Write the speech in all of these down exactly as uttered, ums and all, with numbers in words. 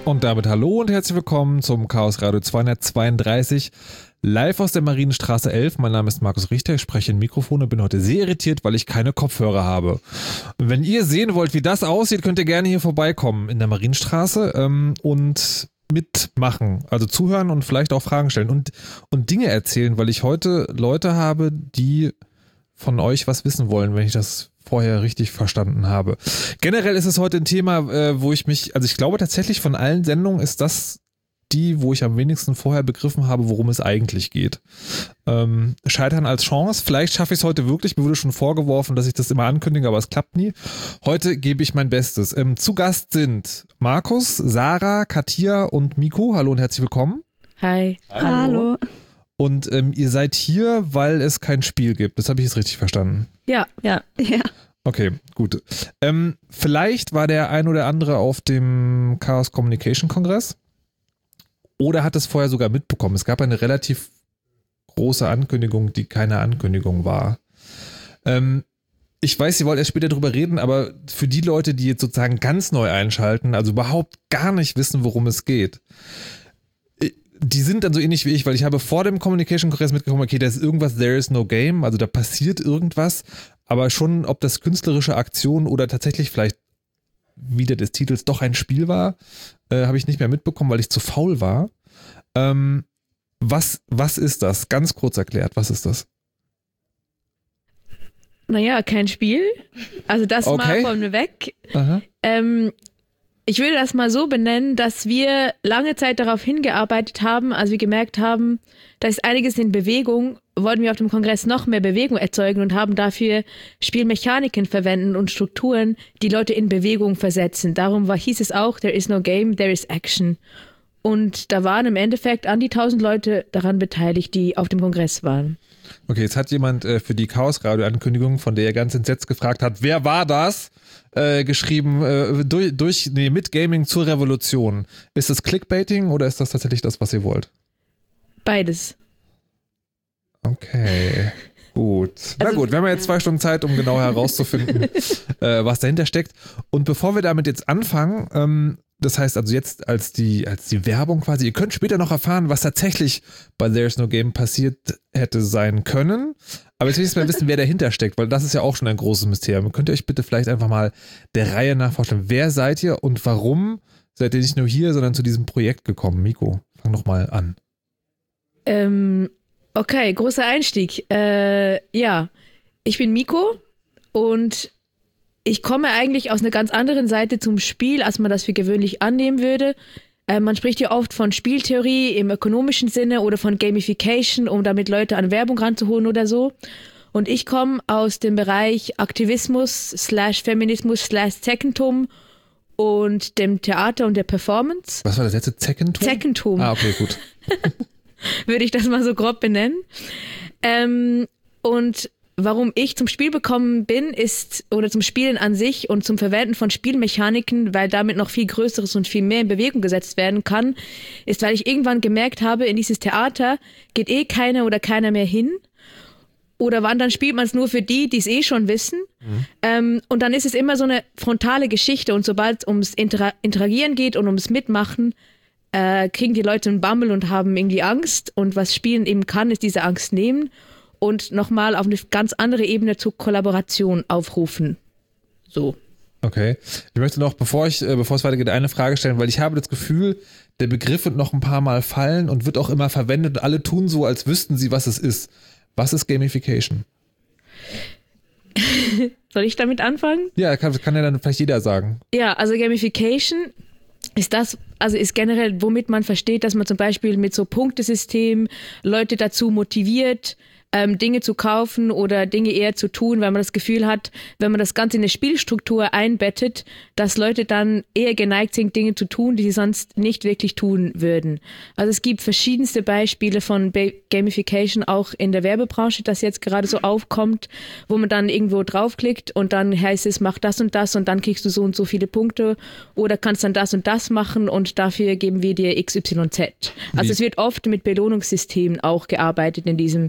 Und damit hallo und herzlich willkommen zum Chaos Radio zweihundertzweiunddreißig, live aus der Marienstraße elf. Mein Name ist Markus Richter, ich spreche in Mikrofon und bin heute sehr irritiert, weil ich keine Kopfhörer habe. Und wenn ihr sehen wollt, wie das aussieht, könnt ihr gerne hier vorbeikommen in der Marienstraße ähm, und mitmachen, also zuhören und vielleicht auch Fragen stellen und, und Dinge erzählen, weil ich heute Leute habe, die von euch was wissen wollen, wenn ich das vorher richtig verstanden habe. Generell ist es heute ein Thema, äh, wo ich mich, also ich glaube tatsächlich von allen Sendungen ist das die, wo ich am wenigsten vorher begriffen habe, worum es eigentlich geht. Ähm, Scheitern als Chance, vielleicht schaffe ich es heute wirklich, mir wurde schon vorgeworfen, dass ich das immer ankündige, aber es klappt nie. Heute gebe ich mein Bestes. Ähm, zu Gast sind Markus, Sarah, Katia und Miko. Hallo und herzlich willkommen. Hi. Hallo. Hallo. Und ähm, ihr seid hier, weil es kein Spiel gibt. Das habe ich jetzt richtig verstanden. Ja, ja, ja. Okay, gut. Ähm, vielleicht war der ein oder andere auf dem Chaos Communication Kongress oder hat es vorher sogar mitbekommen. Es gab eine relativ große Ankündigung, die keine Ankündigung war. Ähm, ich weiß, Sie wollen erst später drüber reden, aber für die Leute, die jetzt sozusagen ganz neu einschalten, also überhaupt gar nicht wissen, worum es geht, die sind dann so ähnlich wie ich, weil ich habe vor dem Communication-Kongress mitbekommen, okay, da ist irgendwas, there is no game, also da passiert irgendwas, aber schon, ob das künstlerische Aktion oder tatsächlich vielleicht wieder des Titels doch ein Spiel war, äh, habe ich nicht mehr mitbekommen, weil ich zu faul war. Ähm, was, was ist das? Ganz kurz erklärt, was ist das? Naja, kein Spiel. Also das Okay. mal von mir weg. Aha. Ähm, Ich würde das mal so benennen, dass wir lange Zeit darauf hingearbeitet haben, als wir gemerkt haben, da ist einiges in Bewegung, wollten wir auf dem Kongress noch mehr Bewegung erzeugen und haben dafür Spielmechaniken verwenden und Strukturen, die Leute in Bewegung versetzen. Darum war, hieß es auch, there is no game, there is action. Und da waren im Endeffekt an die tausend Leute daran beteiligt, die auf dem Kongress waren. Okay, jetzt hat jemand äh, für die Chaos-Radio-Ankündigung, von der er ganz entsetzt gefragt hat, wer war das? Äh, geschrieben, äh, durch, durch, nee, mit Gaming zur Revolution. Ist das Clickbaiting oder ist das tatsächlich das, was ihr wollt? Beides. Okay, gut. Na Also, gut, wir haben ja jetzt zwei Stunden Zeit, um genau herauszufinden, äh, was dahinter steckt. Und bevor wir damit jetzt anfangen, ähm, das heißt also jetzt als die, als die Werbung quasi, ihr könnt später noch erfahren, was tatsächlich bei There's No Game passiert hätte sein können. Aber jetzt will ich mal wissen, wer dahinter steckt, weil das ist ja auch schon ein großes Mysterium. Könnt ihr euch bitte vielleicht einfach mal der Reihe nach vorstellen, wer seid ihr und warum seid ihr nicht nur hier, sondern zu diesem Projekt gekommen? Miko, fang doch mal an. Ähm, okay, großer Einstieg. Äh, ja, ich bin Miko und ich komme eigentlich aus einer ganz anderen Seite zum Spiel, als man das für gewöhnlich annehmen würde. Äh, man spricht ja oft von Spieltheorie im ökonomischen Sinne oder von Gamification, um damit Leute an Werbung ranzuholen oder so. Und ich komme aus dem Bereich Aktivismus slash Feminismus slash Zeckentum und dem Theater und der Performance. Was war das letzte? Zeckentum? Zeckentum. Ah, okay, gut. Würde ich das mal so grob benennen. Ähm, und warum ich zum Spiel gekommen bin, ist, oder zum Spielen an sich und zum Verwenden von Spielmechaniken, weil damit noch viel Größeres und viel mehr in Bewegung gesetzt werden kann, ist, weil ich irgendwann gemerkt habe, in dieses Theater geht eh keiner oder keiner mehr hin. Oder wann, dann spielt man es nur für die, die es eh schon wissen. Mhm. Ähm, und dann ist es immer so eine frontale Geschichte. Und sobald es ums Inter- Interagieren geht und ums Mitmachen, äh, kriegen die Leute einen Bammel und haben irgendwie Angst. Und was Spielen eben kann, ist diese Angst nehmen und nochmal auf eine ganz andere Ebene zur Kollaboration aufrufen. So. Okay. Ich möchte noch, bevor ich, äh, bevor es weitergeht, eine Frage stellen, weil ich habe das Gefühl, der Begriff wird noch ein paar Mal fallen und wird auch immer verwendet und alle tun so, als wüssten sie, was es ist. Was ist Gamification? Soll ich damit anfangen? Ja, kann, kann ja dann vielleicht jeder sagen. Ja, also Gamification ist das, also ist generell, womit man versteht, dass man zum Beispiel mit so Punktesystem Leute dazu motiviert, ähm, Dinge zu kaufen oder Dinge eher zu tun, weil man das Gefühl hat, wenn man das Ganze in eine Spielstruktur einbettet, dass Leute dann eher geneigt sind, Dinge zu tun, die sie sonst nicht wirklich tun würden. Also es gibt verschiedenste Beispiele von Ba- Gamification auch in der Werbebranche, das jetzt gerade so aufkommt, wo man dann irgendwo draufklickt und dann heißt es, mach das und das und dann kriegst du so und so viele Punkte oder kannst dann das und das machen und dafür geben wir dir X Y Z. Also Wie? es wird oft mit Belohnungssystemen auch gearbeitet in diesem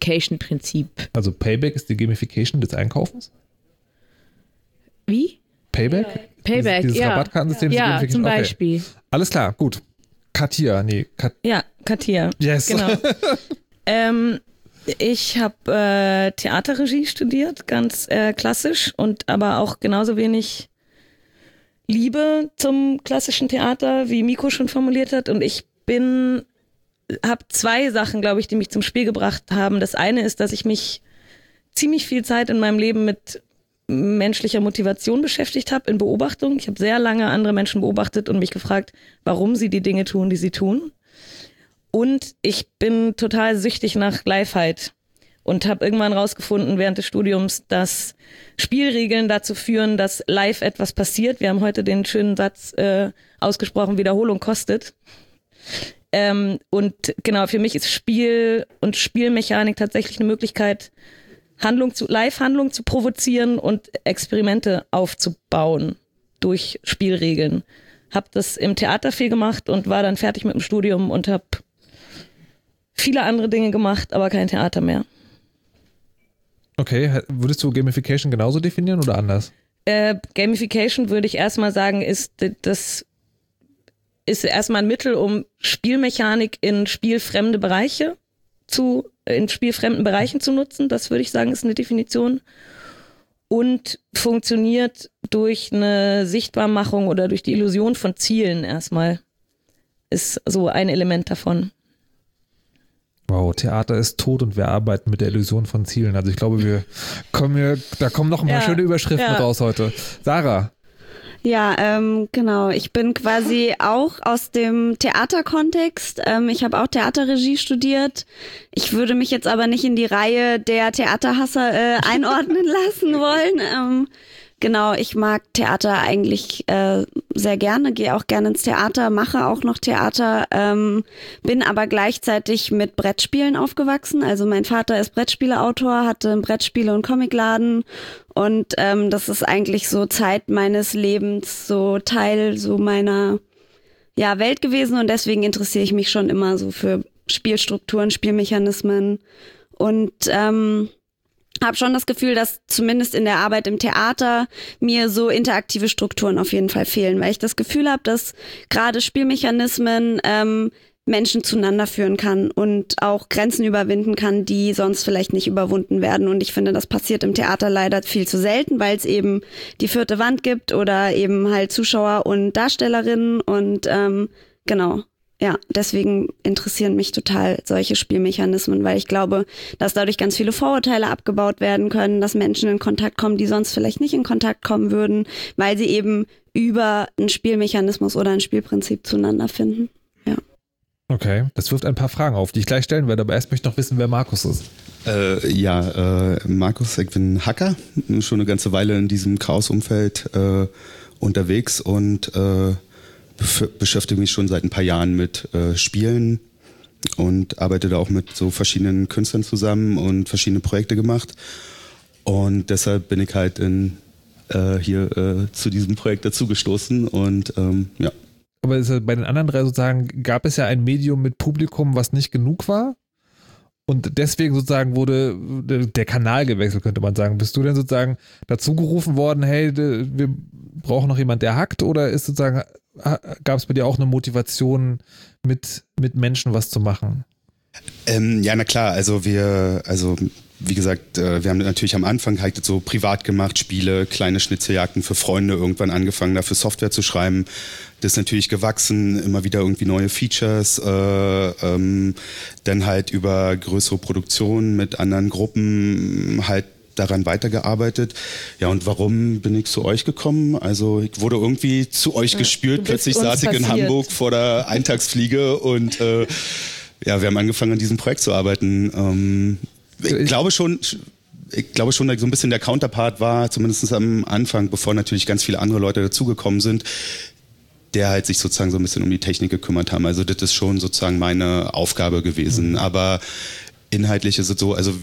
Gamification-Prinzip. Also Payback ist die Gamification des Einkaufens? Wie? Payback? Payback, dieses, dieses ja. Rabattkartensystem? Ja, okay. zum Beispiel. Alles klar, gut. Katia, nee. Kat ja, Katia. Yes. Genau. ähm, ich habe äh, Theaterregie studiert, ganz äh, klassisch und aber auch genauso wenig Liebe zum klassischen Theater, wie Miko schon formuliert hat. Und ich bin, habe zwei Sachen, glaube ich, die mich zum Spiel gebracht haben. Das eine ist, dass ich mich ziemlich viel Zeit in meinem Leben mit menschlicher Motivation beschäftigt habe, in Beobachtung. Ich habe sehr lange andere Menschen beobachtet und mich gefragt, warum sie die Dinge tun, die sie tun. Und ich bin total süchtig nach Liveheit und habe irgendwann rausgefunden während des Studiums, dass Spielregeln dazu führen, dass live etwas passiert. Wir haben heute den schönen Satz äh, ausgesprochen, Wiederholung kostet. Ähm, und genau, für mich ist Spiel und Spielmechanik tatsächlich eine Möglichkeit, Handlung zu, Live-Handlung zu provozieren und Experimente aufzubauen durch Spielregeln. Hab das im Theater viel gemacht und war dann fertig mit dem Studium und habe viele andere Dinge gemacht, aber kein Theater mehr. Okay, würdest du Gamification genauso definieren oder anders? Äh, Gamification würde ich erstmal sagen, ist das ist erstmal ein Mittel, um Spielmechanik in spielfremde Bereiche zu, in spielfremden Bereichen zu nutzen. Das würde ich sagen, ist eine Definition. Und funktioniert durch eine Sichtbarmachung oder durch die Illusion von Zielen erstmal. Ist so ein Element davon. Wow, Theater ist tot und wir arbeiten mit der Illusion von Zielen. Also ich glaube, wir kommen hier, da kommen noch ein paar ja, schöne Überschriften ja. raus heute. Sarah. Ja, ähm, genau. Ich bin quasi auch aus dem Theaterkontext. Ähm, ich habe auch Theaterregie studiert. Ich würde mich jetzt aber nicht in die Reihe der Theaterhasser äh, einordnen lassen wollen. Ähm, genau, ich mag Theater eigentlich äh, sehr gerne, gehe auch gerne ins Theater, mache auch noch Theater, ähm, bin aber gleichzeitig mit Brettspielen aufgewachsen. Also mein Vater ist Brettspieleautor, hatte einen Brettspiele- und Comicladen. Und ähm, das ist eigentlich so Zeit meines Lebens, so Teil so meiner ja, Welt gewesen. Und deswegen interessiere ich mich schon immer so für Spielstrukturen, Spielmechanismen. Und ähm, habe schon das Gefühl, dass zumindest in der Arbeit im Theater mir so interaktive Strukturen auf jeden Fall fehlen. Weil ich das Gefühl habe, dass gerade Spielmechanismen ähm, Menschen zueinander führen kann und auch Grenzen überwinden kann, die sonst vielleicht nicht überwunden werden. Und ich finde, das passiert im Theater leider viel zu selten, weil es eben die vierte Wand gibt oder eben halt Zuschauer und Darstellerinnen. Und ähm, genau, ja, deswegen interessieren mich total solche Spielmechanismen, weil ich glaube, dass dadurch ganz viele Vorurteile abgebaut werden können, dass Menschen in Kontakt kommen, die sonst vielleicht nicht in Kontakt kommen würden, weil sie eben über einen Spielmechanismus oder ein Spielprinzip zueinander finden. Ja. Okay, das wirft ein paar Fragen auf, die ich gleich stellen werde, aber erst möchte ich noch wissen, wer Markus ist. Äh, ja, äh, Markus, ich bin Hacker, schon eine ganze Weile in diesem Chaos-Umfeld äh, unterwegs und äh, bef- beschäftige mich schon seit ein paar Jahren mit äh, Spielen und arbeite da auch mit so verschiedenen Künstlern zusammen und verschiedene Projekte gemacht. Und deshalb bin ich halt in, äh, hier äh, zu diesem Projekt dazugestoßen und ähm, ja. Aber bei den anderen drei sozusagen gab es ja ein Medium mit Publikum, was nicht genug war. Und deswegen sozusagen wurde der Kanal gewechselt, könnte man sagen. Bist du denn sozusagen dazu gerufen worden, hey, wir brauchen noch jemand, der hackt? Oder ist sozusagen, gab es bei dir auch eine Motivation, mit, mit Menschen was zu machen? Ähm, ja, na klar, also wir, also wie gesagt, äh, wir haben natürlich am Anfang halt so privat gemacht, Spiele, kleine Schnitzeljagden für Freunde, irgendwann angefangen dafür Software zu schreiben. Das ist natürlich gewachsen, immer wieder irgendwie neue Features, äh, ähm, dann halt über größere Produktionen mit anderen Gruppen halt daran weitergearbeitet. Ja, und warum bin ich zu euch gekommen? Also ich wurde irgendwie zu euch ja, gespürt, plötzlich saß ich in Hamburg vor der Eintagsfliege und äh, ja, wir haben angefangen an diesem Projekt zu arbeiten. Ähm, ich glaube schon, ich glaube schon, dass so ein bisschen der Counterpart war, zumindest am Anfang, bevor natürlich ganz viele andere Leute dazugekommen sind, der halt sich sozusagen so ein bisschen um die Technik gekümmert haben. Also das ist schon sozusagen meine Aufgabe gewesen. Mhm. Aber inhaltlich ist es so, also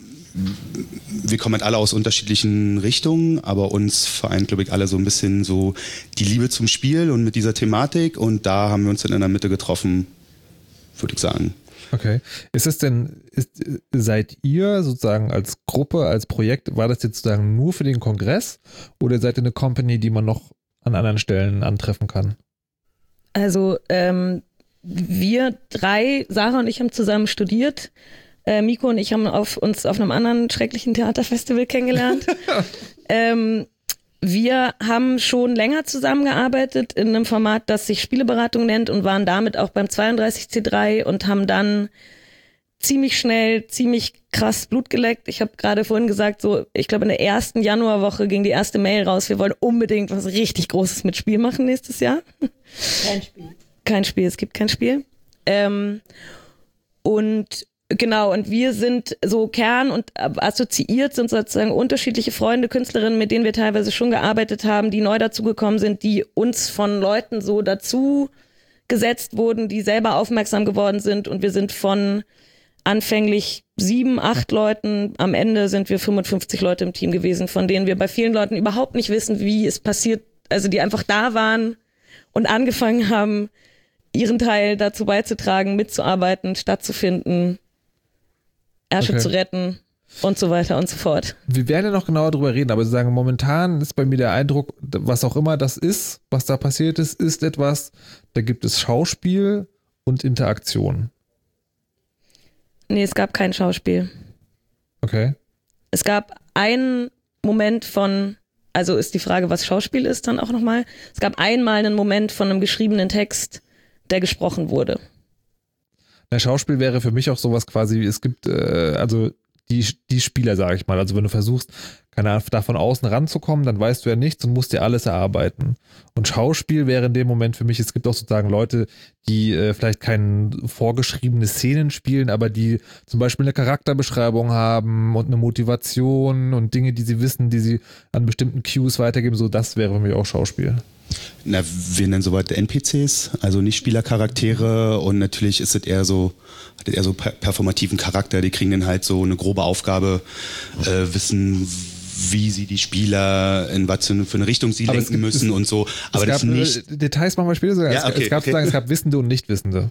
wir kommen halt alle aus unterschiedlichen Richtungen, aber uns vereint, glaube ich, alle so ein bisschen so die Liebe zum Spiel und mit dieser Thematik. Und da haben wir uns dann in der Mitte getroffen, würde ich sagen. Okay. Ist es denn, ist, seid ihr sozusagen als Gruppe, als Projekt, war das jetzt sozusagen nur für den Kongress oder seid ihr eine Company, die man noch an anderen Stellen antreffen kann? Also ähm, wir drei, Sarah und ich haben zusammen studiert. Äh, Miko und ich haben auf, uns auf einem anderen schrecklichen Theaterfestival kennengelernt. ähm, wir haben schon länger zusammengearbeitet in einem Format, das sich Spieleberatung nennt und waren damit auch beim zweiunddreißig C drei und haben dann ziemlich schnell, ziemlich krass Blut geleckt. Ich habe gerade vorhin gesagt, so ich glaube in der ersten Januarwoche ging die erste Mail raus, wir wollen unbedingt was richtig Großes mit Spiel machen nächstes Jahr. Kein Spiel. Kein Spiel, es gibt kein Spiel. Ähm, und genau, und wir sind so Kern und assoziiert sind sozusagen unterschiedliche Freunde, Künstlerinnen, mit denen wir teilweise schon gearbeitet haben, die neu dazugekommen sind, die uns von Leuten so dazu gesetzt wurden, die selber aufmerksam geworden sind und wir sind von anfänglich sieben, acht Leuten, am Ende sind wir fünfundfünfzig Leute im Team gewesen, von denen wir bei vielen Leuten überhaupt nicht wissen, wie es passiert, also die einfach da waren und angefangen haben, ihren Teil dazu beizutragen, mitzuarbeiten, stattzufinden, Ärsche Okay. zu retten und so weiter und so fort. Wir werden ja noch genauer drüber reden, aber Sie sagen, momentan ist bei mir der Eindruck, was auch immer das ist, was da passiert ist, ist etwas, da gibt es Schauspiel und Interaktion. Nee, es gab kein Schauspiel. Okay. Es gab einen Moment von, also ist die Frage, was Schauspiel ist dann auch nochmal. Es gab einmal einen Moment von einem geschriebenen Text, der gesprochen wurde. Na, Schauspiel wäre für mich auch sowas quasi, es gibt, äh, also die, die Spieler, sage ich mal, also wenn du versuchst, keine Ahnung, da von außen ranzukommen, dann weißt du ja nichts und musst dir alles erarbeiten. Und Schauspiel wäre in dem Moment für mich, es gibt auch sozusagen Leute, die äh, vielleicht keine vorgeschriebene Szenen spielen, aber die zum Beispiel eine Charakterbeschreibung haben und eine Motivation und Dinge, die sie wissen, die sie an bestimmten Cues weitergeben, so das wäre für mich auch Schauspiel. Na, wir nennen so weiter N P Cs, also nicht Spielercharaktere und natürlich ist es eher so, hat es eher so per- performativen Charakter, die kriegen dann halt so eine grobe Aufgabe, äh, wissen, wie sie die Spieler in was für eine, für eine Richtung sie Aber lenken es- müssen es- und so, aber es das gab, nicht. äh, Details machen wir später sogar. Ja, es, okay, es gab okay. sozusagen, es gab Wissende und Nichtwissende.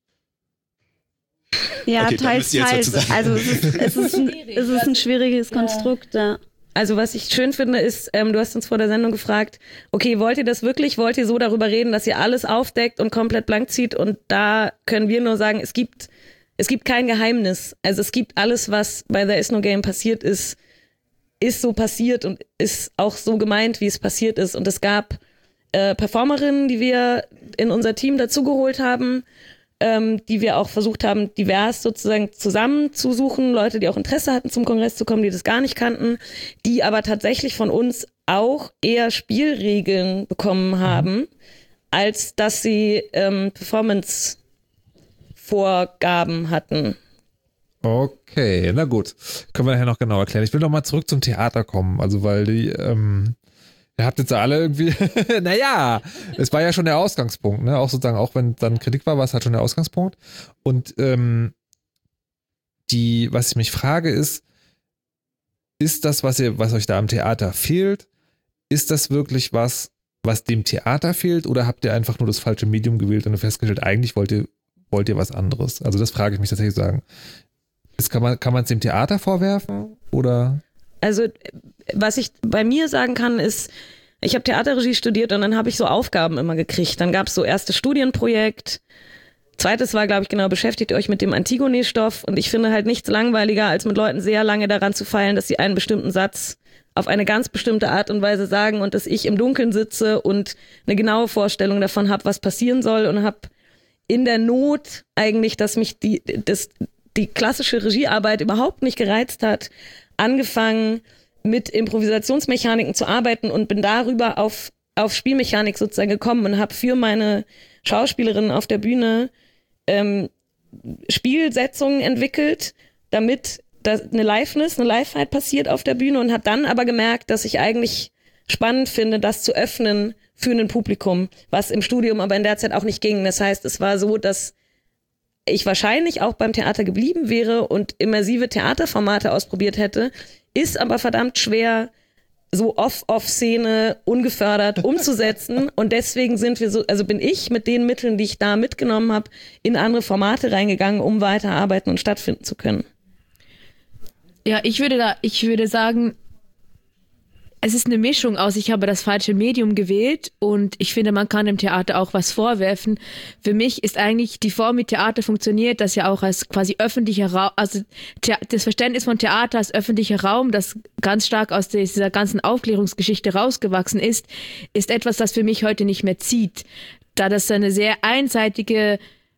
Ja, Okay, da teils, müsst ihr jetzt teils. was sagen. Also es ist, es ist, ein, es ist ein schwieriges Konstrukt, ja. Also was ich schön finde ist, ähm, du hast uns vor der Sendung gefragt, okay, wollt ihr das wirklich? Wollt ihr so darüber reden, dass ihr alles aufdeckt und komplett blank zieht? Und da können wir nur sagen, es gibt, es gibt kein Geheimnis. Also es gibt alles, was bei There Is No Game passiert ist, ist so passiert und ist auch so gemeint, wie es passiert ist. Und es gab äh, Performerinnen, die wir in unser Team dazugeholt haben, ähm, die wir auch versucht haben, divers sozusagen zusammenzusuchen, Leute, die auch Interesse hatten, zum Kongress zu kommen, die das gar nicht kannten, die aber tatsächlich von uns auch eher Spielregeln bekommen haben, als dass sie ähm, Performance-Vorgaben hatten. Okay, na gut. Können wir nachher noch genauer erklären. Ich will noch mal zurück zum Theater kommen. Also, weil die, ähm, ihr habt jetzt alle irgendwie, naja, es war ja schon der Ausgangspunkt, ne? Auch sozusagen, auch wenn dann Kritik war, war es halt schon der Ausgangspunkt. Und ähm, die, was ich mich frage, ist, ist das, was ihr, was euch da am Theater fehlt, ist das wirklich was, was dem Theater fehlt, oder habt ihr einfach nur das falsche Medium gewählt und festgestellt, eigentlich wollt ihr, wollt ihr was anderes? Also das frage ich mich tatsächlich sagen. Ist, kann man kann man es dem Theater vorwerfen oder? Also was ich bei mir sagen kann, ist, ich habe Theaterregie studiert und dann habe ich so Aufgaben immer gekriegt. Dann gab es so erstes Studienprojekt. Zweites war, glaube ich, genau, beschäftigt euch mit dem Antigone-Stoff. Und ich finde halt nichts langweiliger, als mit Leuten sehr lange daran zu feilen, dass sie einen bestimmten Satz auf eine ganz bestimmte Art und Weise sagen und dass ich im Dunkeln sitze und eine genaue Vorstellung davon habe, was passieren soll, und habe in der Not eigentlich, dass mich die, das, die klassische Regiearbeit überhaupt nicht gereizt hat, angefangen mit Improvisationsmechaniken zu arbeiten und bin darüber auf, auf Spielmechanik sozusagen gekommen und habe für meine Schauspielerinnen auf der Bühne ähm, Spielsetzungen entwickelt, damit da eine Liveness, eine Liveheit passiert auf der Bühne, und habe dann aber gemerkt, dass ich eigentlich spannend finde, das zu öffnen für ein Publikum, was im Studium aber in der Zeit auch nicht ging. Das heißt, es war so, dass ich wahrscheinlich auch beim Theater geblieben wäre und immersive Theaterformate ausprobiert hätte, ist aber verdammt schwer so Off-Off-Szene ungefördert umzusetzen. Und deswegen sind wir so, also bin ich mit den Mitteln, die ich da mitgenommen habe, in andere Formate reingegangen, um weiter arbeiten und stattfinden zu können. Ja, ich würde da, ich würde sagen, es ist eine Mischung aus, ich habe das falsche Medium gewählt und ich finde, man kann dem Theater auch was vorwerfen. Für mich ist eigentlich die Form, wie Theater funktioniert, das ja auch als quasi öffentlicher Raum, also das Verständnis von Theater als öffentlicher Raum, das ganz stark aus dieser ganzen Aufklärungsgeschichte rausgewachsen ist, ist etwas, das für mich heute nicht mehr zieht, da das eine sehr einseitige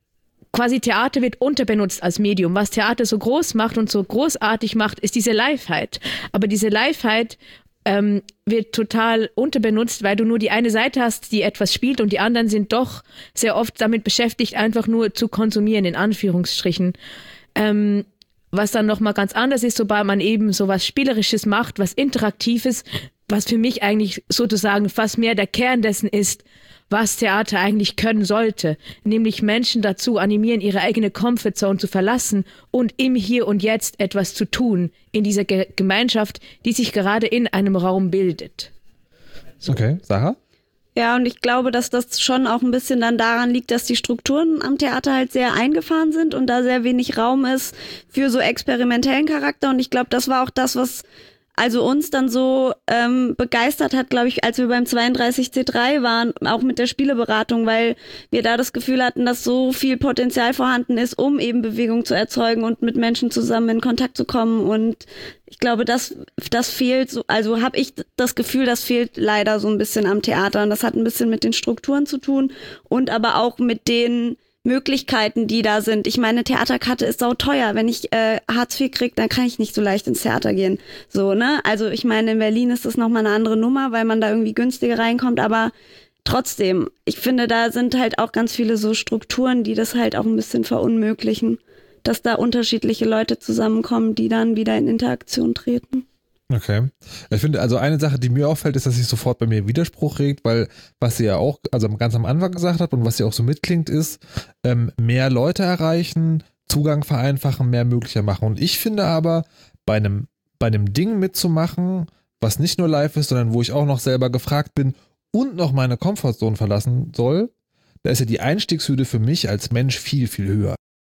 quasi Theater wird unterbenutzt als Medium. Was Theater so groß macht und so großartig macht, ist diese Liveheit. Aber diese Liveheit ähm, wird total unterbenutzt, weil du nur die eine Seite hast, die etwas spielt und die anderen sind doch sehr oft damit beschäftigt, einfach nur zu konsumieren, in Anführungsstrichen. Ähm, was dann nochmal ganz anders ist, sobald man eben so was Spielerisches macht, was Interaktives, was für mich eigentlich sozusagen fast mehr der Kern dessen ist, was Theater eigentlich können sollte, nämlich Menschen dazu animieren, ihre eigene Comfortzone zu verlassen und im Hier und Jetzt etwas zu tun in dieser Ge- Gemeinschaft, die sich gerade in einem Raum bildet. So. Okay, Sarah? Ja, und ich glaube, dass das schon auch ein bisschen dann daran liegt, dass die Strukturen am Theater halt sehr eingefahren sind und da sehr wenig Raum ist für so experimentellen Charakter. Und ich glaube, das war auch das, was also uns dann so ähm, begeistert hat, glaube ich, als wir beim zweiunddreißig C drei waren, auch mit der Spieleberatung, weil wir da das Gefühl hatten, dass so viel Potenzial vorhanden ist, um eben Bewegung zu erzeugen und mit Menschen zusammen in Kontakt zu kommen. Und ich glaube, das, das fehlt, so, also habe ich das Gefühl, das fehlt leider so ein bisschen am Theater. Und das hat ein bisschen mit den Strukturen zu tun und aber auch mit den Möglichkeiten, die da sind. Ich meine, Theaterkarte ist sauteuer. Wenn ich äh, Hartz vier kriege, dann kann ich nicht so leicht ins Theater gehen. So, ne? Also ich meine, in Berlin ist das nochmal eine andere Nummer, weil man da irgendwie günstiger reinkommt, aber trotzdem, ich finde, da sind halt auch ganz viele so Strukturen, die das halt auch ein bisschen verunmöglichen, dass da unterschiedliche Leute zusammenkommen, die dann wieder in Interaktion treten. Okay. Ich finde, also eine Sache, die mir auffällt, ist, dass sich sofort bei mir Widerspruch regt, weil was sie ja auch, also ganz am Anfang gesagt hat und was sie auch so mitklingt, ist, ähm, mehr Leute erreichen, Zugang vereinfachen, mehr möglicher machen. Und ich finde aber, bei einem, bei einem Ding mitzumachen, was nicht nur live ist, sondern wo ich auch noch selber gefragt bin und noch meine Komfortzone verlassen soll, da ist ja die Einstiegshürde für mich als Mensch viel, viel höher.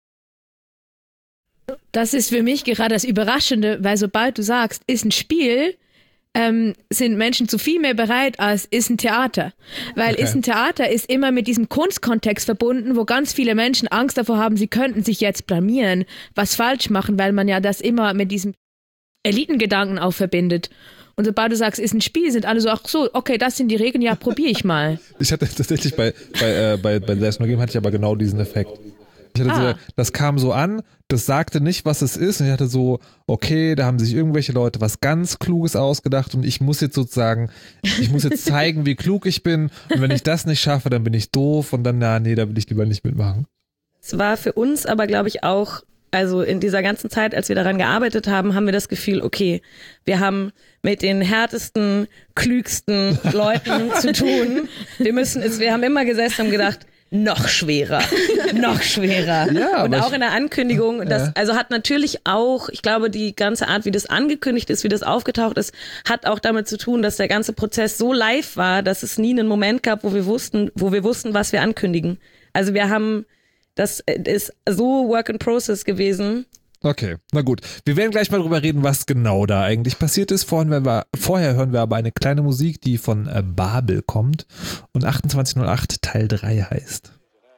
Das ist für mich gerade das Überraschende, weil sobald du sagst, ist ein Spiel, ähm, sind Menschen zu viel mehr bereit als ist ein Theater. Weil Okay. ist ein Theater ist immer mit diesem Kunstkontext verbunden, wo ganz viele Menschen Angst davor haben, sie könnten sich jetzt blamieren, was falsch machen, weil man ja das immer mit diesem Elitengedanken auch verbindet. Und sobald du sagst, ist ein Spiel, sind alle so, ach so, okay, das sind die Regeln, ja, probiere ich mal. Ich hatte tatsächlich bei, bei, äh, bei, bei Selbst nur Game hatte ich aber genau diesen Effekt. Ich hatte Ah. so, das kam so an, das sagte nicht, was es ist. Und ich hatte so, okay, da haben sich irgendwelche Leute was ganz Kluges ausgedacht und ich muss jetzt sozusagen, ich muss jetzt zeigen, wie klug ich bin. Und wenn ich das nicht schaffe, dann bin ich doof und dann, na, nee, da will ich lieber nicht mitmachen. Es war für uns aber, glaube ich, auch, also in dieser ganzen Zeit, als wir daran gearbeitet haben, haben wir das Gefühl, okay, wir haben mit den härtesten, klügsten Leuten zu tun. Wir müssen es, wir haben immer gesessen und gedacht, noch schwerer, noch schwerer. Ja, und aber auch ich- in der Ankündigung, das Ja. also hat natürlich auch, ich glaube, die ganze Art, wie das angekündigt ist, wie das aufgetaucht ist, hat auch damit zu tun, dass der ganze Prozess so live war, dass es nie einen Moment gab, wo wir wussten, wo wir wussten, was wir ankündigen. Also wir haben, das ist so Work in Process gewesen. Okay, na gut. Wir werden gleich mal drüber reden, was genau da eigentlich passiert ist. Vorhin werden wir, vorher hören wir aber eine kleine Musik, die von äh, Babel kommt und achtundzwanzig null acht Teil drei heißt.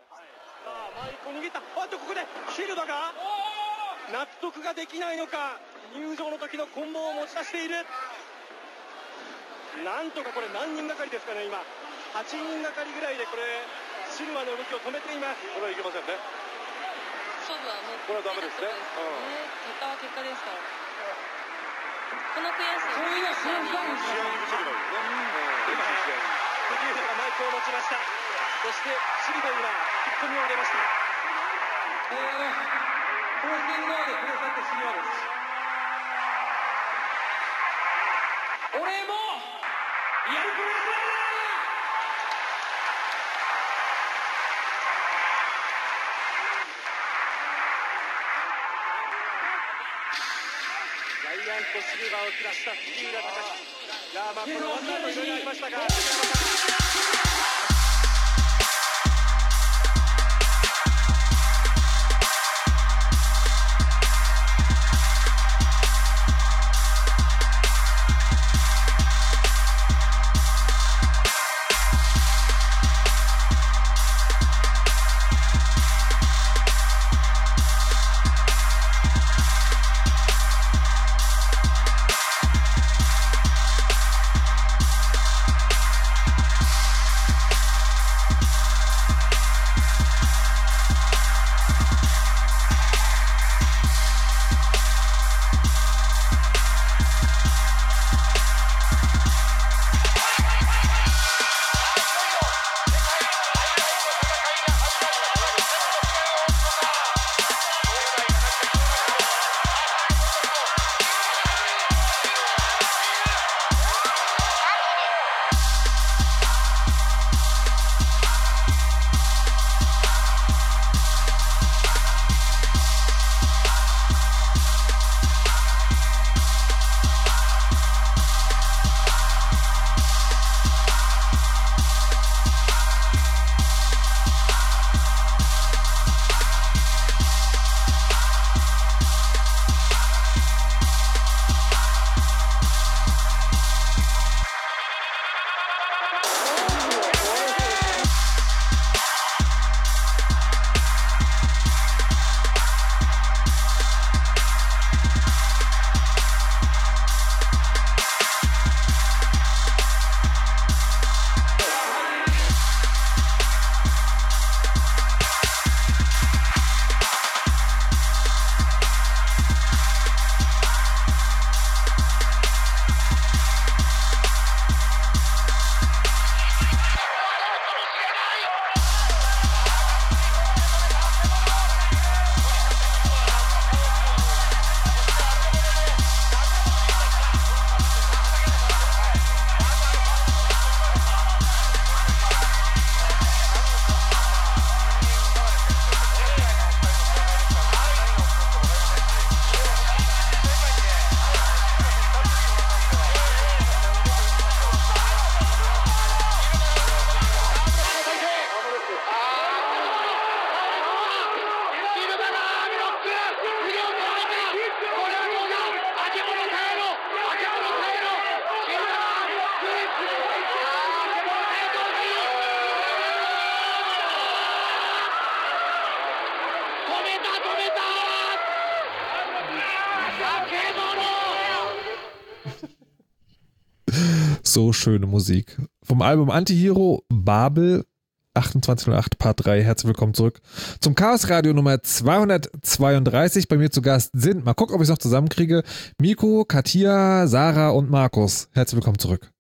おっとここでシルダが納得ができないのか入場の時の棍棒を持ち出しているなんとかこれ何人がかりですかね今はちにんがかりぐらいでこれシルバーの動きを止めていますこれはいけませんね勝負はもうこれはダメですね結果は結果ですからこの悔しさ試合に見せればいいですね今藤枝がマイクを持ちましたそしてシルバーが突っ込みを入れましたえーあのコースティング側でプレーされてシルバーです俺もやるプレーだジャイアントシルバーを下した杉浦隆やーまあこのワンアウトいろいろありましたが杉山さん So schöne Musik. Vom Album Antihero, Babel, achtundzwanzig null acht, Part drei. Herzlich willkommen zurück zum Chaos Radio Nummer zweihundertzweiunddreißig. Bei mir zu Gast sind, mal gucken, ob ich es noch zusammenkriege, Miko, Katia, Sarah und Markus. Herzlich willkommen zurück.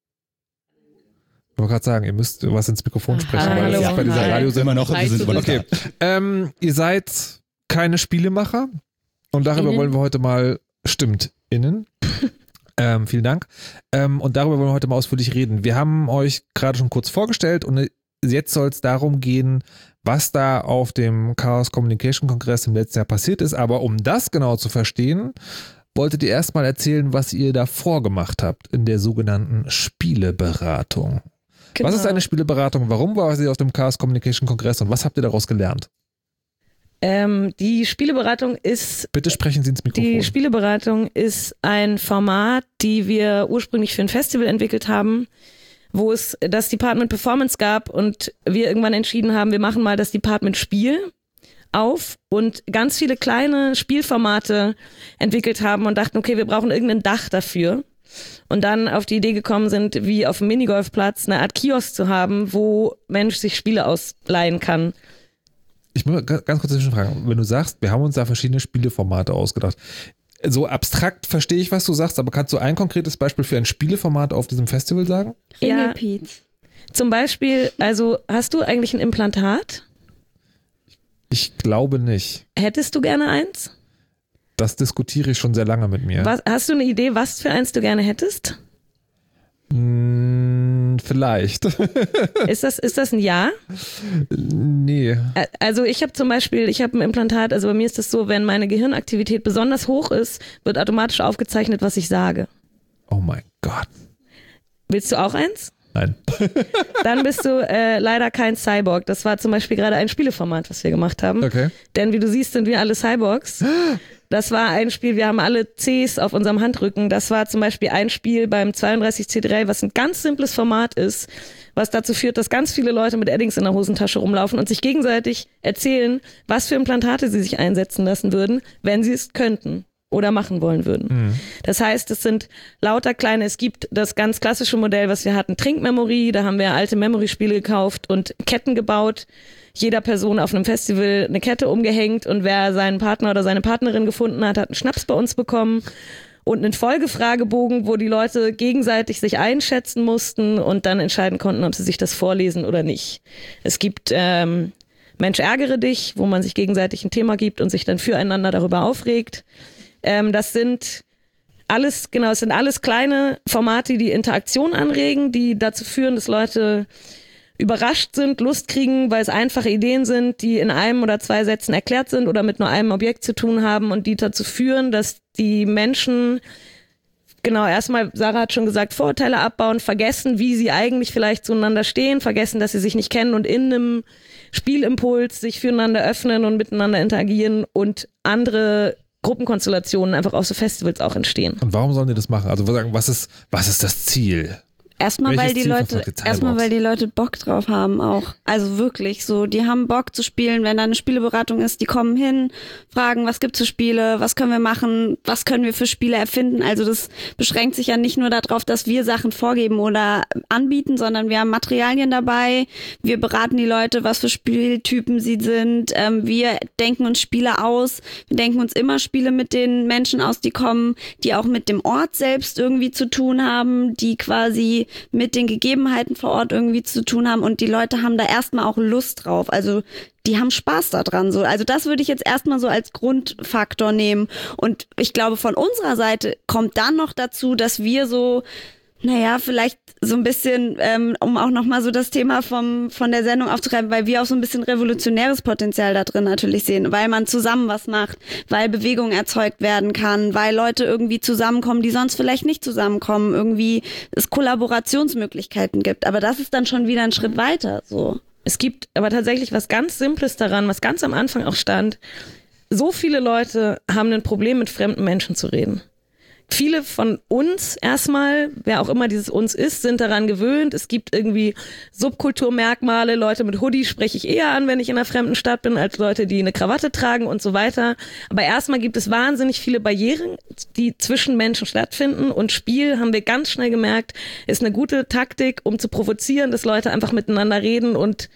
Ich wollte gerade sagen, ihr müsst was ins Mikrofon sprechen, weil das ist bei dieser Radiosendung immer noch, wir sind immer noch okay. Ähm, ihr seid keine Spielemacher und darüber Innen. wollen wir heute mal, stimmt, innen. Ähm, vielen Dank. Ähm, und darüber wollen wir heute mal ausführlich reden. Wir haben euch gerade schon kurz vorgestellt und jetzt soll es darum gehen, was da auf dem Chaos Communication Kongress im letzten Jahr passiert ist. Aber um das genau zu verstehen, wolltet ihr erstmal erzählen, was ihr davor gemacht habt in der sogenannten Spieleberatung. Genau. Was ist eine Spieleberatung? Warum war sie auf dem Chaos Communication Kongress und was habt ihr daraus gelernt? Ähm, die Spieleberatung ist Bitte sprechen Sie ins Mikrofon. Die Spieleberatung ist ein Format, die wir ursprünglich für ein Festival entwickelt haben, wo es das Department Performance gab und wir irgendwann entschieden haben, wir machen mal das Department Spiel auf und ganz viele kleine Spielformate entwickelt haben und dachten, okay, wir brauchen irgendein Dach dafür. Und dann auf die Idee gekommen sind, wie auf dem Minigolfplatz eine Art Kiosk zu haben, wo Mensch sich Spiele ausleihen kann. Ich muss ganz kurz zwischenfragen, wenn du sagst, wir haben uns da verschiedene Spieleformate ausgedacht. So abstrakt verstehe ich, was du sagst, aber kannst du ein konkretes Beispiel für ein Spieleformat auf diesem Festival sagen? Ja, Ringelpiez. zum Beispiel, also hast du eigentlich ein Implantat? Ich glaube nicht. Hättest du gerne eins? Das diskutiere ich schon sehr lange mit mir. Was, hast du eine Idee, was für eins du gerne hättest? Hm, vielleicht. Ist das, ist das ein Ja? Nee. Ä- Also ich habe zum Beispiel, ich habe ein Implantat, also bei mir ist das so, wenn meine Gehirnaktivität besonders hoch ist, wird automatisch aufgezeichnet, was ich sage. Oh mein Gott. Willst du auch eins? Nein. Dann bist du äh, leider kein Cyborg. Das war zum Beispiel gerade ein Spieleformat, was wir gemacht haben. Okay. Denn wie du siehst, sind wir alle Cyborgs. Das war ein Spiel, wir haben alle Cs auf unserem Handrücken. Das war zum Beispiel ein Spiel beim zweiunddreißig C drei, was ein ganz simples Format ist, was dazu führt, dass ganz viele Leute mit Eddings in der Hosentasche rumlaufen und sich gegenseitig erzählen, was für Implantate sie sich einsetzen lassen würden, wenn sie es könnten oder machen wollen würden. Mhm. Das heißt, es sind lauter kleine, es gibt das ganz klassische Modell, was wir hatten, Trinkmemory, da haben wir alte Memory-Spiele gekauft und Ketten gebaut, jeder Person auf einem Festival eine Kette umgehängt und wer seinen Partner oder seine Partnerin gefunden hat, hat einen Schnaps bei uns bekommen und einen Folgefragebogen, wo die Leute gegenseitig sich einschätzen mussten und dann entscheiden konnten, ob sie sich das vorlesen oder nicht. Es gibt ähm, Mensch, ärgere dich, wo man sich gegenseitig ein Thema gibt und sich dann füreinander darüber aufregt. Ähm, das sind alles, genau, es sind alles kleine Formate, die Interaktion anregen, die dazu führen, dass Leute überrascht sind, Lust kriegen, weil es einfache Ideen sind, die in einem oder zwei Sätzen erklärt sind oder mit nur einem Objekt zu tun haben und die dazu führen, dass die Menschen, genau, erstmal, Sarah hat schon gesagt, Vorurteile abbauen, vergessen, wie sie eigentlich vielleicht zueinander stehen, vergessen, dass sie sich nicht kennen und in einem Spielimpuls sich füreinander öffnen und miteinander interagieren und andere Gruppenkonstellationen einfach auf so Festivals auch entstehen. Und warum sollen die das machen? Also was ist, was ist das Ziel? Erstmal, weil die Ziel Leute, verfolgt die erstmal, Cyborgs? weil die Leute Bock drauf haben auch. Also wirklich so, die haben Bock zu spielen, wenn da eine Spieleberatung ist, die kommen hin, fragen, was gibt's für Spiele, was können wir machen, was können wir für Spiele erfinden. Also das beschränkt sich ja nicht nur darauf, dass wir Sachen vorgeben oder anbieten, sondern wir haben Materialien dabei, wir beraten die Leute, was für Spieltypen sie sind, ähm, wir denken uns Spiele aus, wir denken uns immer Spiele mit den Menschen aus, die kommen, die auch mit dem Ort selbst irgendwie zu tun haben, die quasi mit den Gegebenheiten vor Ort irgendwie zu tun haben und die Leute haben da erstmal auch Lust drauf. Also die haben Spaß daran. So. Also das würde ich jetzt erstmal so als Grundfaktor nehmen. Und ich glaube, von unserer Seite kommt dann noch dazu, dass wir so, naja, vielleicht so ein bisschen, ähm, um auch nochmal so das Thema vom von der Sendung aufzugreifen, weil wir auch so ein bisschen revolutionäres Potenzial da drin natürlich sehen, weil man zusammen was macht, weil Bewegung erzeugt werden kann, weil Leute irgendwie zusammenkommen, die sonst vielleicht nicht zusammenkommen, irgendwie es Kollaborationsmöglichkeiten gibt. Aber das ist dann schon wieder ein Schritt weiter. So. Es gibt aber tatsächlich was ganz Simples daran, was ganz am Anfang auch stand. So viele Leute haben ein Problem, mit fremden Menschen zu reden. Viele von uns erstmal, wer auch immer dieses uns ist, sind daran gewöhnt. Es gibt irgendwie Subkulturmerkmale. Leute mit Hoodie spreche ich eher an, wenn ich in einer fremden Stadt bin, als Leute, die eine Krawatte tragen und so weiter. Aber erstmal gibt es wahnsinnig viele Barrieren, die zwischen Menschen stattfinden. Und Spiel, haben wir ganz schnell gemerkt, ist eine gute Taktik, um zu provozieren, dass Leute einfach miteinander reden und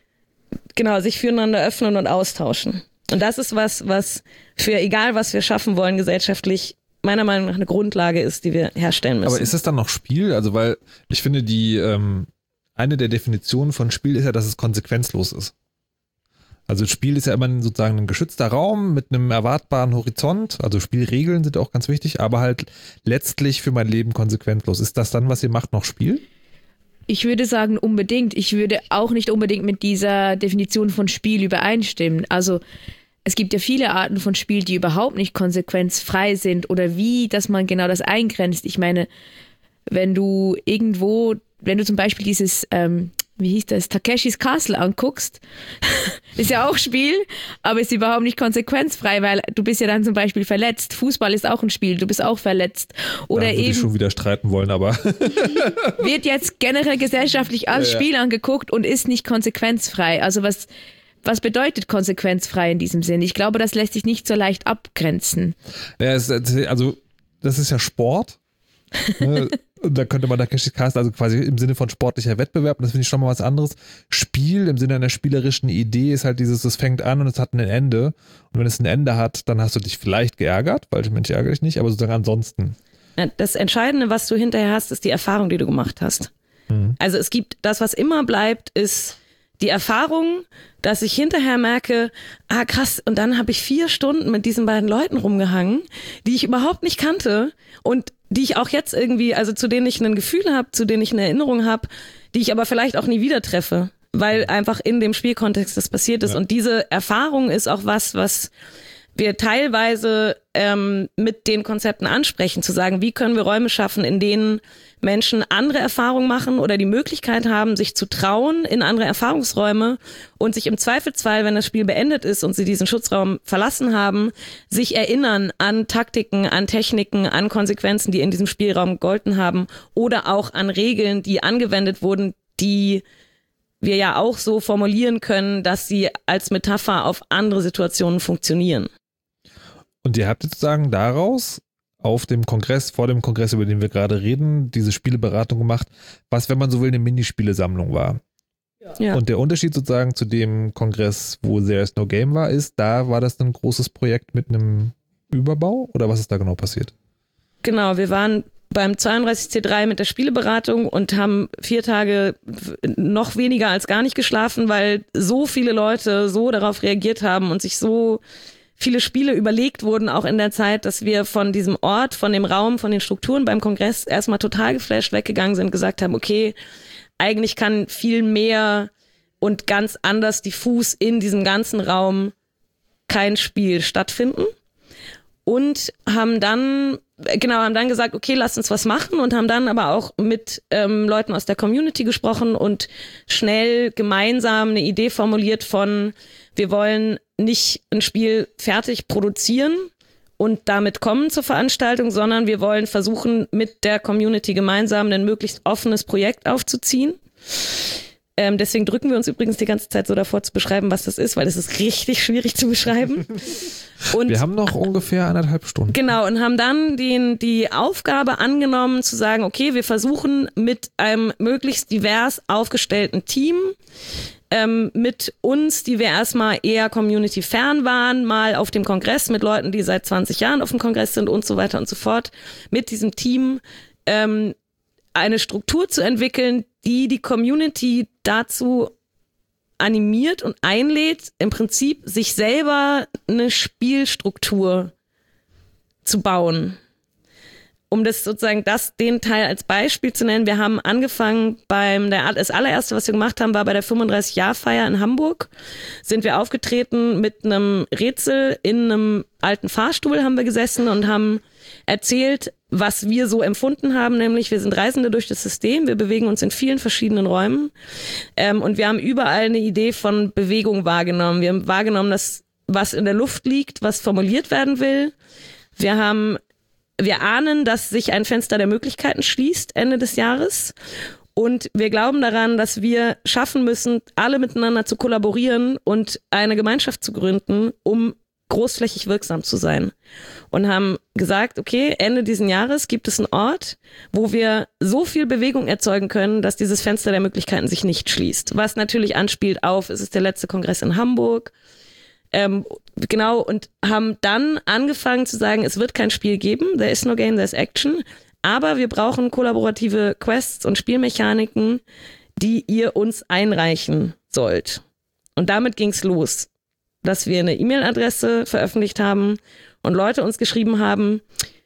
genau sich füreinander öffnen und austauschen. Und das ist was, was für egal, was wir schaffen wollen gesellschaftlich, meiner Meinung nach eine Grundlage ist, die wir herstellen müssen. Aber ist es dann noch Spiel? Also weil ich finde, die ähm, eine der Definitionen von Spiel ist ja, dass es konsequenzlos ist. Also Spiel ist ja immer sozusagen ein geschützter Raum mit einem erwartbaren Horizont. Also Spielregeln sind auch ganz wichtig, aber halt letztlich für mein Leben konsequenzlos. Ist das dann, was ihr macht, noch Spiel? Ich würde sagen, unbedingt. Ich würde auch nicht unbedingt mit dieser Definition von Spiel übereinstimmen. Also es gibt ja viele Arten von Spiel, die überhaupt nicht konsequenzfrei sind oder wie, dass man genau das eingrenzt. Ich meine, wenn du irgendwo, wenn du zum Beispiel dieses, ähm, wie hieß das, Takeshis Castle anguckst, ist ja auch Spiel, aber ist überhaupt nicht konsequenzfrei, weil du bist ja dann zum Beispiel verletzt. Fußball ist auch ein Spiel, du bist auch verletzt. Oder da würde eben ich schon wieder streiten wollen, aber wird jetzt generell gesellschaftlich als ja, ja. Spiel angeguckt und ist nicht konsequenzfrei. Also was Was bedeutet konsequenzfrei in diesem Sinn? Ich glaube, das lässt sich nicht so leicht abgrenzen. Ja, es, also das ist ja Sport. Ne? Da könnte man Takeshis Castle, also quasi im Sinne von sportlicher Wettbewerb, und das finde ich schon mal was anderes. Spiel im Sinne einer spielerischen Idee ist halt dieses, es fängt an und es hat ein Ende. Und wenn es ein Ende hat, dann hast du dich vielleicht geärgert, weil ich Mensch ärgere dich nicht, aber sozusagen ansonsten. Das Entscheidende, was du hinterher hast, ist die Erfahrung, die du gemacht hast. Mhm. Also es gibt, das, was immer bleibt, ist die Erfahrung, dass ich hinterher merke, ah krass, und dann habe ich vier Stunden mit diesen beiden Leuten rumgehangen, die ich überhaupt nicht kannte und die ich auch jetzt irgendwie, also zu denen ich ein Gefühl habe, zu denen ich eine Erinnerung habe, die ich aber vielleicht auch nie wieder treffe, weil einfach in dem Spielkontext das passiert ist. Ja. Und diese Erfahrung ist auch was, was wir teilweise ähm, mit den Konzepten ansprechen, zu sagen, wie können wir Räume schaffen, in denen Menschen andere Erfahrungen machen oder die Möglichkeit haben, sich zu trauen in andere Erfahrungsräume und sich im Zweifelsfall, wenn das Spiel beendet ist und sie diesen Schutzraum verlassen haben, sich erinnern an Taktiken, an Techniken, an Konsequenzen, die in diesem Spielraum gegolten haben oder auch an Regeln, die angewendet wurden, die wir ja auch so formulieren können, dass sie als Metapher auf andere Situationen funktionieren. Und ihr habt sozusagen daraus auf dem Kongress, vor dem Kongress, über den wir gerade reden, diese Spieleberatung gemacht, was, wenn man so will, eine Minispielesammlung war. Ja. Und der Unterschied sozusagen zu dem Kongress, wo There is no Game war, ist, da war das ein großes Projekt mit einem Überbau oder was ist da genau passiert? Genau, wir waren beim zweiunddreißig C drei mit der Spieleberatung und haben vier Tage noch weniger als gar nicht geschlafen, weil so viele Leute so darauf reagiert haben und sich so viele Spiele überlegt wurden, auch in der Zeit, dass wir von diesem Ort, von dem Raum, von den Strukturen beim Kongress erstmal total geflasht weggegangen sind, gesagt haben, okay, eigentlich kann viel mehr und ganz anders diffus in diesem ganzen Raum kein Spiel stattfinden. Und haben dann, genau, haben dann gesagt, okay, lasst uns was machen und haben dann aber auch mit ähm, Leuten aus der Community gesprochen und schnell gemeinsam eine Idee formuliert von, wir wollen nicht ein Spiel fertig produzieren und damit kommen zur Veranstaltung, sondern wir wollen versuchen, mit der Community gemeinsam ein möglichst offenes Projekt aufzuziehen. Ähm, deswegen drücken wir uns übrigens die ganze Zeit so davor zu beschreiben, was das ist, weil es ist richtig schwierig zu beschreiben. Und wir haben noch ungefähr eineinhalb Stunden. Genau, und haben dann den, die Aufgabe angenommen, zu sagen, okay, wir versuchen mit einem möglichst divers aufgestellten Team, ähm, mit uns, die wir erstmal eher community-fern waren, mal auf dem Kongress mit Leuten, die seit zwanzig Jahren auf dem Kongress sind und so weiter und so fort, mit diesem Team ähm, eine Struktur zu entwickeln, die die Community dazu animiert und einlädt, im Prinzip sich selber eine Spielstruktur zu bauen. Um das sozusagen das, den Teil als Beispiel zu nennen, wir haben angefangen beim, der, das allererste, was wir gemacht haben, war bei der fünfunddreißig-Jahr-Feier in Hamburg, sind wir aufgetreten mit einem Rätsel in einem alten Fahrstuhl, haben wir gesessen und haben erzählt, was wir so empfunden haben, nämlich wir sind Reisende durch das System, wir bewegen uns in vielen verschiedenen Räumen ähm, und wir haben überall eine Idee von Bewegung wahrgenommen. Wir haben wahrgenommen, dass was in der Luft liegt, was formuliert werden will. Wir haben, wir ahnen, dass sich ein Fenster der Möglichkeiten schließt Ende des Jahres und wir glauben daran, dass wir schaffen müssen, alle miteinander zu kollaborieren und eine Gemeinschaft zu gründen, um großflächig wirksam zu sein. Und haben gesagt, okay, Ende diesen Jahres gibt es einen Ort, wo wir so viel Bewegung erzeugen können, dass dieses Fenster der Möglichkeiten sich nicht schließt. Was natürlich anspielt auf, es ist der letzte Kongress in Hamburg. Ähm, genau, und haben dann angefangen zu sagen, es wird kein Spiel geben, there is no game, there is action, aber wir brauchen kollaborative Quests und Spielmechaniken, die ihr uns einreichen sollt. Und damit ging's los, dass wir eine E-Mail-Adresse veröffentlicht haben und Leute uns geschrieben haben,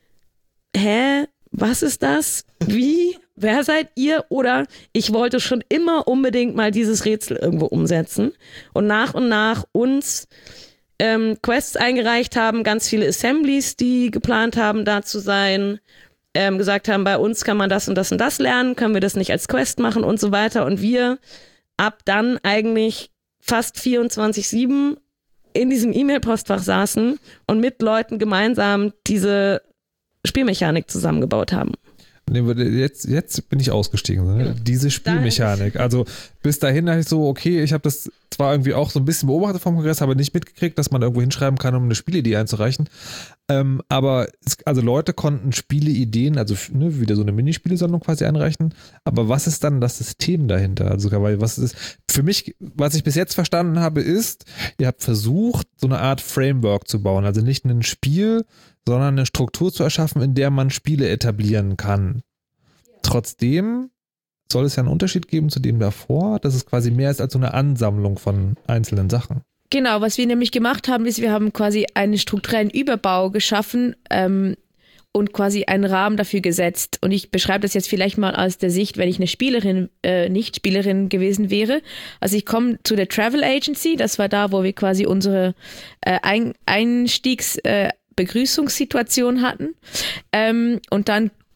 hä, was ist das? Wie? Wer seid ihr? Oder ich wollte schon immer unbedingt mal dieses Rätsel irgendwo umsetzen. Und nach und nach uns ähm, Quests eingereicht haben, ganz viele Assemblies, die geplant haben, da zu sein, ähm, gesagt haben, bei uns kann man das und das und das lernen, können wir das nicht als Quest machen und so weiter. Und wir ab dann eigentlich fast vierundzwanzig sieben in diesem E-Mail-Postfach saßen und mit Leuten gemeinsam diese Spielmechanik zusammengebaut haben. Jetzt, jetzt bin ich ausgestiegen. Ne? Diese Spielmechanik. Also bis dahin dachte ich so, okay, ich habe das zwar irgendwie auch so ein bisschen beobachtet vom Kongress, aber nicht mitgekriegt, dass man irgendwo hinschreiben kann, um eine Spielidee einzureichen. Ähm, aber es, also Leute konnten Spieleideen, also ne, wieder so eine Minispielesammlung quasi einreichen. Aber was ist dann das System dahinter? Also weil was ist für mich, was ich bis jetzt verstanden habe, ist, ihr habt versucht, so eine Art Framework zu bauen. Also nicht ein Spiel, sondern eine Struktur zu erschaffen, in der man Spiele etablieren kann. Ja. Trotzdem soll es ja einen Unterschied geben zu dem davor, dass es quasi mehr ist als so eine Ansammlung von einzelnen Sachen. Genau, was wir nämlich gemacht haben, ist, wir haben quasi einen strukturellen Überbau geschaffen ähm, und quasi einen Rahmen dafür gesetzt. Und ich beschreibe das jetzt vielleicht mal aus der Sicht, wenn ich eine Spielerin, äh, nicht Spielerin gewesen wäre. Also ich komme zu der Travel Agency, das war da, wo wir quasi unsere äh, Ein- Einstiegs- äh, Begrüßungssituation hatten. Ähm, und dann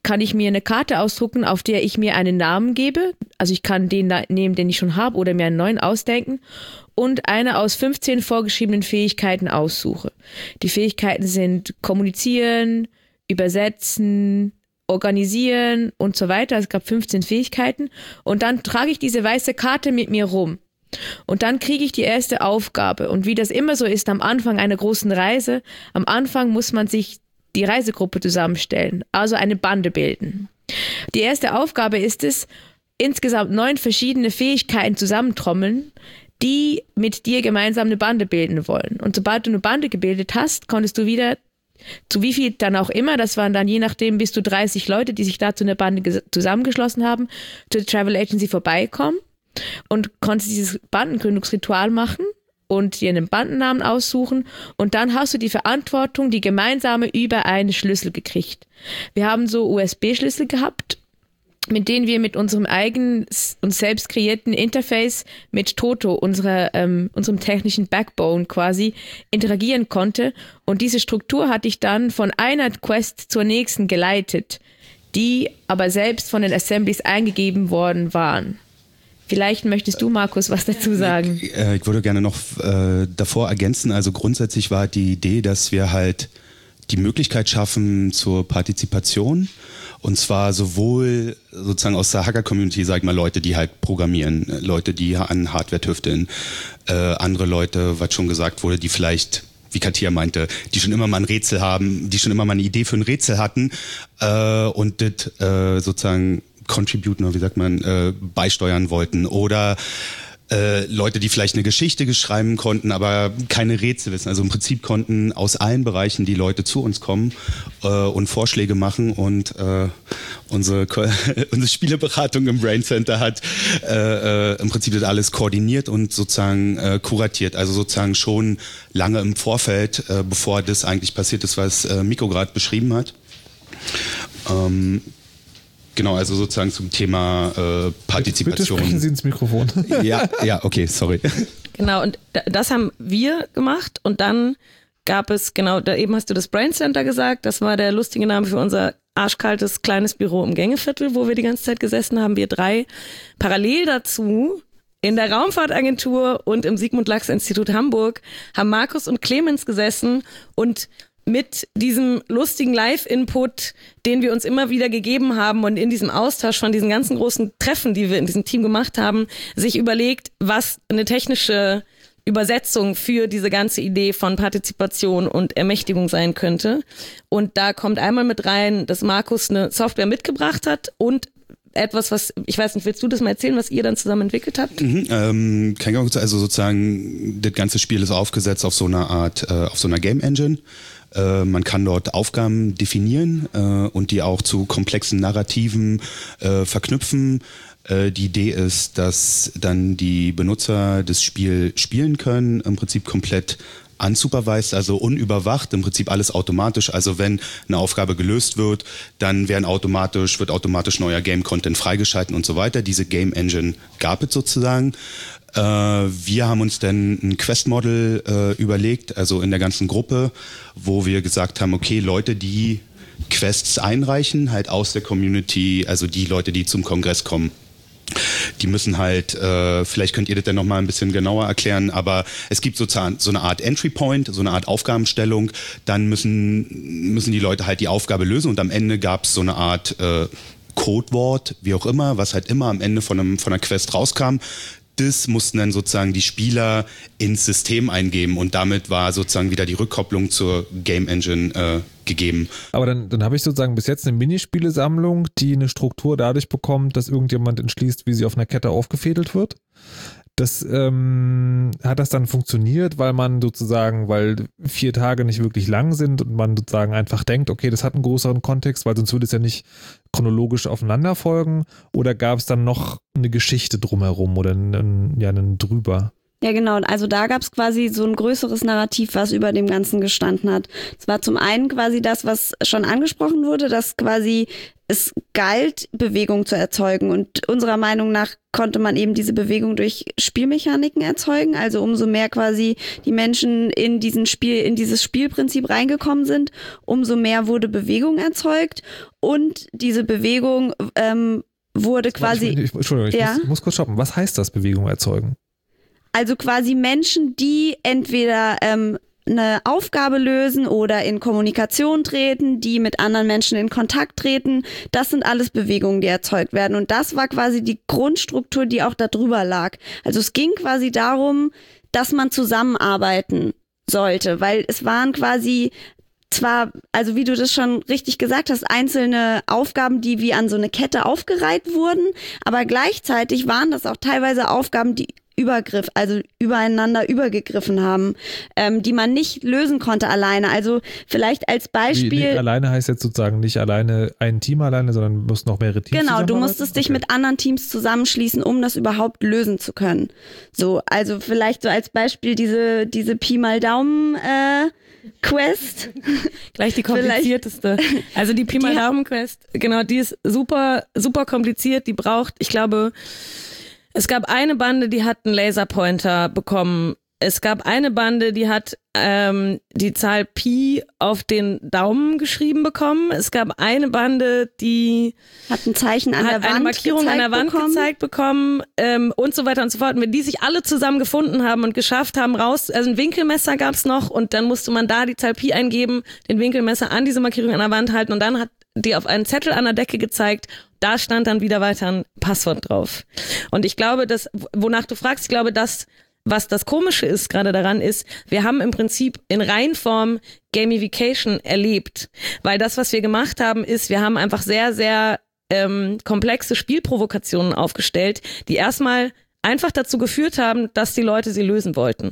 kann ich mir eine Karte ausdrucken, auf der ich mir einen Namen gebe. Also ich kann den da nehmen, den ich schon habe, oder mir einen neuen ausdenken. Und eine aus fünfzehn vorgeschriebenen Fähigkeiten aussuche. Die Fähigkeiten sind kommunizieren, übersetzen, organisieren und so weiter. Es gab fünfzehn Fähigkeiten. Und dann trage ich diese weiße Karte mit mir rum. Und dann kriege ich die erste Aufgabe. Und wie das immer so ist am Anfang einer großen Reise, am Anfang muss man sich die Reisegruppe zusammenstellen, also eine Bande bilden. Die erste Aufgabe ist es, insgesamt neun verschiedene Fähigkeiten zusammentrommeln, die mit dir gemeinsam eine Bande bilden wollen. Und sobald du eine Bande gebildet hast, konntest du wieder, zu wie viel dann auch immer, das waren dann je nachdem bis zu dreißig Leute, die sich da zu einer Bande zusammengeschlossen haben, zur Travel Agency vorbeikommen und konntest dieses Bandengründungsritual machen und dir einen Bandennamen aussuchen und dann hast du die Verantwortung, die gemeinsame über einen Schlüssel gekriegt. Wir haben so U S B-Schlüssel gehabt, mit denen wir mit unserem eigenen und selbst kreierten Interface mit Toto, unserer, ähm, unserem technischen Backbone quasi, interagieren konnte. Und diese Struktur hatte ich dann von einer Quest zur nächsten geleitet, die aber selbst von den Assemblies eingegeben worden waren. Vielleicht möchtest du, Markus, was dazu sagen. Ich, äh, ich würde gerne noch äh, davor ergänzen, also grundsätzlich war die Idee, dass wir halt die Möglichkeit schaffen zur Partizipation. Und zwar sowohl sozusagen aus der Hacker-Community, sag ich mal, Leute, die halt programmieren, Leute, die an Hardware tüfteln, äh, andere Leute, was schon gesagt wurde, die vielleicht, wie Katia meinte, die schon immer mal ein Rätsel haben, die schon immer mal eine Idee für ein Rätsel hatten äh, und das äh, sozusagen contributen, oder wie sagt man, äh, beisteuern wollten. Oder Äh, Leute, die vielleicht eine Geschichte schreiben konnten, aber keine Rätsel wissen. Also im Prinzip konnten aus allen Bereichen die Leute zu uns kommen äh, und Vorschläge machen und äh, unsere, unsere Spieleberatung im Brain Center hat äh, äh, im Prinzip das alles koordiniert und sozusagen äh, kuratiert. Also sozusagen schon lange im Vorfeld, äh, bevor das eigentlich passiert ist, was äh, Miko gerade beschrieben hat. Ähm, Genau, also sozusagen zum Thema äh, Partizipation. Bitte sprechen Sie ins Mikrofon. Ja, ja, okay, sorry. Genau, und das haben wir gemacht und dann gab es, genau, da eben hast du das Brain Center gesagt, das war der lustige Name für unser arschkaltes kleines Büro im Gängeviertel, wo wir die ganze Zeit gesessen haben, wir drei. Parallel dazu in der Raumfahrtagentur und im Sigmund-Lachs-Institut Hamburg haben Markus und Clemens gesessen und mit diesem lustigen Live-Input, den wir uns immer wieder gegeben haben und in diesem Austausch von diesen ganzen großen Treffen, die wir in diesem Team gemacht haben, sich überlegt, was eine technische Übersetzung für diese ganze Idee von Partizipation und Ermächtigung sein könnte. Und da kommt einmal mit rein, dass Markus eine Software mitgebracht hat und etwas, was, ich weiß nicht, willst du das mal erzählen, was ihr dann zusammen entwickelt habt? Mhm, ähm, kann ich auch sagen, also sozusagen, das ganze Spiel ist aufgesetzt auf so einer Art, äh, auf so einer Game Engine. Äh, man kann dort Aufgaben definieren äh, und die auch zu komplexen Narrativen äh, verknüpfen. Äh, die Idee ist, dass dann die Benutzer das Spiel spielen können, im Prinzip komplett unsupervised, also unüberwacht, im Prinzip alles automatisch. Also wenn eine Aufgabe gelöst wird, dann werden automatisch, wird automatisch neuer Game-Content freigeschalten und so weiter. Diese Game Engine gab es sozusagen. Äh, wir haben uns dann ein Quest-Model äh, überlegt, also in der ganzen Gruppe, wo wir gesagt haben, okay, Leute, die Quests einreichen, halt aus der Community, also die Leute, die zum Kongress kommen, die müssen halt, äh, vielleicht könnt ihr das dann nochmal ein bisschen genauer erklären, aber es gibt sozusagen so eine Art Entry Point, so eine Art Aufgabenstellung, dann müssen, müssen die Leute halt die Aufgabe lösen und am Ende gab es so eine Art äh, Codewort, wie auch immer, was halt immer am Ende von, einem, von einer Quest rauskam. Das mussten dann sozusagen die Spieler ins System eingeben und damit war sozusagen wieder die Rückkopplung zur Game Engine äh, gegeben. Aber dann, dann habe ich sozusagen bis jetzt eine Minispielesammlung, die eine Struktur dadurch bekommt, dass irgendjemand entschließt, wie sie auf einer Kette aufgefädelt wird. Das ähm, hat das dann funktioniert, weil man sozusagen, weil vier Tage nicht wirklich lang sind und man sozusagen einfach denkt, okay, das hat einen größeren Kontext, weil sonst würde es ja nicht chronologisch aufeinander folgen. Oder gab es dann noch eine Geschichte drumherum oder einen, ja, einen drüber? Ja, genau. Also da gab es quasi so ein größeres Narrativ, was über dem Ganzen gestanden hat. Es war zum einen quasi das, was schon angesprochen wurde, dass quasi es galt, Bewegung zu erzeugen. Und unserer Meinung nach konnte man eben diese Bewegung durch Spielmechaniken erzeugen. Also umso mehr quasi die Menschen in diesen Spiel, in dieses Spielprinzip reingekommen sind, umso mehr wurde Bewegung erzeugt. Und diese Bewegung ähm, wurde quasi... Ich, ich, Entschuldigung, ich ja? muss, muss kurz stoppen. Was heißt das, Bewegung erzeugen? Also quasi Menschen, die entweder ähm, eine Aufgabe lösen oder in Kommunikation treten, die mit anderen Menschen in Kontakt treten, das sind alles Bewegungen, die erzeugt werden. Und das war quasi die Grundstruktur, die auch da drüber lag. Also es ging quasi darum, dass man zusammenarbeiten sollte, weil es waren quasi zwar, also wie du das schon richtig gesagt hast, einzelne Aufgaben, die wie an so eine Kette aufgereiht wurden, aber gleichzeitig waren das auch teilweise Aufgaben, die Übergriff, also übereinander übergegriffen haben, ähm, die man nicht lösen konnte alleine. Also vielleicht als Beispiel. Wie, nee, alleine heißt jetzt sozusagen nicht alleine ein Team alleine, sondern musst noch mehrere Teams Genau, du zusammenarbeiten? musstest dich Okay. mit anderen Teams zusammenschließen, um das überhaupt lösen zu können. So, also vielleicht so als Beispiel diese, diese Pi mal Daumen äh, Quest. Gleich die komplizierteste. Also die Pi mal Die- Daumen Quest, genau, die ist super, super kompliziert. Die braucht, ich glaube, es gab eine Bande, die hat einen Laserpointer bekommen. Es gab eine Bande, die hat ähm, die Zahl Pi auf den Daumen geschrieben bekommen. Es gab eine Bande, die Hat ein Zeichen an hat der Wand eine Markierung an der Wand bekommen. gezeigt bekommen ähm, und so weiter und so fort. Und wenn die sich alle zusammen gefunden haben und geschafft haben, raus, also ein Winkelmesser gab's noch und dann musste man da die Zahl Pi eingeben, den Winkelmesser an diese Markierung an der Wand halten und dann hat die auf einen Zettel an der Decke gezeigt. Da stand dann wieder weiter ein Passwort drauf. Und ich glaube, dass, wonach du fragst, ich glaube, dass was das Komische ist gerade daran ist, wir haben im Prinzip in Reinform Gamification erlebt. Weil das, was wir gemacht haben, ist, wir haben einfach sehr, sehr ähm, komplexe Spielprovokationen aufgestellt, die erstmal einfach dazu geführt haben, dass die Leute sie lösen wollten.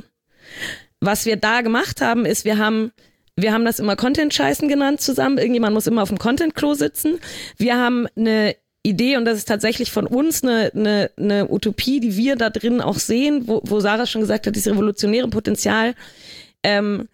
Was wir da gemacht haben, ist, wir haben wir haben das immer Content-Scheißen genannt zusammen. Irgendjemand muss immer auf dem Content-Klo sitzen. Wir haben eine Idee, und das ist tatsächlich von uns eine, eine, eine Utopie, die wir da drin auch sehen, wo, wo Sarah schon gesagt hat, dieses revolutionäre Potenzial. Ähm,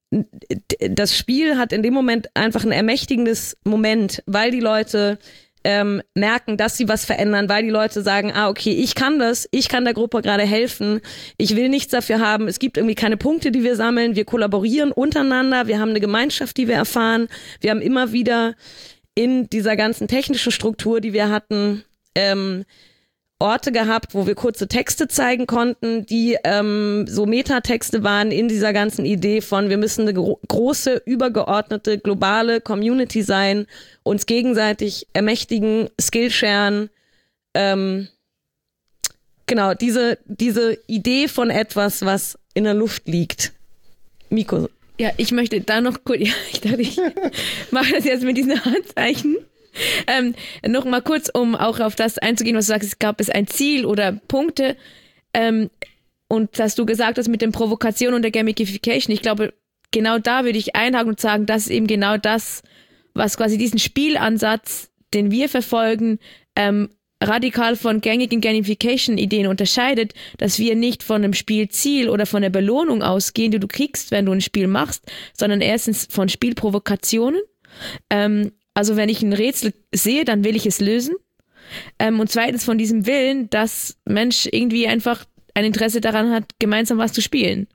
das Spiel hat in dem Moment einfach ein ermächtigendes Moment, weil die Leute ähm, merken, dass sie was verändern, weil die Leute sagen, ah, okay, ich kann das, ich kann der Gruppe gerade helfen, ich will nichts dafür haben, es gibt irgendwie keine Punkte, die wir sammeln, wir kollaborieren untereinander, wir haben eine Gemeinschaft, die wir erfahren, wir haben immer wieder in dieser ganzen technischen Struktur, die wir hatten, ähm, Orte gehabt, wo wir kurze Texte zeigen konnten, die ähm, so Metatexte waren in dieser ganzen Idee von, wir müssen eine gro- große, übergeordnete, globale Community sein, uns gegenseitig ermächtigen, Skillsharen. Ähm, genau, diese, diese Idee von etwas, was in der Luft liegt. Miko. Ja, ich möchte da noch kurz, ja, ich dachte, ich mache das jetzt mit diesen Handzeichen. Ähm, noch mal kurz, um auch auf das einzugehen, was du sagst, es gab es ein Ziel oder Punkte ähm, und dass du gesagt hast mit den Provokationen und der Gamification, ich glaube, genau da würde ich einhaken und sagen, das ist eben genau das, was quasi diesen Spielansatz, den wir verfolgen, ähm, radikal von gängigen Gamification-Ideen unterscheidet, dass wir nicht von einem Spielziel oder von der Belohnung ausgehen, die du kriegst, wenn du ein Spiel machst, sondern erstens von Spielprovokationen. Ähm, also wenn ich ein Rätsel sehe, dann will ich es lösen. Ähm, und zweitens von diesem Willen, dass Mensch irgendwie einfach ein Interesse daran hat, gemeinsam was zu spielen.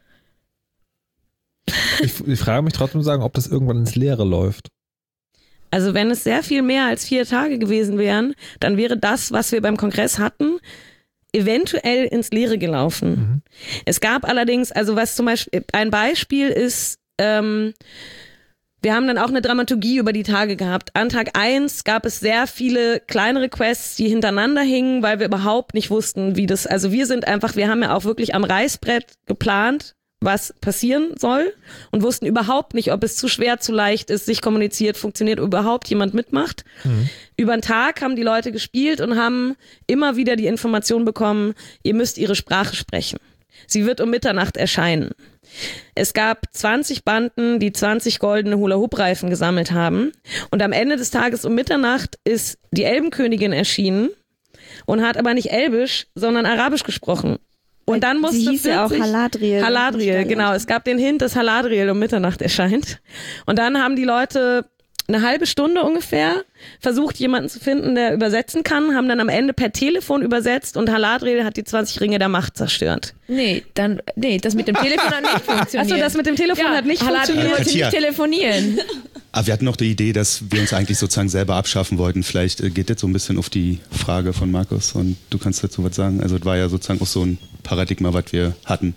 Ich, ich frage mich trotzdem sagen, ob das irgendwann ins Leere läuft. Also wenn es sehr viel mehr als vier Tage gewesen wären, dann wäre das, was wir beim Kongress hatten, eventuell ins Leere gelaufen. Mhm. Es gab allerdings, also was zum Beispiel, ein Beispiel ist, ähm, wir haben dann auch eine Dramaturgie über die Tage gehabt. An Tag eins gab es sehr viele kleinere Quests, die hintereinander hingen, weil wir überhaupt nicht wussten, wie das, also wir sind einfach, wir haben ja auch wirklich am Reißbrett geplant, was passieren soll und wussten überhaupt nicht, ob es zu schwer, zu leicht ist, sich kommuniziert, funktioniert, überhaupt jemand mitmacht. Mhm. Über den Tag haben die Leute gespielt und haben immer wieder die Information bekommen, ihr müsst ihre Sprache sprechen. Sie wird um Mitternacht erscheinen. Es gab zwanzig Banden, die zwanzig goldene Hula-Hoop-Reifen gesammelt haben und am Ende des Tages um Mitternacht ist die Elbenkönigin erschienen und hat aber nicht Elbisch, sondern Arabisch gesprochen. Und dann musste Sie hieß ja auch Haladriel. Haladriel, genau. Es gab den Hint, dass Haladriel um Mitternacht erscheint. Und dann haben die Leute eine halbe Stunde ungefähr versucht, jemanden zu finden, der übersetzen kann, haben dann am Ende per Telefon übersetzt und Haladriel hat die zwanzig Ringe der Macht zerstört. Nee, dann, nee, das mit dem Telefon hat nicht funktioniert. Achso, das mit dem Telefon ja, hat nicht Haladriel funktioniert. wollte Katia. nicht telefonieren. Aber wir hatten noch die Idee, dass wir uns eigentlich sozusagen selber abschaffen wollten. Vielleicht äh, geht das so ein bisschen auf die Frage von Markus und du kannst dazu was sagen. Also es war ja sozusagen auch so ein Paradigma, was wir hatten.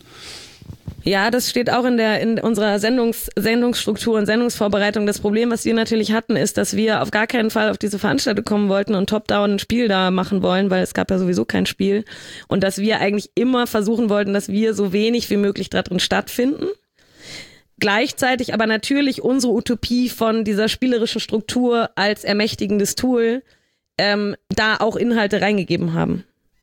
Ja, das steht auch in der in unserer Sendungs, Sendungsstruktur und Sendungsvorbereitung. Das Problem, was wir natürlich hatten, ist, dass wir auf gar keinen Fall auf diese Veranstaltung kommen wollten und top-down ein Spiel da machen wollen, weil es gab ja sowieso kein Spiel. Und dass wir eigentlich immer versuchen wollten, dass wir so wenig wie möglich da drin stattfinden. Gleichzeitig aber natürlich unsere Utopie von dieser spielerischen Struktur als ermächtigendes Tool ähm, da auch Inhalte reingegeben haben.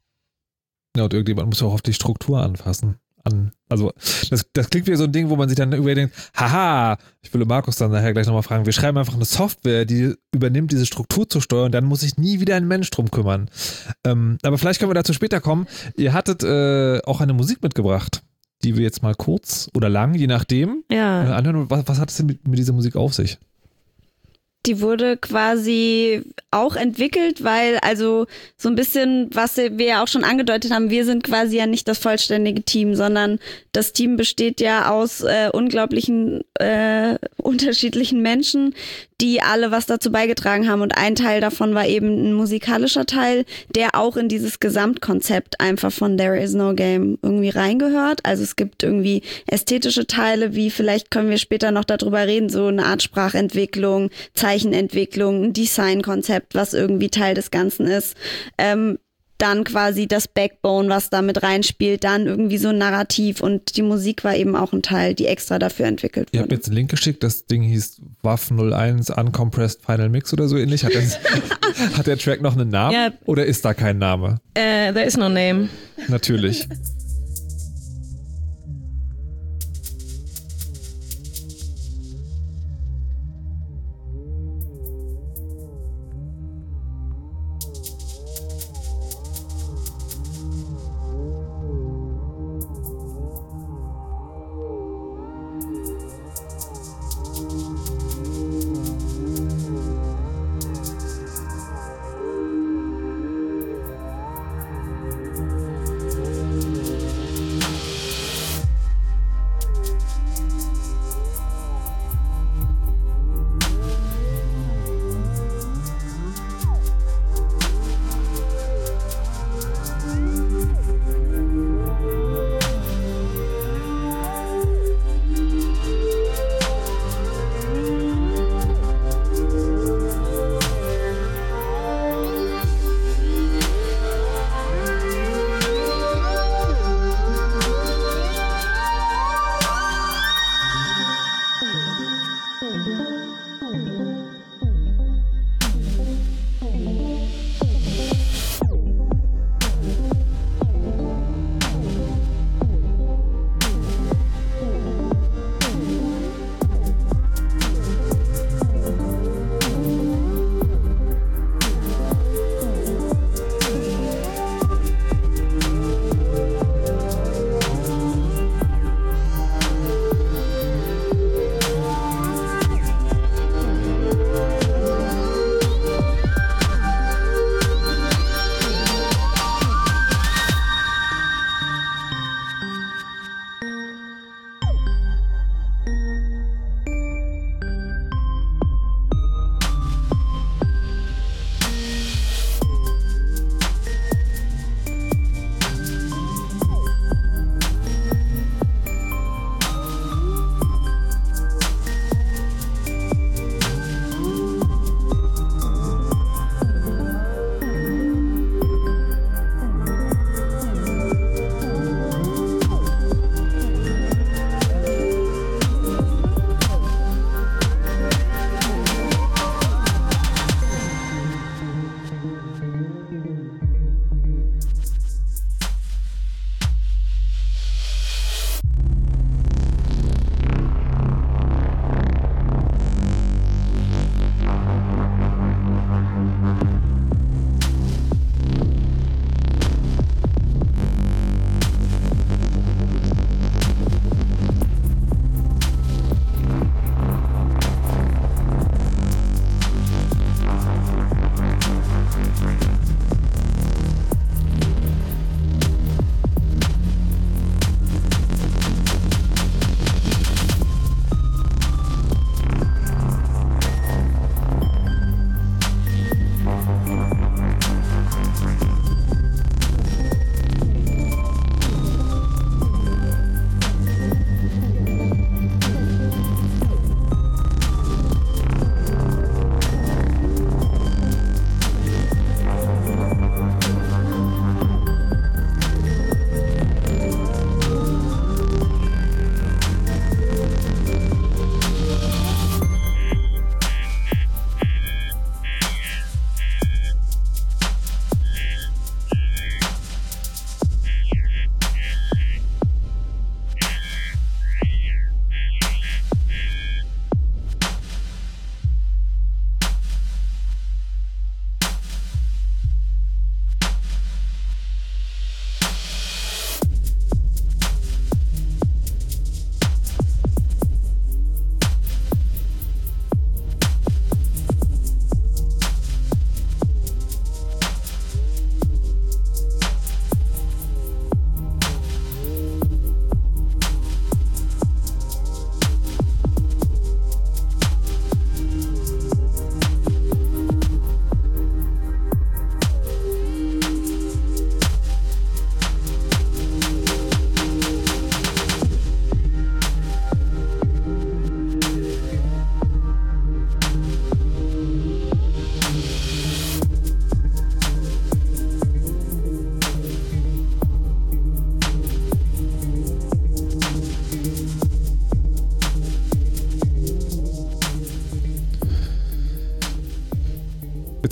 Ja, und irgendjemand muss ja auch auf die Struktur anfassen. An, also das, das klingt wie so ein Ding, wo man sich dann überdenkt, haha, ich will Markus dann nachher gleich nochmal fragen, wir schreiben einfach eine Software, die übernimmt diese Struktur zu steuern, dann muss sich nie wieder ein Mensch drum kümmern. Ähm, aber vielleicht können wir dazu später kommen. Ihr hattet äh, auch eine Musik mitgebracht, die wir jetzt mal kurz oder lang, je nachdem, Ja. äh, anhören. Was, was hat es denn mit, mit dieser Musik auf sich? Die wurde quasi auch entwickelt, weil also so ein bisschen, was wir ja auch schon angedeutet haben, wir sind quasi ja nicht das vollständige Team, sondern das Team besteht ja aus äh, unglaublichen äh, unterschiedlichen Menschen, die alle was dazu beigetragen haben. Und ein Teil davon war eben ein musikalischer Teil, der auch in dieses Gesamtkonzept einfach von There Is No Game irgendwie reingehört. Also es gibt irgendwie ästhetische Teile, wie vielleicht können wir später noch darüber reden, so eine Art Sprachentwicklung, Zeichenentwicklung, ein Designkonzept, was irgendwie Teil des Ganzen ist. Ähm, dann quasi das Backbone, was da mit reinspielt, dann irgendwie so ein Narrativ und die Musik war eben auch ein Teil, die extra dafür entwickelt Ihr habt wurde. jetzt einen Link geschickt, das Ding hieß W A F null eins Uncompressed Final Mix oder so ähnlich. Hat, das, hat der Track noch einen Namen Ja. oder ist da kein Name? Äh, there is no name. Natürlich.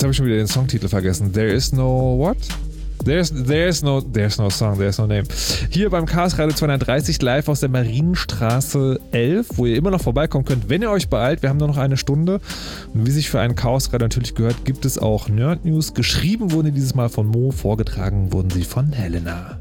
Jetzt habe ich schon wieder den Songtitel vergessen. There is no what? There's, there's, no, there's no song, there's no name. Hier beim Chaos Radio zweihundertdreißig live aus der Marienstraße elf, wo ihr immer noch vorbeikommen könnt, wenn ihr euch beeilt. Wir haben nur noch eine Stunde. Und wie sich für einen Chaos Radio natürlich gehört, gibt es auch Nerd News. Geschrieben wurden die dieses Mal von Mo, vorgetragen wurden sie von Helena.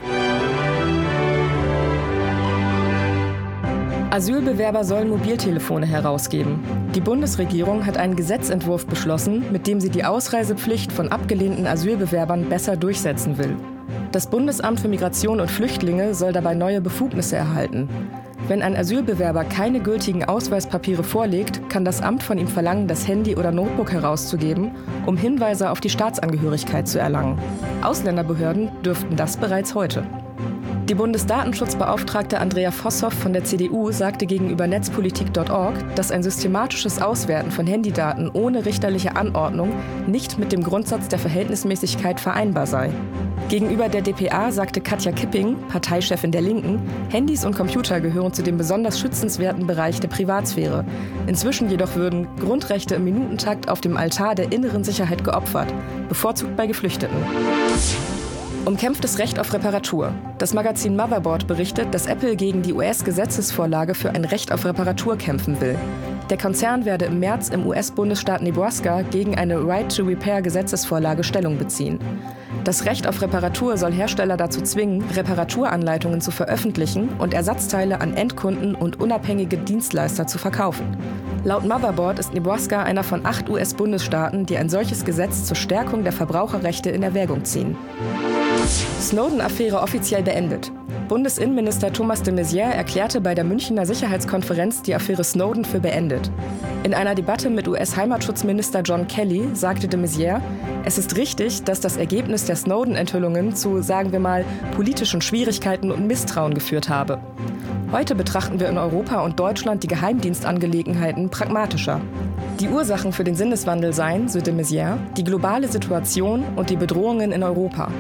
Asylbewerber sollen Mobiltelefone herausgeben. Die Bundesregierung hat einen Gesetzentwurf beschlossen, mit dem sie die Ausreisepflicht von abgelehnten Asylbewerbern besser durchsetzen will. Das Bundesamt für Migration und Flüchtlinge soll dabei neue Befugnisse erhalten. Wenn ein Asylbewerber keine gültigen Ausweispapiere vorlegt, kann das Amt von ihm verlangen, das Handy oder Notebook herauszugeben, um Hinweise auf die Staatsangehörigkeit zu erlangen. Ausländerbehörden dürften das bereits heute. Die Bundesdatenschutzbeauftragte Andrea Vosshoff von der C D U sagte gegenüber netzpolitik punkt org, dass ein systematisches Auswerten von Handydaten ohne richterliche Anordnung nicht mit dem Grundsatz der Verhältnismäßigkeit vereinbar sei. Gegenüber der d p a sagte Katja Kipping, Parteichefin der Linken, Handys und Computer gehören zu dem besonders schützenswerten Bereich der Privatsphäre. Inzwischen jedoch würden Grundrechte im Minutentakt auf dem Altar der inneren Sicherheit geopfert, bevorzugt bei Geflüchteten. Umkämpftes Recht auf Reparatur. Das Magazin Motherboard berichtet, dass Apple gegen die U S-Gesetzesvorlage für ein Recht auf Reparatur kämpfen will. Der Konzern werde im März im U S-Bundesstaat Nebraska gegen eine Right-to-Repair-Gesetzesvorlage Stellung beziehen. Das Recht auf Reparatur soll Hersteller dazu zwingen, Reparaturanleitungen zu veröffentlichen und Ersatzteile an Endkunden und unabhängige Dienstleister zu verkaufen. Laut Motherboard ist Nebraska einer von acht U S-Bundesstaaten, die ein solches Gesetz zur Stärkung der Verbraucherrechte in Erwägung ziehen. Snowden-Affäre offiziell beendet. Bundesinnenminister Thomas de Maizière erklärte bei der Münchner Sicherheitskonferenz die Affäre Snowden für beendet. In einer Debatte mit U S-Heimatschutzminister John Kelly sagte de Maizière, es ist richtig, dass das Ergebnis der Snowden-Enthüllungen zu, sagen wir mal, politischen Schwierigkeiten und Misstrauen geführt habe. Heute betrachten wir in Europa und Deutschland die Geheimdienstangelegenheiten pragmatischer. Die Ursachen für den Sinneswandel seien, so de Maizière, die globale Situation und die Bedrohungen in Europa.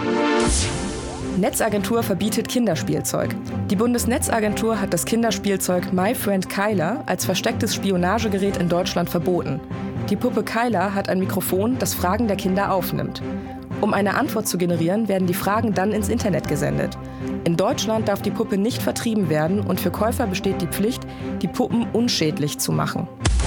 Netzagentur verbietet Kinderspielzeug. Die Bundesnetzagentur hat das Kinderspielzeug My Friend Kyla als verstecktes Spionagegerät in Deutschland verboten. Die Puppe Kyla hat ein Mikrofon, das Fragen der Kinder aufnimmt. Um eine Antwort zu generieren, werden die Fragen dann ins Internet gesendet. In Deutschland darf die Puppe nicht vertrieben werden und für Käufer besteht die Pflicht, die Puppen unschädlich zu machen.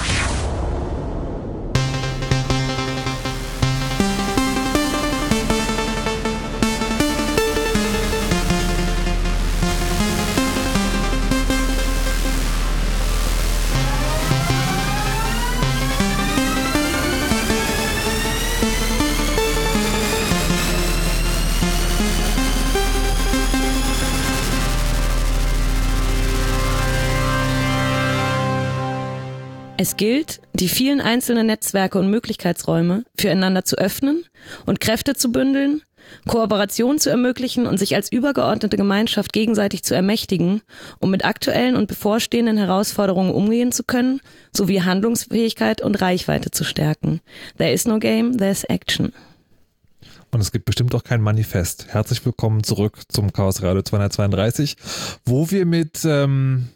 Es gilt, die vielen einzelnen Netzwerke und Möglichkeitsräume füreinander zu öffnen und Kräfte zu bündeln, Kooperation zu ermöglichen und sich als übergeordnete Gemeinschaft gegenseitig zu ermächtigen, um mit aktuellen und bevorstehenden Herausforderungen umgehen zu können, sowie Handlungsfähigkeit und Reichweite zu stärken. There is no game, there's action. Und es gibt bestimmt auch kein Manifest. Herzlich willkommen zurück zum Chaos Radio zweihundertzweiunddreißig, wo wir mit ähm,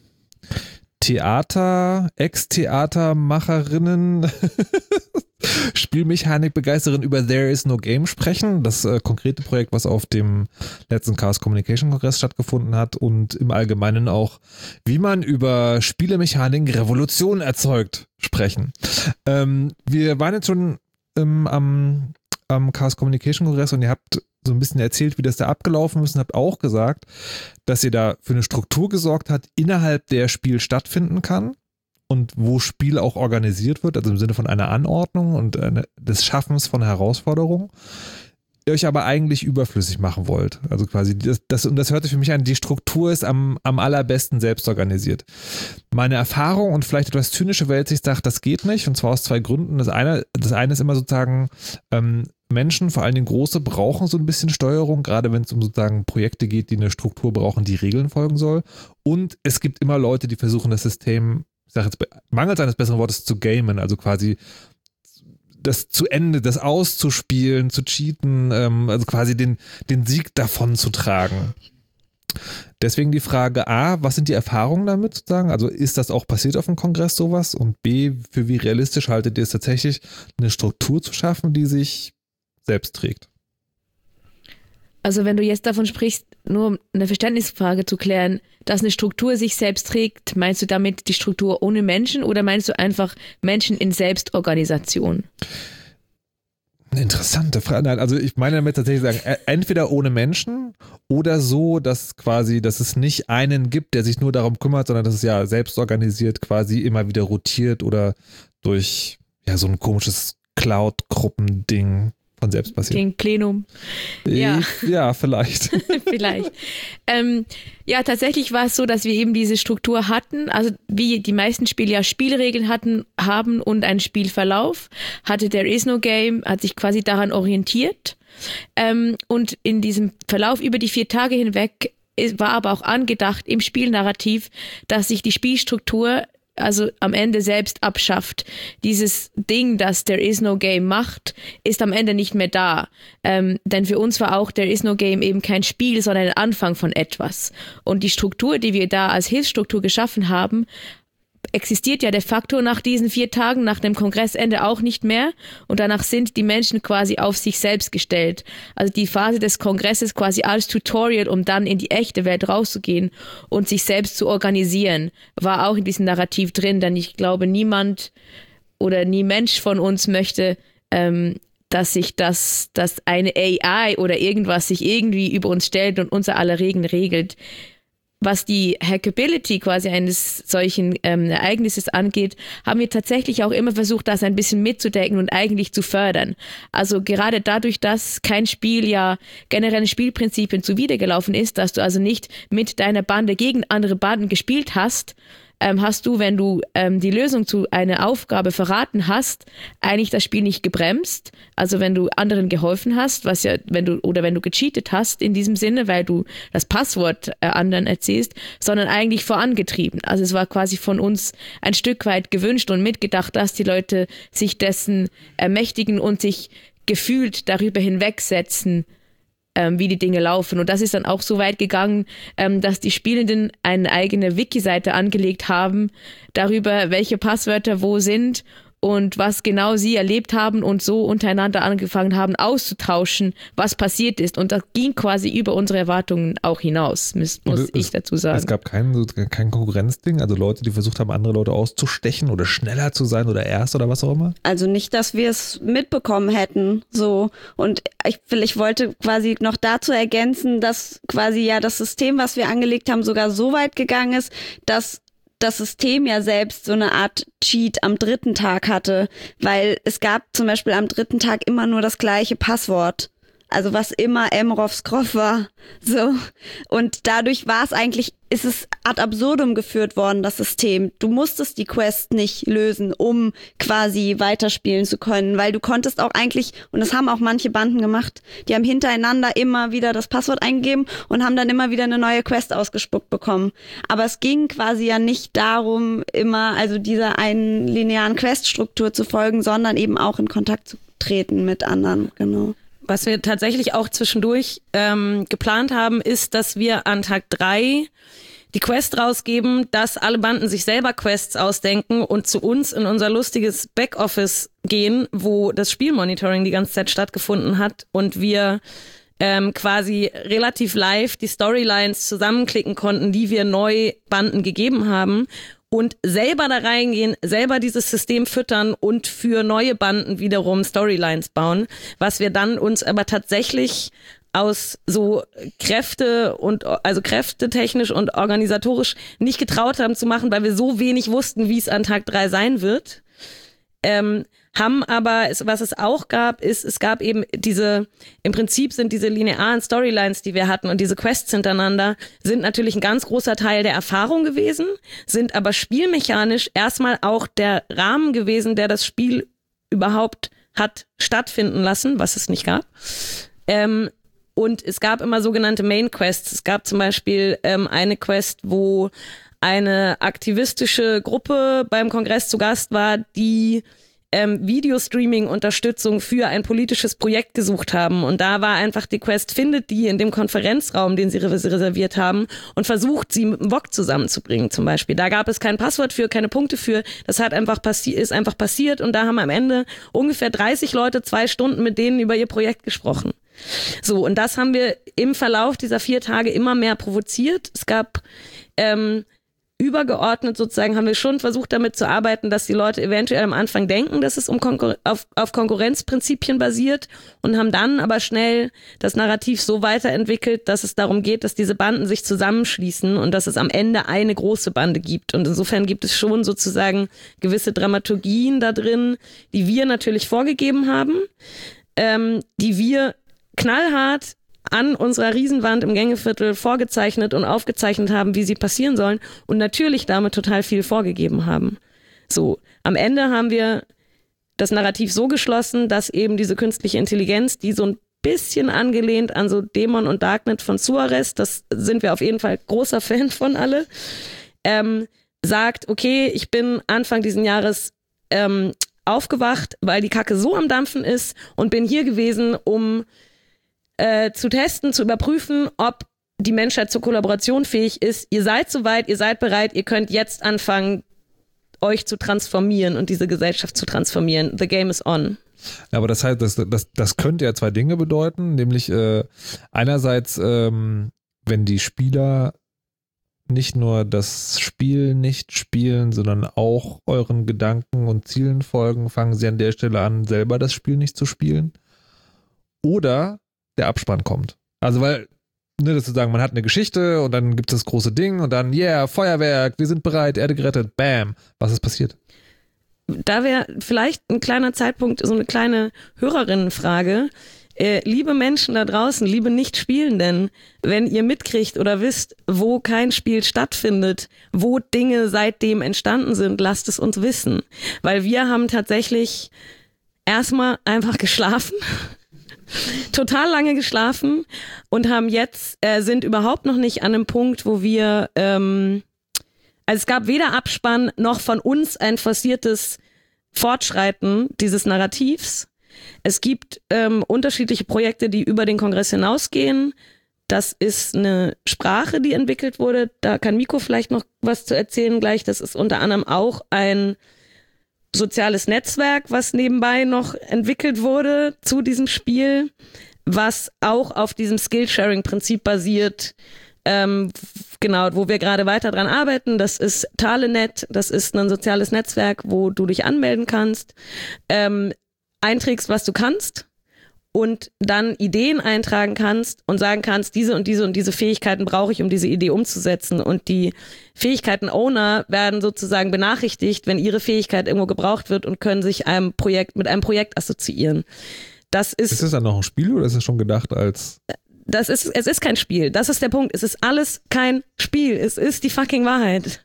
Theater, Ex-Theatermacherinnen, Spielmechanikbegeisterin über There is no game sprechen. Das äh, konkrete Projekt, was auf dem letzten Chaos Communication Kongress stattgefunden hat und im Allgemeinen auch, wie man über Spielemechanik Revolution erzeugt, sprechen. Ähm, wir waren jetzt schon ähm, am, am Chaos Communication Kongress und ihr habt so ein bisschen erzählt, wie das da abgelaufen ist und habt auch gesagt, dass ihr da für eine Struktur gesorgt habt, innerhalb der Spiel stattfinden kann und wo Spiel auch organisiert wird, also im Sinne von einer Anordnung und eine, des Schaffens von Herausforderungen, ihr euch aber eigentlich überflüssig machen wollt. Also quasi, das, das, und das hört sich für mich an, die Struktur ist am, am allerbesten selbst organisiert. Meine Erfahrung und vielleicht etwas zynische Weltsicht sagt, das geht nicht, und zwar aus zwei Gründen. Das eine, das eine ist immer sozusagen, ähm, Menschen, vor allen Dingen große, brauchen so ein bisschen Steuerung, gerade wenn es um sozusagen Projekte geht, die eine Struktur brauchen, die Regeln folgen soll. Und es gibt immer Leute, die versuchen, das System, ich sage jetzt mangels eines besseren Wortes, zu gamen, also quasi das zu Ende, das auszuspielen, zu cheaten, ähm, also quasi den, den Sieg davon zu tragen. Deswegen die Frage A, was sind die Erfahrungen damit sozusagen? Also ist das auch passiert auf dem Kongress sowas? Und B, für wie realistisch haltet ihr es tatsächlich, eine Struktur zu schaffen, die sich selbst trägt? Also wenn du jetzt davon sprichst, nur um eine Verständnisfrage zu klären, dass eine Struktur sich selbst trägt, meinst du damit die Struktur ohne Menschen oder meinst du einfach Menschen in Selbstorganisation? Eine interessante Frage. Nein, also ich meine damit tatsächlich sagen, entweder ohne Menschen oder so, dass quasi, dass es nicht einen gibt, der sich nur darum kümmert, sondern dass es ja selbst organisiert quasi immer wieder rotiert oder durch ja so ein komisches Cloud-Gruppending von selbst passiert. Gegen Plenum. Ja, ja vielleicht. vielleicht. Ähm, ja, tatsächlich war es so, dass wir eben diese Struktur hatten. Also wie die meisten Spiele ja Spielregeln hatten, haben und einen Spielverlauf, hatte There Is No Game, hat sich quasi daran orientiert. Ähm, und in diesem Verlauf über die vier Tage hinweg war aber auch angedacht im Spielnarrativ, dass sich die Spielstruktur also am Ende selbst abschafft. Dieses Ding, das There Is No Game macht, ist am Ende nicht mehr da. Ähm, denn für uns war auch There Is No Game eben kein Spiel, sondern ein Anfang von etwas. Und die Struktur, die wir da als Hilfsstruktur geschaffen haben, existiert ja de facto nach diesen vier Tagen, nach dem Kongressende auch nicht mehr. Und danach sind die Menschen quasi auf sich selbst gestellt. Also die Phase des Kongresses quasi als Tutorial, um dann in die echte Welt rauszugehen und sich selbst zu organisieren, war auch in diesem Narrativ drin. Denn ich glaube, niemand oder nie Mensch von uns möchte, ähm, dass sich das, dass eine A I oder irgendwas sich irgendwie über uns stellt und unser aller Regeln regelt. Was die Hackability quasi eines solchen ähm, Ereignisses angeht, haben wir tatsächlich auch immer versucht, das ein bisschen mitzudecken und eigentlich zu fördern. Also gerade dadurch, dass kein Spiel ja generellen Spielprinzipien zuwidergelaufen ist, dass du also nicht mit deiner Bande gegen andere Banden gespielt hast, ähm, hast du, wenn du ähm, die Lösung zu einer Aufgabe verraten hast, eigentlich das Spiel nicht gebremst. Also wenn du anderen geholfen hast, was ja, wenn du, oder wenn du gecheatet hast in diesem Sinne, weil du das Passwort äh, anderen erzählst, sondern eigentlich vorangetrieben. Also es war quasi von uns ein Stück weit gewünscht und mitgedacht, dass die Leute sich dessen ermächtigen und sich gefühlt darüber hinwegsetzen, wie die Dinge laufen. Und das ist dann auch so weit gegangen, dass die Spielenden eine eigene Wiki-Seite angelegt haben, darüber, welche Passwörter wo sind und was genau sie erlebt haben und so untereinander angefangen haben auszutauschen, was passiert ist. Und das ging quasi über unsere Erwartungen auch hinaus, muss, muss es, ich dazu sagen. Es gab kein, kein Konkurrenzding, also Leute, die versucht haben, andere Leute auszustechen oder schneller zu sein oder erst oder was auch immer? Also nicht, dass wir es mitbekommen hätten, so. Und ich, ich wollte quasi noch dazu ergänzen, dass quasi ja das System, was wir angelegt haben, sogar so weit gegangen ist, dass das System ja selbst so eine Art Cheat am dritten Tag hatte, weil es gab zum Beispiel am dritten Tag immer nur das gleiche Passwort. Also was immer Emrovskroff war, so. Und dadurch war es eigentlich, ist es ad absurdum geführt worden, das System. Du musstest die Quest nicht lösen, um quasi weiterspielen zu können, weil du konntest auch eigentlich, und das haben auch manche Banden gemacht, die haben hintereinander immer wieder das Passwort eingegeben und haben dann immer wieder eine neue Quest ausgespuckt bekommen. Aber es ging quasi ja nicht darum, immer, also dieser einen linearen Queststruktur zu folgen, sondern eben auch in Kontakt zu treten mit anderen, genau. Was wir tatsächlich auch zwischendurch ähm, geplant haben, ist, dass wir an Tag drei die Quest rausgeben, dass alle Banden sich selber Quests ausdenken und zu uns in unser lustiges Backoffice gehen, wo das Spielmonitoring die ganze Zeit stattgefunden hat und wir ähm, quasi relativ live die Storylines zusammenklicken konnten, die wir neu Banden gegeben haben. Und selber da reingehen, selber dieses System füttern und für neue Banden wiederum Storylines bauen, was wir dann uns aber tatsächlich aus so Kräfte und also kräftetechnisch und organisatorisch nicht getraut haben zu machen, weil wir so wenig wussten, wie es an Tag drei sein wird. Ähm, haben aber, was es auch gab, ist, es gab eben diese, im Prinzip sind diese linearen Storylines, die wir hatten und diese Quests hintereinander, sind natürlich ein ganz großer Teil der Erfahrung gewesen, sind aber spielmechanisch erstmal auch der Rahmen gewesen, der das Spiel überhaupt hat stattfinden lassen, was es nicht gab. Ähm, und es gab immer sogenannte Main Quests. Es gab zum Beispiel ähm, eine Quest, wo eine aktivistische Gruppe beim Kongress zu Gast war, die ähm, Videostreaming-Unterstützung für ein politisches Projekt gesucht haben. Und da war einfach die Quest, findet die in dem Konferenzraum, den sie reserviert haben und versucht, sie mit dem V O G zusammenzubringen zum Beispiel. Da gab es kein Passwort für, keine Punkte für. Das hat einfach passi- ist einfach passiert und da haben am Ende ungefähr dreißig Leute zwei Stunden mit denen über ihr Projekt gesprochen. So, und das haben wir im Verlauf dieser vier Tage immer mehr provoziert. Es gab ähm, übergeordnet sozusagen, haben wir schon versucht damit zu arbeiten, dass die Leute eventuell am Anfang denken, dass es um Konkur- auf, auf Konkurrenzprinzipien basiert und haben dann aber schnell das Narrativ so weiterentwickelt, dass es darum geht, dass diese Banden sich zusammenschließen und dass es am Ende eine große Bande gibt. Und insofern gibt es schon sozusagen gewisse Dramaturgien da drin, die wir natürlich vorgegeben haben, ähm, die wir knallhart an unserer Riesenwand im Gängeviertel vorgezeichnet und aufgezeichnet haben, wie sie passieren sollen und natürlich damit total viel vorgegeben haben. So, am Ende haben wir das Narrativ so geschlossen, dass eben diese künstliche Intelligenz, die so ein bisschen angelehnt an so Dämon und Darknet von Suarez, das sind wir auf jeden Fall großer Fan von alle, ähm, sagt, okay, ich bin Anfang diesen Jahres ähm, aufgewacht, weil die Kacke so am Dampfen ist und bin hier gewesen, um Äh, zu testen, zu überprüfen, ob die Menschheit zur Kollaboration fähig ist. Ihr seid soweit, ihr seid bereit, ihr könnt jetzt anfangen, euch zu transformieren und diese Gesellschaft zu transformieren. The game is on. Aber das heißt, das, das, das könnte ja zwei Dinge bedeuten, nämlich äh, einerseits, ähm, wenn die Spieler nicht nur das Spiel nicht spielen, sondern auch euren Gedanken und Zielen folgen, fangen sie an der Stelle an, selber das Spiel nicht zu spielen. Oder der Abspann kommt. Also weil, ne, das zu sagen, man hat eine Geschichte und dann gibt es das große Ding und dann, yeah, Feuerwerk, wir sind bereit, Erde gerettet, bam. Was ist passiert? Da wäre vielleicht ein kleiner Zeitpunkt, so eine kleine Hörerinnenfrage. Äh, liebe Menschen da draußen, liebe Nicht-Spielenden, wenn ihr mitkriegt oder wisst, wo kein Spiel stattfindet, wo Dinge seitdem entstanden sind, lasst es uns wissen. Weil wir haben tatsächlich erstmal einfach geschlafen. Total lange geschlafen und haben jetzt, äh, sind überhaupt noch nicht an einem Punkt, wo wir, ähm, also es gab weder Abspann noch von uns ein forciertes Fortschreiten dieses Narrativs. Es gibt ähm, unterschiedliche Projekte, die über den Kongress hinausgehen. Das ist eine Sprache, die entwickelt wurde. Da kann Miko vielleicht noch was zu erzählen gleich. Das ist unter anderem auch ein soziales Netzwerk, was nebenbei noch entwickelt wurde zu diesem Spiel, was auch auf diesem Skill-Sharing-Prinzip basiert, ähm, genau, wo wir gerade weiter dran arbeiten. Das ist Talenet, das ist ein soziales Netzwerk, wo du dich anmelden kannst, ähm, einträgst, was du kannst und dann Ideen eintragen kannst und sagen kannst, diese und diese und diese Fähigkeiten brauche ich, um diese Idee umzusetzen. Und die Fähigkeiten-Owner werden sozusagen benachrichtigt, wenn ihre Fähigkeit irgendwo gebraucht wird und können sich einem Projekt mit einem Projekt assoziieren. Das ist. Ist das dann noch ein Spiel oder ist es schon gedacht als? Das ist, es ist kein Spiel. Das ist der Punkt. Es ist alles kein Spiel. Es ist die fucking Wahrheit.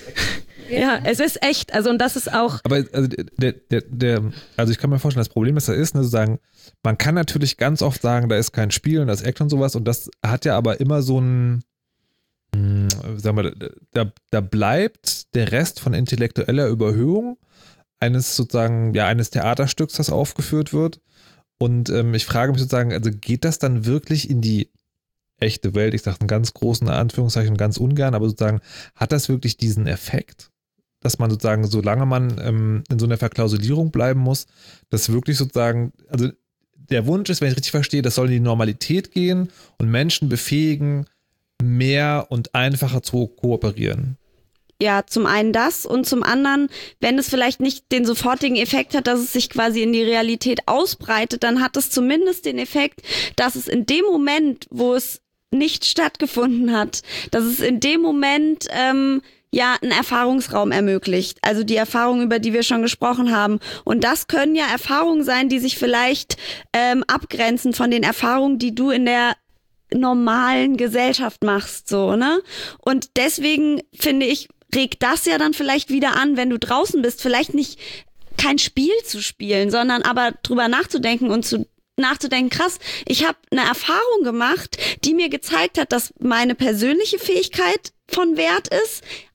Ja, es ist echt. Also, und das ist auch. Aber also, der, der, der, also ich kann mir vorstellen, das Problem, das da ist, ne, sozusagen, man kann natürlich ganz oft sagen, da ist kein Spiel und das ist Act und sowas und das hat ja aber immer so ein, mh, sagen wir, da, da bleibt der Rest von intellektueller Überhöhung eines sozusagen, ja, eines Theaterstücks, das aufgeführt wird. Und ähm, ich frage mich sozusagen, also geht das dann wirklich in die echte Welt? Ich sage einen ganz großen Anführungszeichen, ganz ungern, aber sozusagen, hat das wirklich diesen Effekt, dass man sozusagen, solange man ähm, in so einer Verklausulierung bleiben muss, dass wirklich sozusagen, also der Wunsch ist, wenn ich richtig verstehe, das soll in die Normalität gehen und Menschen befähigen, mehr und einfacher zu kooperieren. Ja, zum einen das und zum anderen, wenn es vielleicht nicht den sofortigen Effekt hat, dass es sich quasi in die Realität ausbreitet, dann hat es zumindest den Effekt, dass es in dem Moment, wo es nicht stattgefunden hat, dass es in dem Moment ähm, ja einen Erfahrungsraum ermöglicht. Also die Erfahrungen, über die wir schon gesprochen haben. Und das können ja Erfahrungen sein, die sich vielleicht ähm, abgrenzen von den Erfahrungen, die du in der normalen Gesellschaft machst, so, ne? Und deswegen finde ich, regt das ja dann vielleicht wieder an, wenn du draußen bist, vielleicht nicht kein Spiel zu spielen, sondern aber drüber nachzudenken und zu nachzudenken, krass, ich habe eine Erfahrung gemacht, die mir gezeigt hat, dass meine persönliche Fähigkeit von Wert ist,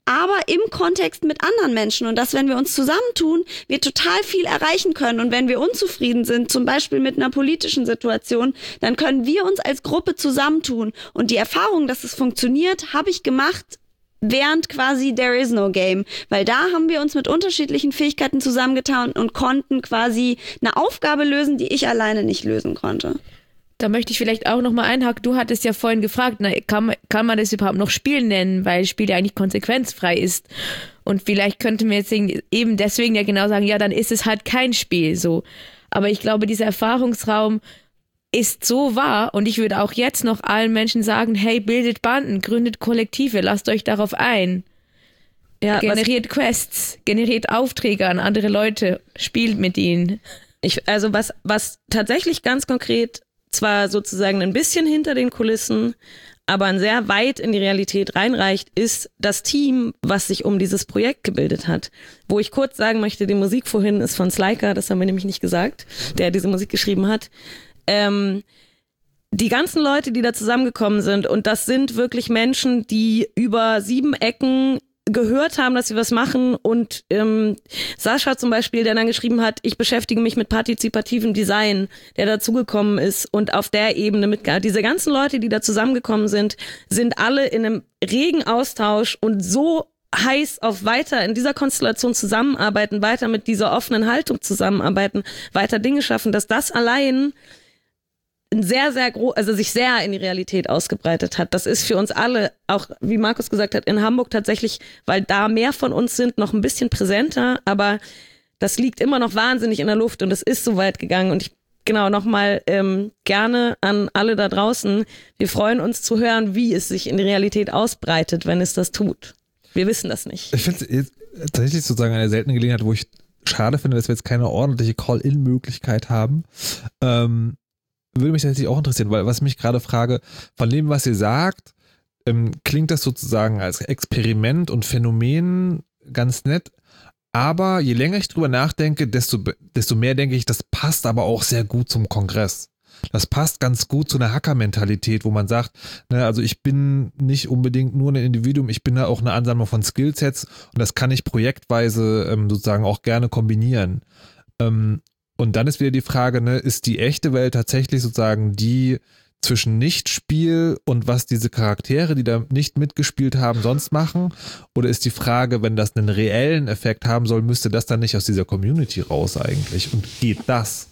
aber im Kontext mit anderen Menschen und dass, wenn wir uns zusammentun, wir total viel erreichen können und wenn wir unzufrieden sind, zum Beispiel mit einer politischen Situation, dann können wir uns als Gruppe zusammentun und die Erfahrung, dass es funktioniert, habe ich gemacht während quasi There is no game, weil da haben wir uns mit unterschiedlichen Fähigkeiten zusammengetan und konnten quasi eine Aufgabe lösen, die ich alleine nicht lösen konnte. Da möchte ich vielleicht auch nochmal einhaken. Du hattest ja vorhin gefragt, na, kann, kann man das überhaupt noch Spiel nennen, weil Spiel ja eigentlich konsequenzfrei ist. Und vielleicht könnte man jetzt eben deswegen ja genau sagen, ja, dann ist es halt kein Spiel so. Aber ich glaube, dieser Erfahrungsraum ist so wahr und ich würde auch jetzt noch allen Menschen sagen, hey, bildet Banden, gründet Kollektive, lasst euch darauf ein. Ja, generiert Quests, generiert Aufträge an andere Leute, spielt mit ihnen. Ich, also was, was tatsächlich ganz konkret zwar sozusagen ein bisschen hinter den Kulissen, aber sehr weit in die Realität reinreicht, ist das Team, was sich um dieses Projekt gebildet hat. Wo ich kurz sagen möchte, die Musik vorhin ist von Slaika, das haben wir nämlich nicht gesagt, der diese Musik geschrieben hat. Ähm, die ganzen Leute, die da zusammengekommen sind, und das sind wirklich Menschen, die über sieben Ecken gehört haben, dass sie was machen, und ähm, Sascha zum Beispiel, der dann geschrieben hat, ich beschäftige mich mit partizipativem Design, der dazugekommen ist und auf der Ebene mit, diese ganzen Leute, die da zusammengekommen sind, sind alle in einem regen Austausch und so heiß auf weiter in dieser Konstellation zusammenarbeiten, weiter mit dieser offenen Haltung zusammenarbeiten, weiter Dinge schaffen, dass das allein sehr, sehr groß, also sich sehr in die Realität ausgebreitet hat. Das ist für uns alle, auch wie Markus gesagt hat, in Hamburg tatsächlich, weil da mehr von uns sind, noch ein bisschen präsenter, aber das liegt immer noch wahnsinnig in der Luft und es ist so weit gegangen. Und ich, genau, nochmal ähm, gerne an alle da draußen, wir freuen uns zu hören, wie es sich in die Realität ausbreitet, wenn es das tut. Wir wissen das nicht. Ich finde es tatsächlich sozusagen eine seltene Gelegenheit, wo ich schade finde, dass wir jetzt keine ordentliche Call-In-Möglichkeit haben. Ähm, würde mich tatsächlich auch interessieren, weil was ich mich gerade frage, von dem, was ihr sagt, ähm, klingt das sozusagen als Experiment und Phänomen ganz nett, aber je länger ich drüber nachdenke, desto, desto mehr denke ich, das passt aber auch sehr gut zum Kongress. Das passt ganz gut zu einer Hacker-Mentalität, wo man sagt, ne, also ich bin nicht unbedingt nur ein Individuum, ich bin da auch eine Ansammlung von Skillsets und das kann ich projektweise ähm, sozusagen auch gerne kombinieren. Ähm, Und dann ist wieder die Frage, ne, ist die echte Welt tatsächlich sozusagen die zwischen Nicht-Spiel und was diese Charaktere, die da nicht mitgespielt haben, sonst machen? Oder ist die Frage, wenn das einen reellen Effekt haben soll, müsste das dann nicht aus dieser Community raus eigentlich? Und geht das?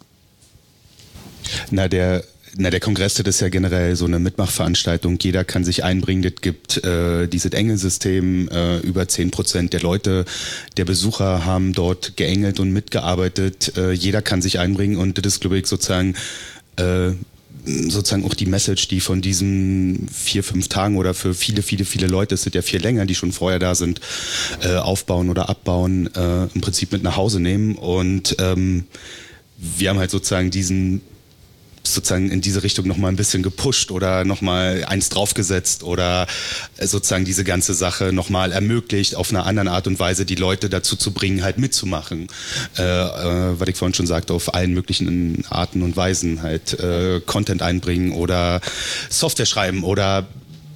Na, der Na, der Kongress, das ist ja generell so eine Mitmachveranstaltung. Jeder kann sich einbringen. Das gibt äh, dieses Engelsystem. Äh, über zehn Prozent der Leute, der Besucher haben dort geengelt und mitgearbeitet. Äh, jeder kann sich einbringen und das ist, glaube ich, sozusagen äh, sozusagen auch die Message, die von diesen vier, fünf Tagen oder für viele, viele, viele Leute, es sind ja viel länger, die schon vorher da sind, äh, aufbauen oder abbauen, äh, im Prinzip mit nach Hause nehmen. Und ähm, wir haben halt sozusagen diesen sozusagen in diese Richtung nochmal ein bisschen gepusht oder nochmal eins draufgesetzt oder sozusagen diese ganze Sache nochmal ermöglicht, auf einer anderen Art und Weise die Leute dazu zu bringen, halt mitzumachen. Äh, äh, was ich vorhin schon sagte, auf allen möglichen Arten und Weisen halt äh, Content einbringen oder Software schreiben oder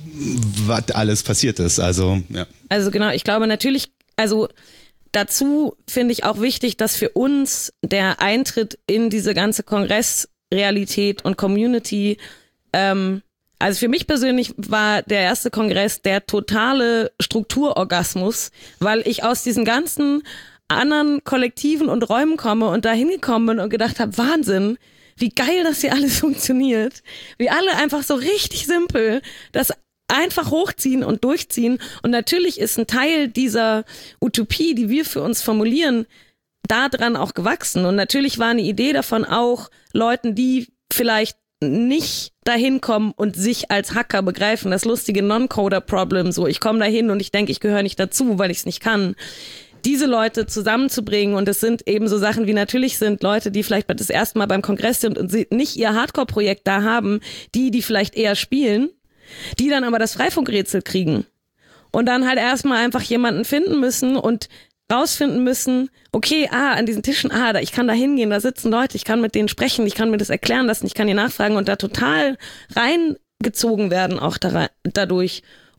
was alles passiert ist. Also, ja. Also genau, ich glaube natürlich, also dazu finde ich auch wichtig, dass für uns der Eintritt in diese ganze Kongress Realität und Community, ähm, also für mich persönlich war der erste Kongress der totale Strukturorgasmus, weil ich aus diesen ganzen anderen Kollektiven und Räumen komme und da hingekommen bin und gedacht habe, Wahnsinn, wie geil das hier alles funktioniert, wie alle einfach so richtig simpel das einfach hochziehen und durchziehen. Und natürlich ist ein Teil dieser Utopie, die wir für uns formulieren, daran auch gewachsen. Und natürlich war eine Idee davon auch, Leuten, die vielleicht nicht dahin kommen und sich als Hacker begreifen, das lustige Non-Coder-Problem, so ich komme dahin und ich denke, ich gehöre nicht dazu, weil ich es nicht kann, diese Leute zusammenzubringen. Und es sind eben so Sachen wie, natürlich sind Leute, die vielleicht das erste Mal beim Kongress sind und nicht ihr Hardcore-Projekt da haben, die, die vielleicht eher spielen, die dann aber das Freifunkrätsel kriegen und dann halt erstmal einfach jemanden finden müssen und rausfinden müssen, okay, ah, an diesen Tischen, ah, da, ich kann da hingehen, da sitzen Leute, ich kann mit denen sprechen, ich kann mir das erklären lassen, ich kann die nachfragen und da total reingezogen werden auch da, dadurch.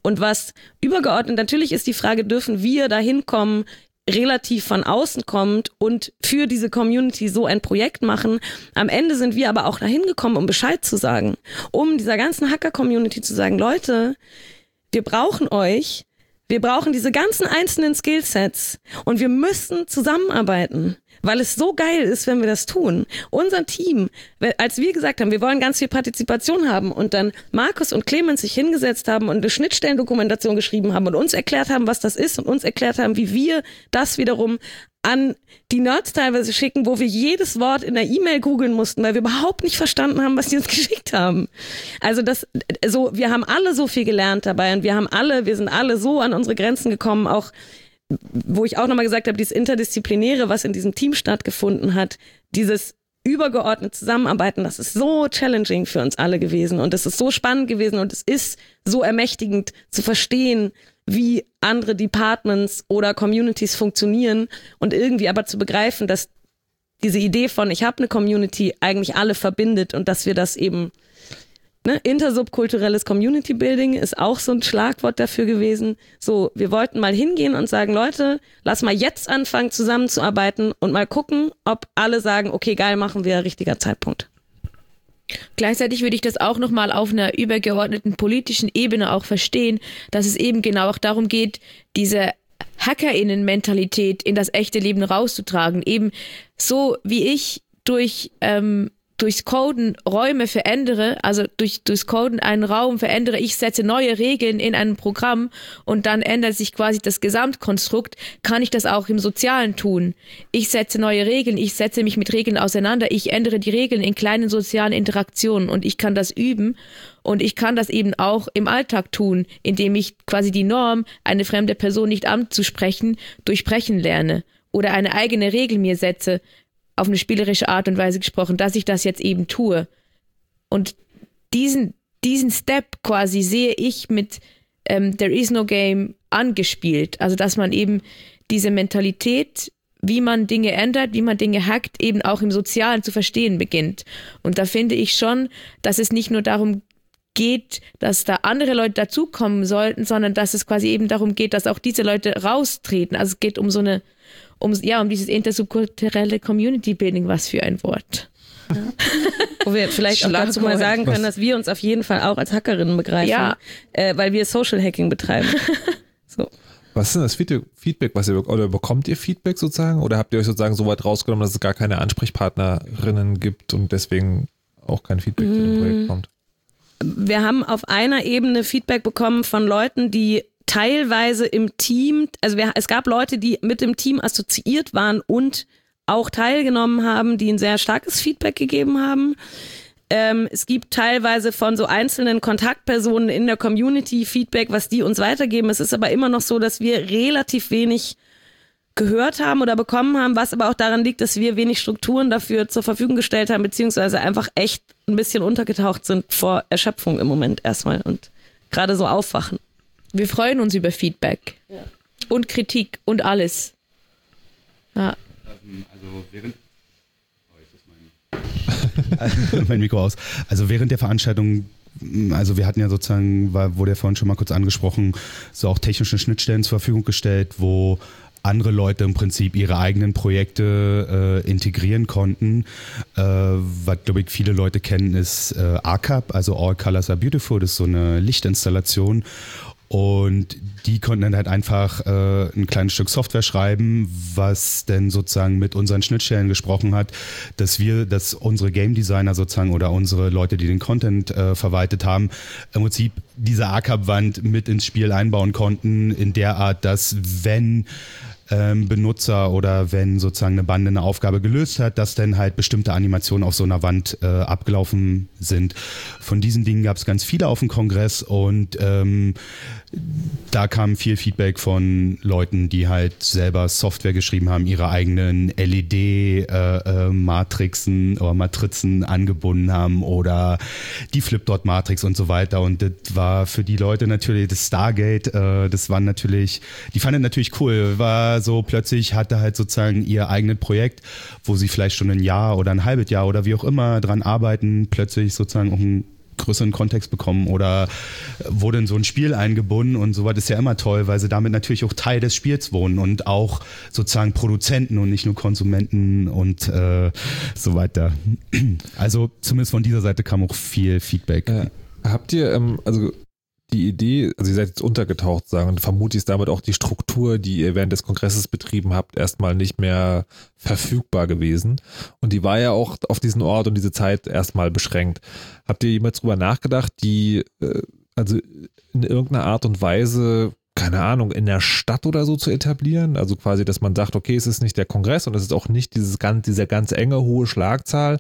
Und was übergeordnet, natürlich ist die Frage, dürfen wir dahin kommen, relativ von außen kommt und für diese Community so ein Projekt machen. Am Ende sind wir aber auch dahin gekommen, um Bescheid zu sagen, um dieser ganzen Hacker-Community zu sagen, Leute, wir brauchen euch, wir brauchen diese ganzen einzelnen Skillsets und wir müssen zusammenarbeiten, weil es so geil ist, wenn wir das tun. Unser Team, als wir gesagt haben, wir wollen ganz viel Partizipation haben und dann Markus und Clemens sich hingesetzt haben und eine Schnittstellendokumentation geschrieben haben und uns erklärt haben, was das ist und uns erklärt haben, wie wir das wiederum an die Nerds teilweise schicken, wo wir jedes Wort in der E-Mail googeln mussten, weil wir überhaupt nicht verstanden haben, was die uns geschickt haben. Also das, so, wir haben alle so viel gelernt dabei und wir haben alle, wir sind alle so an unsere Grenzen gekommen, auch wo ich auch nochmal gesagt habe, dieses Interdisziplinäre, was in diesem Team stattgefunden hat, dieses übergeordnete Zusammenarbeiten, das ist so challenging für uns alle gewesen und es ist so spannend gewesen und es ist so ermächtigend zu verstehen, wie andere Departments oder Communities funktionieren und irgendwie aber zu begreifen, dass diese Idee von ich habe eine Community eigentlich alle verbindet und dass wir das eben Ne, intersubkulturelles Community Building ist auch so ein Schlagwort dafür gewesen. So, wir wollten mal hingehen und sagen, Leute, lass mal jetzt anfangen zusammenzuarbeiten und mal gucken, ob alle sagen, okay, geil, machen wir, richtiger Zeitpunkt. Gleichzeitig würde ich das auch nochmal auf einer übergeordneten politischen Ebene auch verstehen, dass es eben genau auch darum geht, diese HackerInnen-Mentalität in das echte Leben rauszutragen. Eben so wie ich durch ähm, durchs Coden Räume verändere, also durch, durchs Coden einen Raum verändere, ich setze neue Regeln in ein Programm und dann ändert sich quasi das Gesamtkonstrukt, kann ich das auch im Sozialen tun. Ich setze neue Regeln, ich setze mich mit Regeln auseinander, ich ändere die Regeln in kleinen sozialen Interaktionen und ich kann das üben und ich kann das eben auch im Alltag tun, indem ich quasi die Norm, eine fremde Person nicht anzusprechen, durchbrechen lerne oder eine eigene Regel mir setze, auf eine spielerische Art und Weise gesprochen, dass ich das jetzt eben tue. Und diesen, diesen Step quasi sehe ich mit ähm, There is no game angespielt. Also dass man eben diese Mentalität, wie man Dinge ändert, wie man Dinge hackt, eben auch im Sozialen zu verstehen beginnt. Und da finde ich schon, dass es nicht nur darum geht, dass da andere Leute dazukommen sollten, sondern dass es quasi eben darum geht, dass auch diese Leute raustreten. Also es geht um so eine Um, ja, um dieses intersubkulturelle Community Building, was für ein Wort. Ja. Wo wir vielleicht auch dazu mal sagen können, dass wir uns auf jeden Fall auch als Hackerinnen begreifen, ja. äh, weil wir Social Hacking betreiben. So. Was ist denn das Feedback, was ihr oder bekommt ihr Feedback sozusagen? Oder habt ihr euch sozusagen so weit rausgenommen, dass es gar keine Ansprechpartnerinnen gibt und deswegen auch kein Feedback mm. zu dem Projekt kommt? Wir haben auf einer Ebene Feedback bekommen von Leuten, die teilweise im Team, also wir, es gab Leute, die mit dem Team assoziiert waren und auch teilgenommen haben, die ein sehr starkes Feedback gegeben haben. Ähm, es gibt teilweise von so einzelnen Kontaktpersonen in der Community Feedback, was die uns weitergeben. Es ist aber immer noch so, dass wir relativ wenig gehört haben oder bekommen haben, was aber auch daran liegt, dass wir wenig Strukturen dafür zur Verfügung gestellt haben, beziehungsweise einfach echt ein bisschen untergetaucht sind vor Erschöpfung im Moment erstmal und gerade so aufwachen. Wir freuen uns über Feedback ja. und Kritik und alles. Ja. Also während oh, jetzt ist mein, mein Mikro aus. Also während der Veranstaltung, also wir hatten ja sozusagen, war, wurde ja vorhin schon mal kurz angesprochen, so auch technische Schnittstellen zur Verfügung gestellt, wo andere Leute im Prinzip ihre eigenen Projekte äh, integrieren konnten. Äh, was, glaube ich, viele Leute kennen, ist äh, A C A P, also All Colors Are Beautiful, das ist so eine Lichtinstallation. Und die konnten dann halt einfach äh, ein kleines Stück Software schreiben, was dann sozusagen mit unseren Schnittstellen gesprochen hat, dass wir, dass unsere Game Designer sozusagen oder unsere Leute, die den Content äh, verwaltet haben, im Prinzip diese A C A P-Wand mit ins Spiel einbauen konnten, in der Art, dass wenn ähm, Benutzer oder wenn sozusagen eine Bande eine Aufgabe gelöst hat, dass dann halt bestimmte Animationen auf so einer Wand äh, abgelaufen sind. Von diesen Dingen gab es ganz viele auf dem Kongress und ähm, da kam viel Feedback von Leuten, die halt selber Software geschrieben haben, ihre eigenen L E D-Matrixen äh, äh, oder Matrizen angebunden haben oder die Flipdot-Matrix und so weiter. Und das war für die Leute natürlich das Stargate, äh, das war natürlich, die fanden natürlich cool, war so plötzlich hatte halt sozusagen ihr eigenes Projekt, wo sie vielleicht schon ein Jahr oder ein halbes Jahr oder wie auch immer dran arbeiten, plötzlich sozusagen auch ein größeren Kontext bekommen oder wurde in so ein Spiel eingebunden und sowas ist ja immer toll, weil sie damit natürlich auch Teil des Spiels wohnen und auch sozusagen Produzenten und nicht nur Konsumenten und äh, so weiter. Also zumindest von dieser Seite kam auch viel Feedback. Äh, habt ihr, ähm, also die Idee, also ihr seid jetzt untergetaucht, sagen, und vermutlich ist damit auch die Struktur, die ihr während des Kongresses betrieben habt, erstmal nicht mehr verfügbar gewesen. Und die war ja auch auf diesen Ort und diese Zeit erstmal beschränkt. Habt ihr jemals drüber nachgedacht, die, äh, also in irgendeiner Art und Weise, keine Ahnung, in der Stadt oder so zu etablieren? Also quasi, dass man sagt, okay, es ist nicht der Kongress und es ist auch nicht dieses ganz, dieser ganz enge, hohe Schlagzahl.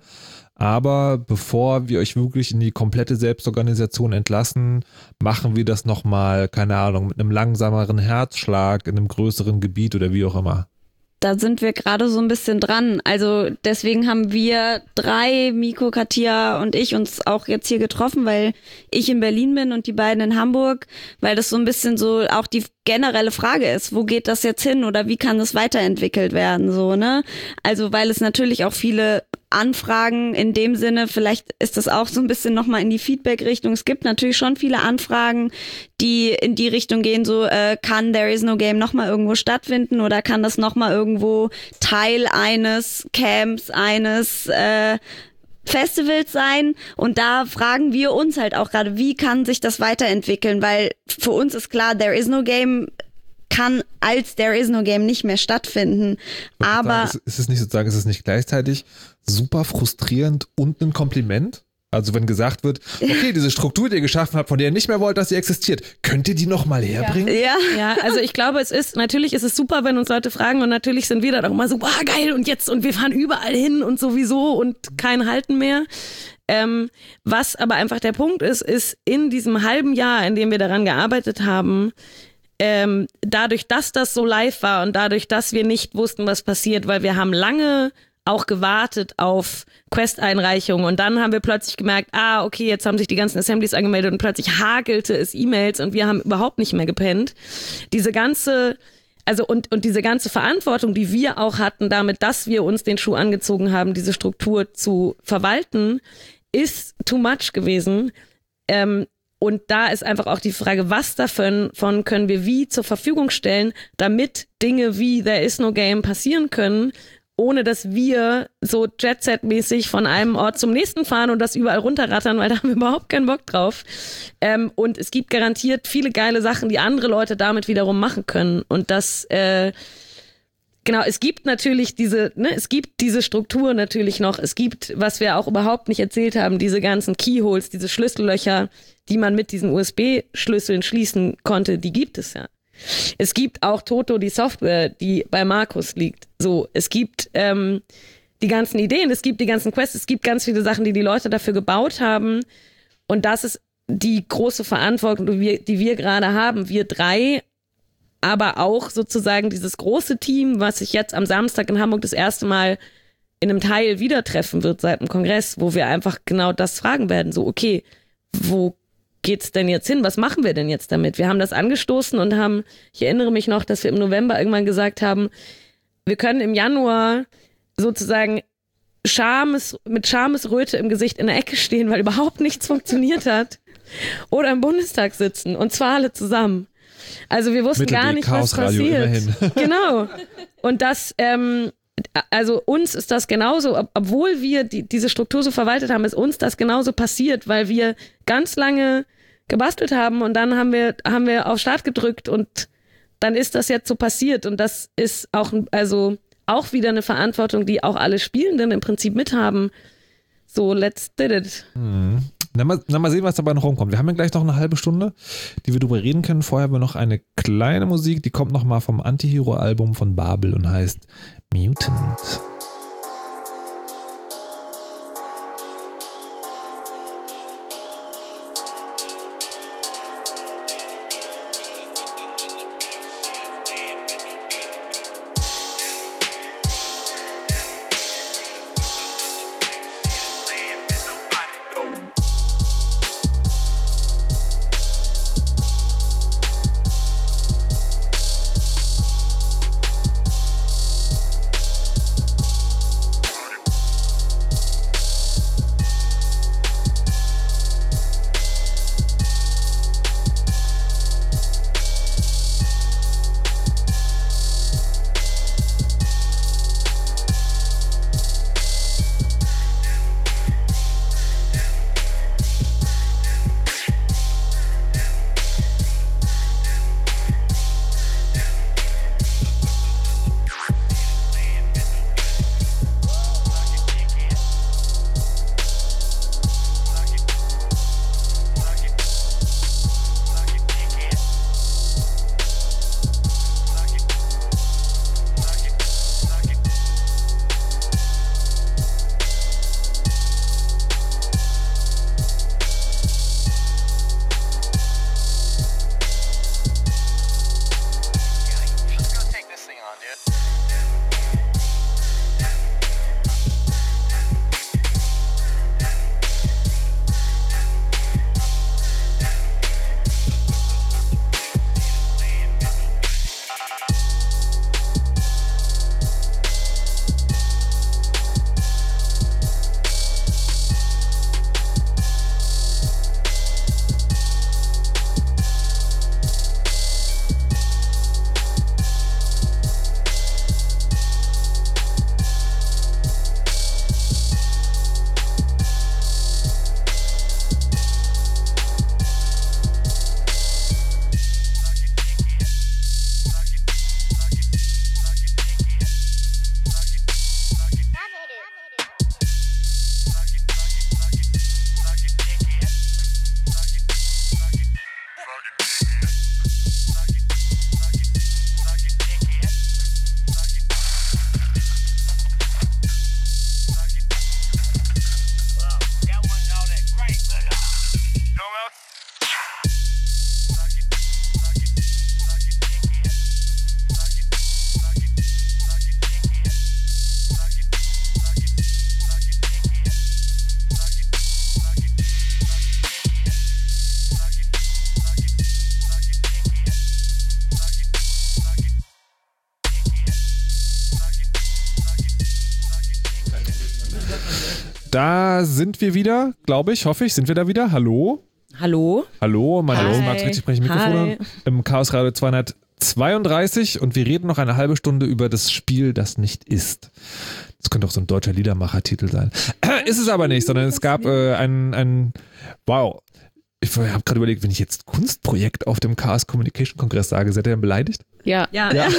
Aber bevor wir euch wirklich in die komplette Selbstorganisation entlassen, machen wir das nochmal, keine Ahnung, mit einem langsameren Herzschlag in einem größeren Gebiet oder wie auch immer. Da sind wir gerade so ein bisschen dran. Also deswegen haben wir drei, Miko, Katia und ich, uns auch jetzt hier getroffen, weil ich in Berlin bin und die beiden in Hamburg, weil das so ein bisschen so auch die generelle Frage ist, wo geht das jetzt hin oder wie kann das weiterentwickelt werden, so, ne? Also weil es natürlich auch viele Anfragen in dem Sinne, vielleicht ist das auch so ein bisschen nochmal in die Feedback-Richtung. Es gibt natürlich schon viele Anfragen, die in die Richtung gehen, so äh, kann There Is No Game nochmal irgendwo stattfinden oder kann das nochmal irgendwo Teil eines Camps, eines äh, Festivals sein, und da fragen wir uns halt auch gerade, wie kann sich das weiterentwickeln, weil für uns ist klar, There Is No Game kann als There Is No Game nicht mehr stattfinden, aber sagen, ist es nicht sozusagen, ist es nicht gleichzeitig super frustrierend und ein Kompliment? Also wenn gesagt wird, okay, diese Struktur, die ihr geschaffen habt, von der ihr nicht mehr wollt, dass sie existiert, könnt ihr die nochmal herbringen? Ja. ja, also ich glaube, es ist, natürlich ist es super, wenn uns Leute fragen, und natürlich sind wir dann auch immer so, boah, geil, und jetzt, und wir fahren überall hin und sowieso und kein Halten mehr. Ähm, was aber einfach der Punkt ist, ist in diesem halben Jahr, in dem wir daran gearbeitet haben, ähm, dadurch, dass das so live war und dadurch, dass wir nicht wussten, was passiert, weil wir haben lange auch gewartet auf Quest-Einreichungen, und dann haben wir plötzlich gemerkt, ah, okay, jetzt haben sich die ganzen Assemblies angemeldet und plötzlich hagelte es E-Mails und wir haben überhaupt nicht mehr gepennt. Diese ganze, also und, und diese ganze Verantwortung, die wir auch hatten damit, dass wir uns den Schuh angezogen haben, diese Struktur zu verwalten, ist too much gewesen. Ähm, und da ist einfach auch die Frage, was davon von können wir wie zur Verfügung stellen, damit Dinge wie There Is No Game passieren können, ohne dass wir so Jet-Set-mäßig von einem Ort zum nächsten fahren und das überall runterrattern, weil da haben wir überhaupt keinen Bock drauf. Ähm, und es gibt garantiert viele geile Sachen, die andere Leute damit wiederum machen können. Und das, äh, genau, es gibt natürlich diese, ne, es gibt diese Struktur natürlich noch. Es gibt, was wir auch überhaupt nicht erzählt haben, diese ganzen Keyholes, diese Schlüssellöcher, die man mit diesen U S B-Schlüsseln schließen konnte, die gibt es ja. Es gibt auch Toto, die Software, die bei Markus liegt. So, es gibt ähm, die ganzen Ideen, es gibt die ganzen Quests, es gibt ganz viele Sachen, die die Leute dafür gebaut haben. Und das ist die große Verantwortung, die wir, die wir gerade haben, wir drei, aber auch sozusagen dieses große Team, was sich jetzt am Samstag in Hamburg das erste Mal in einem Teil wieder treffen wird seit dem Kongress, wo wir einfach genau das fragen werden. So, okay, wo geht's denn jetzt hin? Was machen wir denn jetzt damit? Wir haben das angestoßen und haben, ich erinnere mich noch, dass wir im November irgendwann gesagt haben, wir können im Januar sozusagen Schames, mit Schamesröte im Gesicht in der Ecke stehen, weil überhaupt nichts funktioniert hat. Oder im Bundestag sitzen, und zwar alle zusammen. Also wir wussten gar nicht, was passiert. Immerhin. Genau. Und das, ähm, also uns ist das genauso, ob, obwohl wir die, diese Struktur so verwaltet haben, ist uns das genauso passiert, weil wir ganz lange gebastelt haben und dann haben wir, haben wir auf Start gedrückt und dann ist das jetzt so passiert, und das ist auch, also auch wieder eine Verantwortung, die auch alle Spielenden im Prinzip mithaben. So, let's did it. Hm. Na mal, na mal sehen, was dabei noch rumkommt. Wir haben ja gleich noch eine halbe Stunde, die wir drüber reden können. Vorher haben wir noch eine kleine Musik, die kommt noch mal vom Anti-Hero-Album von Babel und heißt Mutant. Da sind wir wieder, glaube ich, hoffe ich, sind wir da wieder. Hallo? Hallo? Hallo, mein Name ist Hi. Max Richtig, spreche Mikrofone im Chaos Radio zweihundertzweiunddreißig und wir reden noch eine halbe Stunde über das Spiel, das nicht ist. Das könnte auch so ein deutscher Liedermacher-Titel sein. Ist es aber nicht, sondern es gab äh, ein, ein, wow, ich habe gerade überlegt, wenn ich jetzt Kunstprojekt auf dem Chaos Communication Kongress sage, seid ihr dann beleidigt? Ja. Ja, Ja.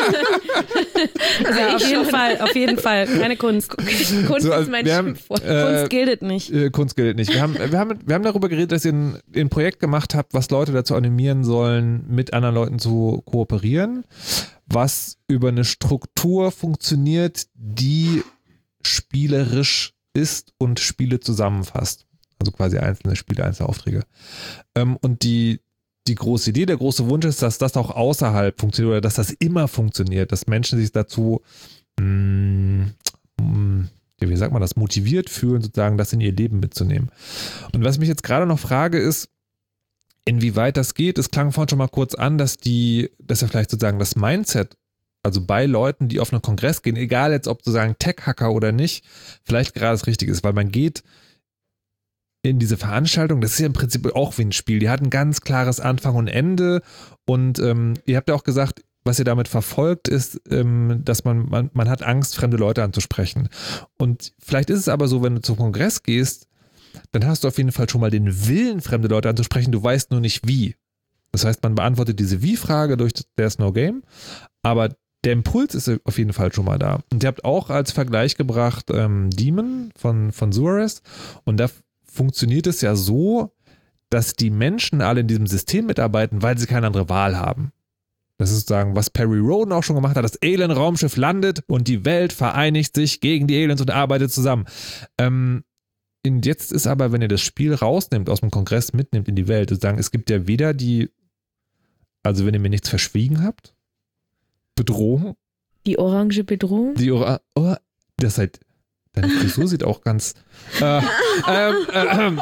also auf jeden schon. Fall, auf jeden Fall. Keine Kunst. Kunst So, also ist mein wir haben, Schimpfwort. äh, Kunst gilt nicht. Äh, Kunst gilt nicht. Wir haben, wir, haben, wir haben darüber geredet, dass ihr ein, ein Projekt gemacht habt, was Leute dazu animieren sollen, mit anderen Leuten zu kooperieren, was über eine Struktur funktioniert, die spielerisch ist und Spiele zusammenfasst. Also quasi einzelne Spiele, einzelne Aufträge. Ähm, und die, die große Idee, der große Wunsch ist, dass das auch außerhalb funktioniert oder dass das immer funktioniert, dass Menschen sich dazu mh, mh, wie sagt man das, motiviert fühlen, sozusagen das in ihr Leben mitzunehmen. Und was ich mich jetzt gerade noch frage, ist, inwieweit das geht. Es klang vorhin schon mal kurz an, dass die, dass ja vielleicht sozusagen das Mindset, also bei Leuten, die auf einen Kongress gehen, egal jetzt ob sozusagen Tech-Hacker oder nicht, vielleicht gerade das Richtige ist, weil man geht in diese Veranstaltung, das ist ja im Prinzip auch wie ein Spiel, die hat ein ganz klares Anfang und Ende und ähm, ihr habt ja auch gesagt, was ihr damit verfolgt, ist, ähm, dass man, man, man hat Angst, fremde Leute anzusprechen. Und vielleicht ist es aber so, wenn du zum Kongress gehst, dann hast du auf jeden Fall schon mal den Willen, fremde Leute anzusprechen, du weißt nur nicht wie. Das heißt, man beantwortet diese Wie-Frage durch There's No Game, aber der Impuls ist auf jeden Fall schon mal da. Und ihr habt auch als Vergleich gebracht ähm, Demon von, von Suarez und da funktioniert es ja so, dass die Menschen alle in diesem System mitarbeiten, weil sie keine andere Wahl haben. Das ist sozusagen, was Perry Roden auch schon gemacht hat. Das Alien-Raumschiff landet und die Welt vereinigt sich gegen die Aliens und arbeitet zusammen. Ähm, und jetzt ist aber, wenn ihr das Spiel rausnimmt, aus dem Kongress mitnimmt in die Welt, sozusagen, es gibt ja weder die, also wenn ihr mir nichts verschwiegen habt, Bedrohung. Die orange Bedrohung? Die Ora oh, das halt, deine Frisur sieht auch ganz äh, ähm, äh,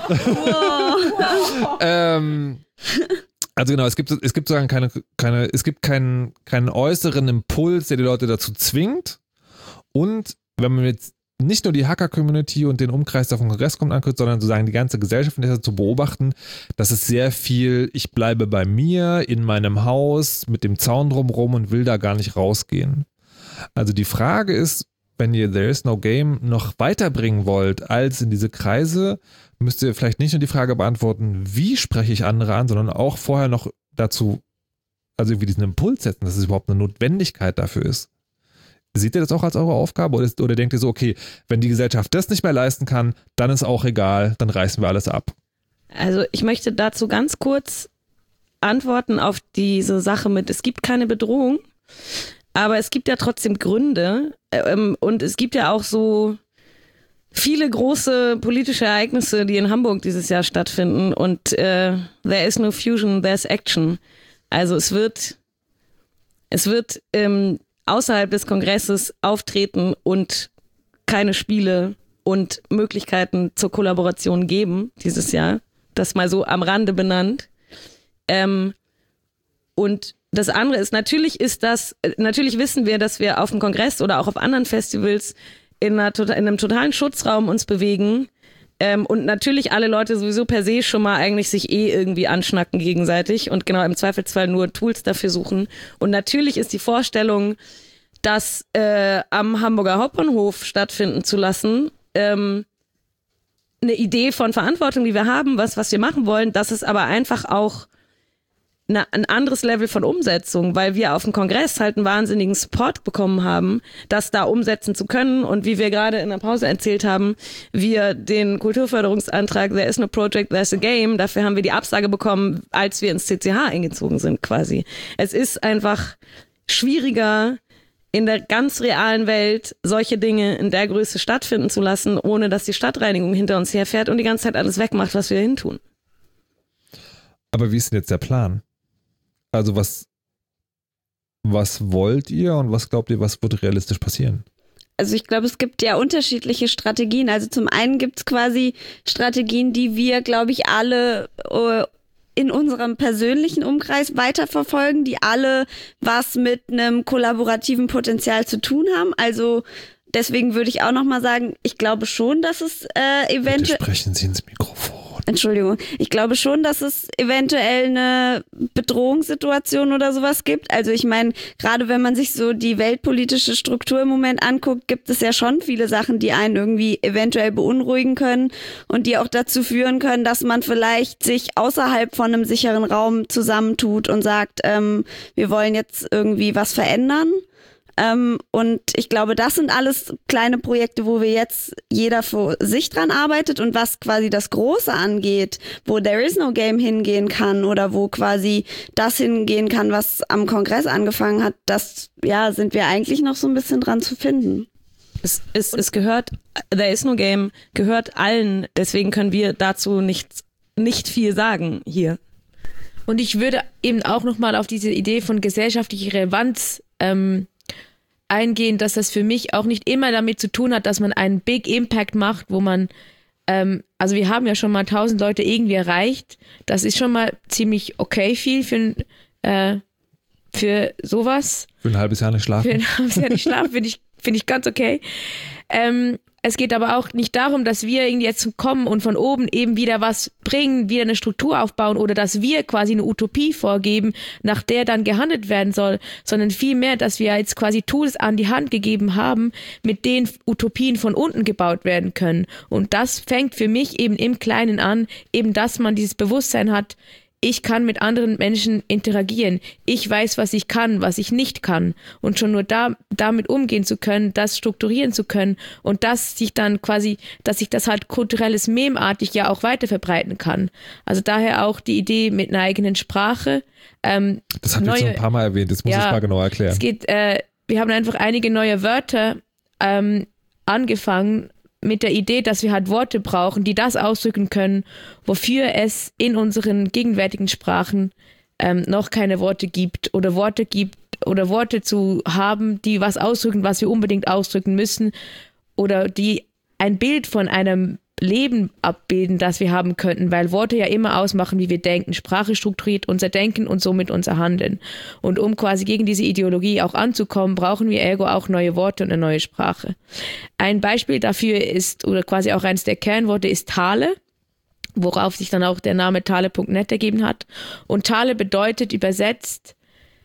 ähm, also genau, es gibt, es gibt sozusagen keine, keine, es gibt keinen, keinen äußeren Impuls, der die Leute dazu zwingt. Und wenn man jetzt nicht nur die Hacker-Community und den Umkreis, der vom Kongress kommt, anguckt, sondern sozusagen die ganze Gesellschaft zu beobachten, dass es sehr viel, ich bleibe bei mir, in meinem Haus, mit dem Zaun drumherum und will da gar nicht rausgehen. Also die Frage ist, wenn ihr There's No Game noch weiterbringen wollt als in diese Kreise, müsst ihr vielleicht nicht nur die Frage beantworten, wie spreche ich andere an, sondern auch vorher noch dazu, also irgendwie diesen Impuls setzen, dass es überhaupt eine Notwendigkeit dafür ist. Seht ihr das auch als eure Aufgabe oder, ist, oder denkt ihr so, okay, wenn die Gesellschaft das nicht mehr leisten kann, dann ist auch egal, dann reißen wir alles ab? Also ich möchte dazu ganz kurz antworten auf diese Sache mit, es gibt keine Bedrohung, aber es gibt ja trotzdem Gründe ähm, und es gibt ja auch so viele große politische Ereignisse, die in Hamburg dieses Jahr stattfinden und äh, there is no fusion, there's action. Also es wird, es wird ähm, außerhalb des Kongresses auftreten und keine Spiele und Möglichkeiten zur Kollaboration geben dieses Jahr. Das mal so am Rande benannt. Ähm, und das andere ist, natürlich ist das, natürlich wissen wir, dass wir auf dem Kongress oder auch auf anderen Festivals in, einer, in einem totalen Schutzraum uns bewegen ähm, und natürlich alle Leute sowieso per se schon mal eigentlich sich eh irgendwie anschnacken gegenseitig und genau im Zweifelsfall nur Tools dafür suchen. Und natürlich ist die Vorstellung, das äh, am Hamburger Hauptbahnhof stattfinden zu lassen, ähm, eine Idee von Verantwortung, die wir haben, was, was wir machen wollen. Das ist aber einfach auch eine, ein anderes Level von Umsetzung, weil wir auf dem Kongress halt einen wahnsinnigen Support bekommen haben, das da umsetzen zu können. Und wie wir gerade in der Pause erzählt haben, wir den Kulturförderungsantrag There is no project, there's a game, dafür haben wir die Absage bekommen, als wir ins C C H eingezogen sind quasi. Es ist einfach schwieriger, in der ganz realen Welt solche Dinge in der Größe stattfinden zu lassen, ohne dass die Stadtreinigung hinter uns herfährt und die ganze Zeit alles wegmacht, was wir hin tun. Aber wie ist denn jetzt der Plan? Also was, was wollt ihr und was glaubt ihr, was wird realistisch passieren? Also ich glaube, es gibt ja unterschiedliche Strategien. Also zum einen gibt es quasi Strategien, die wir, glaube ich, alle äh, in unserem persönlichen Umkreis weiterverfolgen, die alle was mit einem kollaborativen Potenzial zu tun haben. Also deswegen würde ich auch nochmal sagen, ich glaube schon, dass es äh, eventuell... Bitte sprechen Sie ins Mikrofon. Entschuldigung, ich glaube schon, dass es eventuell eine Bedrohungssituation oder sowas gibt. Also ich meine, gerade wenn man sich so die weltpolitische Struktur im Moment anguckt, gibt es ja schon viele Sachen, die einen irgendwie eventuell beunruhigen können und die auch dazu führen können, dass man vielleicht sich außerhalb von einem sicheren Raum zusammentut und sagt, ähm, wir wollen jetzt irgendwie was verändern. Ähm, und ich glaube, das sind alles kleine Projekte, wo wir jetzt jeder für sich dran arbeitet und was quasi das Große angeht, wo There is no Game hingehen kann oder wo quasi das hingehen kann, was am Kongress angefangen hat, das, ja, sind wir eigentlich noch so ein bisschen dran zu finden. Es, es, es gehört, There is no Game gehört allen, deswegen können wir dazu nicht, nicht viel sagen hier. Und ich würde eben auch nochmal auf diese Idee von gesellschaftlicher Relevanz ähm, eingehen, dass das für mich auch nicht immer damit zu tun hat, dass man einen Big Impact macht, wo man, ähm, also wir haben ja schon mal tausend Leute irgendwie erreicht. Das ist schon mal ziemlich okay viel für, äh, für sowas. Für ein halbes Jahr nicht schlafen. Für ein halbes Jahr nicht schlafen finde ich, finde ich ganz okay. Ähm, es geht aber auch nicht darum, dass wir irgendwie jetzt kommen und von oben eben wieder was bringen, wieder eine Struktur aufbauen oder dass wir quasi eine Utopie vorgeben, nach der dann gehandelt werden soll, sondern vielmehr, dass wir jetzt quasi Tools an die Hand gegeben haben, mit denen Utopien von unten gebaut werden können. Und das fängt für mich eben im Kleinen an, eben dass man dieses Bewusstsein hat, ich kann mit anderen Menschen interagieren. Ich weiß, was ich kann, was ich nicht kann. Und schon nur da, damit umgehen zu können, das strukturieren zu können und das sich dann quasi, dass sich das halt kulturelles Memeartig ja auch weiter verbreiten kann. Also daher auch die Idee mit einer eigenen Sprache. Ähm, das haben wir schon ein paar Mal erwähnt, das muss ich ja, mal genau erklären. Es geht, äh, wir haben einfach einige neue Wörter ähm, angefangen, mit der Idee, dass wir halt Worte brauchen, die das ausdrücken können, wofür es in unseren gegenwärtigen Sprachen ähm, noch keine Worte gibt oder Worte gibt oder Worte zu haben, die was ausdrücken, was wir unbedingt ausdrücken müssen oder die ein Bild von einem Leben abbilden, das wir haben könnten, weil Worte ja immer ausmachen, wie wir denken. Sprache strukturiert unser Denken und somit unser Handeln. Und um quasi gegen diese Ideologie auch anzukommen, brauchen wir ergo auch neue Worte und eine neue Sprache. Ein Beispiel dafür ist, oder quasi auch eines der Kernworte ist Thale, worauf sich dann auch der Name Thale Punkt net ergeben hat. Und Thale bedeutet übersetzt,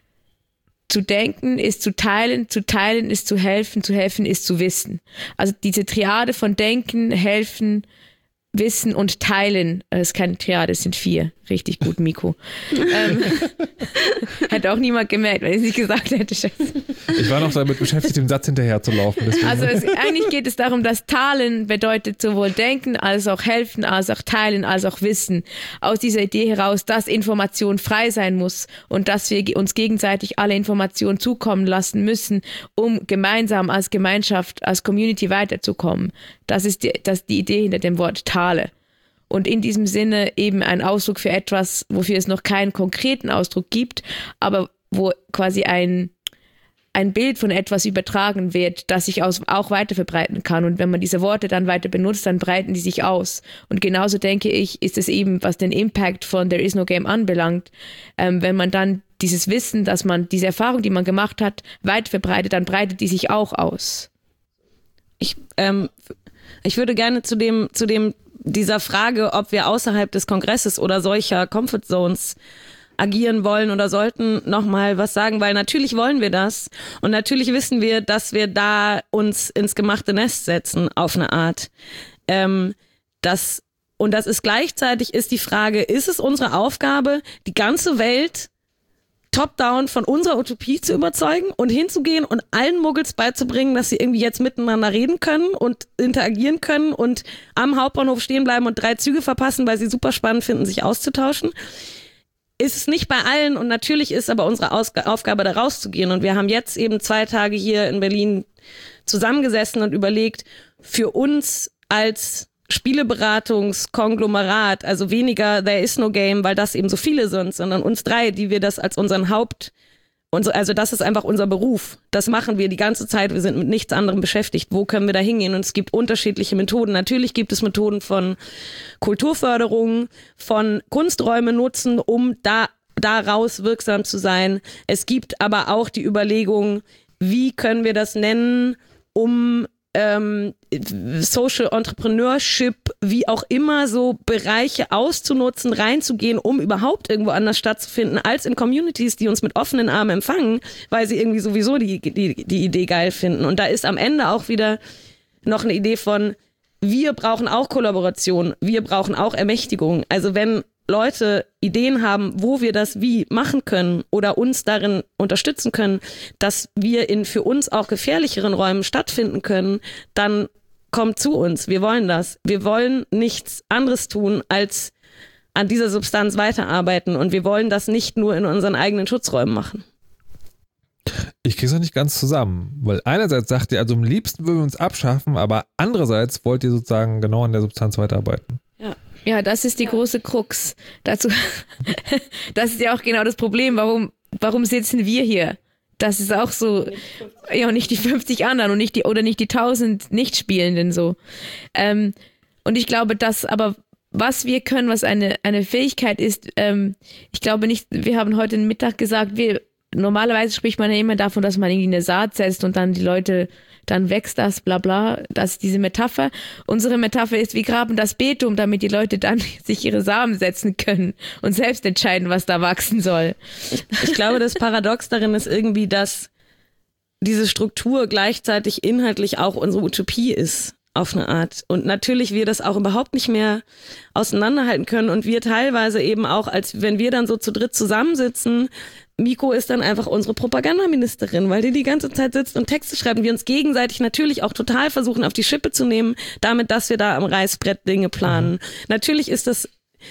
zu denken ist zu teilen, zu teilen ist zu helfen, zu helfen ist zu wissen. Also diese Triade von Denken, Helfen, Wissen und Teilen, das ist keine Triade, es sind vier. Richtig gut, Miko. ähm, hätte auch niemand gemerkt, wenn ich es nicht gesagt hätte. Scheiße. Ich war noch damit beschäftigt, dem Satz hinterher zu laufen. Deswegen. Also es, eigentlich geht es darum, dass Teilen bedeutet sowohl denken, als auch helfen, als auch teilen, als auch wissen. Aus dieser Idee heraus, dass Information frei sein muss und dass wir uns gegenseitig alle Informationen zukommen lassen müssen, um gemeinsam als Gemeinschaft, als Community weiterzukommen. Das ist die, das ist die Idee hinter dem Wort Thale. Und in diesem Sinne eben ein Ausdruck für etwas, wofür es noch keinen konkreten Ausdruck gibt, aber wo quasi ein, ein Bild von etwas übertragen wird, das sich aus, auch weiter verbreiten kann. Und wenn man diese Worte dann weiter benutzt, dann breiten die sich aus. Und genauso denke ich, ist es eben, was den Impact von There is no Game anbelangt, ähm, wenn man dann dieses Wissen, dass man diese Erfahrung, die man gemacht hat, weit verbreitet, dann breitet die sich auch aus. Ich, ähm, ich würde gerne zu dem, zu dem dieser Frage, ob wir außerhalb des Kongresses oder solcher Comfort Zones agieren wollen oder sollten, nochmal was sagen, weil natürlich wollen wir das und natürlich wissen wir, dass wir da uns ins gemachte Nest setzen auf eine Art. Ähm, das, und das ist gleichzeitig ist die Frage, ist es unsere Aufgabe, die ganze Welt top-down von unserer Utopie zu überzeugen und hinzugehen und allen Muggels beizubringen, dass sie irgendwie jetzt miteinander reden können und interagieren können und am Hauptbahnhof stehen bleiben und drei Züge verpassen, weil sie super spannend finden, sich auszutauschen. Ist es nicht bei allen und natürlich ist aber unsere Ausg- Aufgabe, da rauszugehen. Und wir haben jetzt eben zwei Tage hier in Berlin zusammengesessen und überlegt, für uns als Spieleberatungskonglomerat, also weniger There is no Game, weil das eben so viele sind, sondern uns drei, die wir das als unseren Haupt, also das ist einfach unser Beruf. Das machen wir die ganze Zeit, wir sind mit nichts anderem beschäftigt. Wo können wir da hingehen? Und es gibt unterschiedliche Methoden. Natürlich gibt es Methoden von Kulturförderung, von Kunsträume nutzen, um da daraus wirksam zu sein. Es gibt aber auch die Überlegung, wie können wir das nennen, um ähm, Social Entrepreneurship, wie auch immer, so Bereiche auszunutzen, reinzugehen, um überhaupt irgendwo anders stattzufinden, als in Communities, die uns mit offenen Armen empfangen, weil sie irgendwie sowieso die, die, die Idee geil finden. Und da ist am Ende auch wieder noch eine Idee von, wir brauchen auch Kollaboration, wir brauchen auch Ermächtigung. Also wenn Leute Ideen haben, wo wir das wie machen können oder uns darin unterstützen können, dass wir in für uns auch gefährlicheren Räumen stattfinden können, dann kommt zu uns. Wir wollen das. Wir wollen nichts anderes tun, als an dieser Substanz weiterarbeiten. Und wir wollen das nicht nur in unseren eigenen Schutzräumen machen. Ich krieg's noch nicht ganz zusammen, weil einerseits sagt ihr, also am liebsten würden wir uns abschaffen, aber andererseits wollt ihr sozusagen genau an der Substanz weiterarbeiten. Ja. Ja, das ist die große Krux. Dazu, das ist ja auch genau das Problem. Warum, warum sitzen wir hier? Das ist auch so, ja, und nicht die fünfzig anderen und nicht die, oder nicht die tausend Nichtspielenden so. Ähm, und ich glaube, dass aber, was wir können, was eine, eine Fähigkeit ist, ähm, ich glaube nicht, wir haben heute Mittag gesagt, wir, normalerweise spricht man ja immer davon, dass man irgendwie eine Saat setzt und dann die Leute, dann wächst das, bla bla, das ist diese Metapher. Unsere Metapher ist, wir graben das Beet um, damit die Leute dann sich ihre Samen setzen können und selbst entscheiden, was da wachsen soll. Ich glaube, das Paradox darin ist irgendwie, dass diese Struktur gleichzeitig inhaltlich auch unsere Utopie ist, auf eine Art. Und natürlich wir das auch überhaupt nicht mehr auseinanderhalten können und wir teilweise eben auch, als wenn wir dann so zu dritt zusammensitzen, Miko ist dann einfach unsere Propagandaministerin, weil die die ganze Zeit sitzt und Texte schreibt und wir uns gegenseitig natürlich auch total versuchen, auf die Schippe zu nehmen, damit, dass wir da am Reißbrett Dinge planen. Mhm. Natürlich ist das,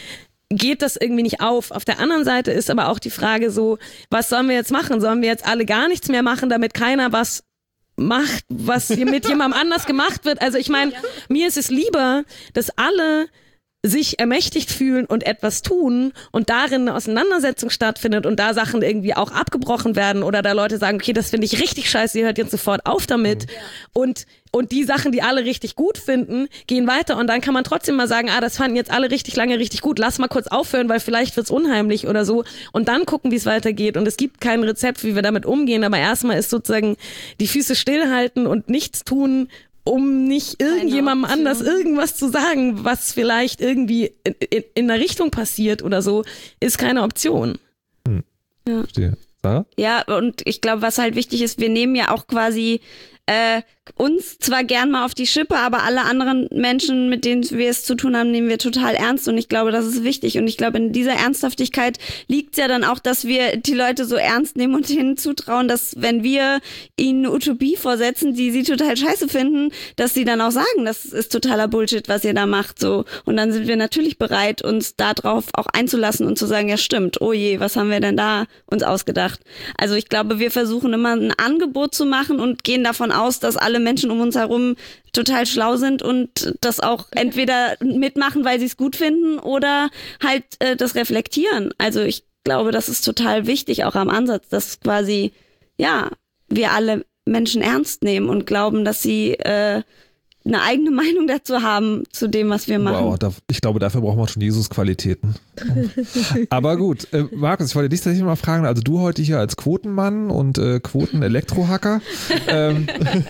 geht das irgendwie nicht auf. Auf der anderen Seite ist aber auch die Frage so, was sollen wir jetzt machen? Sollen wir jetzt alle gar nichts mehr machen, damit keiner was macht, was hier mit jemandem anders gemacht wird? Also ich meine, mir ist es lieber, dass alle sich ermächtigt fühlen und etwas tun und darin eine Auseinandersetzung stattfindet und da Sachen irgendwie auch abgebrochen werden oder da Leute sagen, okay, das finde ich richtig scheiße, ihr hört jetzt sofort auf damit. Ja. Und und die Sachen, die alle richtig gut finden, gehen weiter und dann kann man trotzdem mal sagen, ah, das fanden jetzt alle richtig lange richtig gut, lass mal kurz aufhören, weil vielleicht wird's unheimlich oder so und dann gucken, wie es weitergeht und es gibt kein Rezept, wie wir damit umgehen, aber erstmal ist sozusagen die Füße stillhalten und nichts tun, um nicht irgendjemandem anders irgendwas zu sagen, was vielleicht irgendwie in, in, in einer Richtung passiert oder so, ist keine Option. Hm. Ja. Verstehe. Sarah? Ja, und ich glaube, was halt wichtig ist, wir nehmen ja auch quasi äh, uns zwar gern mal auf die Schippe, aber alle anderen Menschen, mit denen wir es zu tun haben, nehmen wir total ernst und ich glaube, das ist wichtig und ich glaube, in dieser Ernsthaftigkeit liegt ja dann auch, dass wir die Leute so ernst nehmen und denen zutrauen, dass wenn wir ihnen eine Utopie vorsetzen, die sie total scheiße finden, dass sie dann auch sagen, das ist totaler Bullshit, was ihr da macht, so. Und dann sind wir natürlich bereit, uns darauf auch einzulassen und zu sagen, ja stimmt, oh je, was haben wir denn da uns ausgedacht? Also ich glaube, wir versuchen immer ein Angebot zu machen und gehen davon aus, dass alle Menschen um uns herum total schlau sind und das auch entweder mitmachen, weil sie es gut finden oder halt äh, das reflektieren. Also ich glaube, das ist total wichtig, auch am Ansatz, dass quasi, ja, wir alle Menschen ernst nehmen und glauben, dass sie äh, eine eigene Meinung dazu haben, zu dem, was wir machen. Wow, da, ich glaube, dafür braucht man schon Jesus-Qualitäten. Aber gut, äh, Markus, ich wollte dich tatsächlich mal fragen, also du heute hier als Quotenmann und äh, Quoten-Elektrohacker, ähm,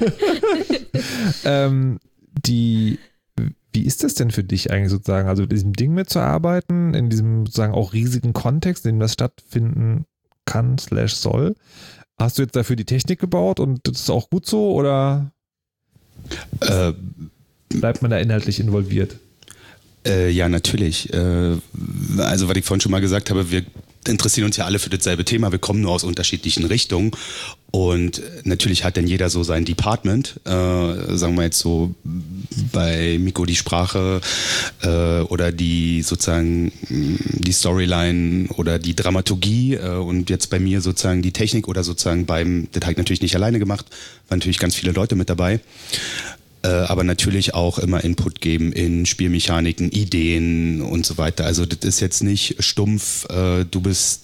ähm, die, wie ist das denn für dich eigentlich sozusagen, also mit diesem Ding mitzuarbeiten, in diesem sozusagen auch riesigen Kontext, in dem das stattfinden kann, slash soll? Hast du jetzt dafür die Technik gebaut und das ist auch gut so, oder Äh, bleibt man da inhaltlich involviert? Äh, ja, natürlich. Äh, also, was ich vorhin schon mal gesagt habe, wir interessieren uns ja alle für dasselbe Thema. Wir kommen nur aus unterschiedlichen Richtungen. Und natürlich hat dann jeder so sein Department. Äh, sagen wir jetzt so bei Miko die Sprache äh, oder die sozusagen die Storyline oder die Dramaturgie äh, und jetzt bei mir sozusagen die Technik oder sozusagen beim, das habe ich natürlich nicht alleine gemacht, waren natürlich ganz viele Leute mit dabei. äh, aber natürlich auch immer Input geben in Spielmechaniken, Ideen und so weiter. Also das ist jetzt nicht stumpf, äh, du bist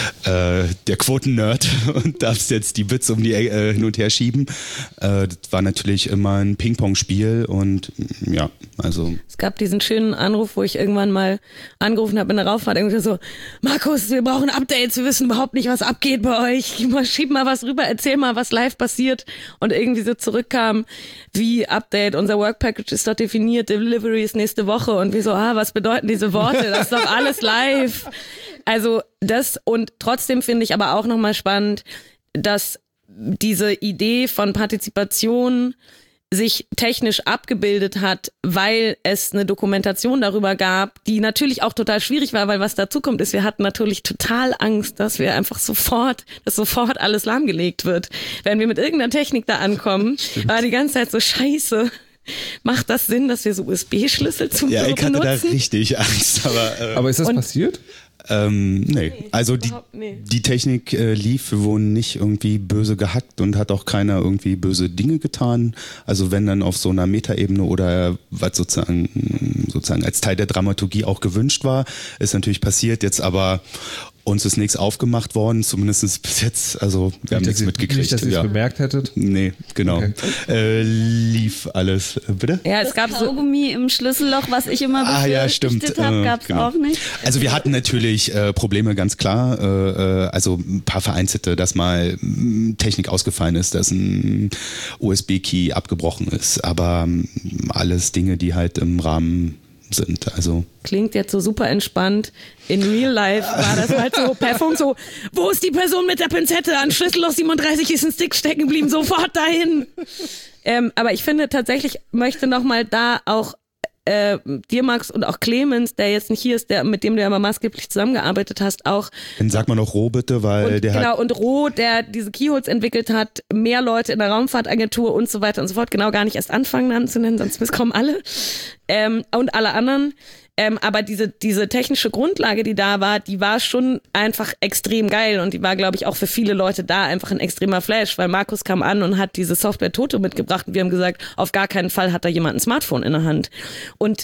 äh, der Quoten-Nerd und darfst jetzt die Bits um die äh, hin und her schieben. Äh, das war natürlich immer ein Ping-Pong-Spiel und ja, also... Es gab diesen schönen Anruf, wo ich irgendwann mal angerufen habe in der Rauffahrt, irgendwie so, Markus, wir brauchen Updates, wir wissen überhaupt nicht, was abgeht bei euch. Schieb mal was rüber, erzähl mal, was live passiert. Und irgendwie so zurückkam, wie Update, unser Work Package ist dort definiert, Delivery ist nächste Woche. Und wir so, ah, was bedeuten diese Worte? Das ist doch alles live. Also das, und trotzdem finde ich aber auch nochmal spannend, dass diese Idee von Partizipation sich technisch abgebildet hat, weil es eine Dokumentation darüber gab, die natürlich auch total schwierig war, weil was dazu kommt, ist, wir hatten natürlich total Angst, dass wir einfach sofort, dass sofort alles lahmgelegt wird. Wenn wir mit irgendeiner Technik da ankommen, Stimmt. war die ganze Zeit so scheiße. Macht das Sinn, dass wir so U S B-Schlüssel zum Ja, ich hatte benutzen? da richtig Angst. Aber, äh, aber ist das Und- passiert? Ähm, nee. Nee, also die, überhaupt nee. die Technik äh, lief, wir wurden nicht irgendwie böse gehackt und hat auch keiner irgendwie böse Dinge getan. Also wenn dann auf so einer Metaebene oder was sozusagen, sozusagen als Teil der Dramaturgie auch gewünscht war, ist natürlich passiert. Jetzt aber uns ist nichts aufgemacht worden, zumindest bis jetzt. Also wir haben Nicht, nichts dass ihr- mitgekriegt. Nicht, dass ihr es ja. bemerkt hättet. Nee, genau. Okay. Äh, lief alles. Äh, Bitte? Ja, es Das gab so, Kaugummi im Schlüsselloch, was ich immer Ah, ja, stimmt. befürchtet habe, Äh, gab es genau. auch nicht. Also wir hatten natürlich äh, Probleme, ganz klar. Äh, äh, also ein paar vereinzelte, dass mal mh, Technik ausgefallen ist, dass ein U S B-Key abgebrochen ist. Aber mh, alles Dinge, die halt im Rahmen sind. Also klingt jetzt so super entspannt. In Real Life war das halt so per Funk so, wo ist die Person mit der Pinzette? An Schlüsselloch siebenunddreißig ist ein Stick stecken geblieben, sofort dahin. Ähm, aber ich finde tatsächlich, möchte nochmal da auch äh, dir, Max, und auch Clemens, der jetzt nicht hier ist, der, mit dem du ja mal maßgeblich zusammengearbeitet hast, auch. dann sag mal noch Roh bitte, weil Und, der genau, hat... und Roh, der diese Keyholes entwickelt hat, mehr Leute in der Raumfahrtagentur und so weiter und so fort, genau gar nicht erst anfangen Namen zu nennen, sonst misskommen alle. Ähm, und alle anderen. Ähm, aber diese, diese technische Grundlage, die da war, die war schon einfach extrem geil und die war, glaube ich, auch für viele Leute da einfach ein extremer Flash, weil Markus kam an und hat diese Software Toto mitgebracht und wir haben gesagt, auf gar keinen Fall hat da jemand ein Smartphone in der Hand. Und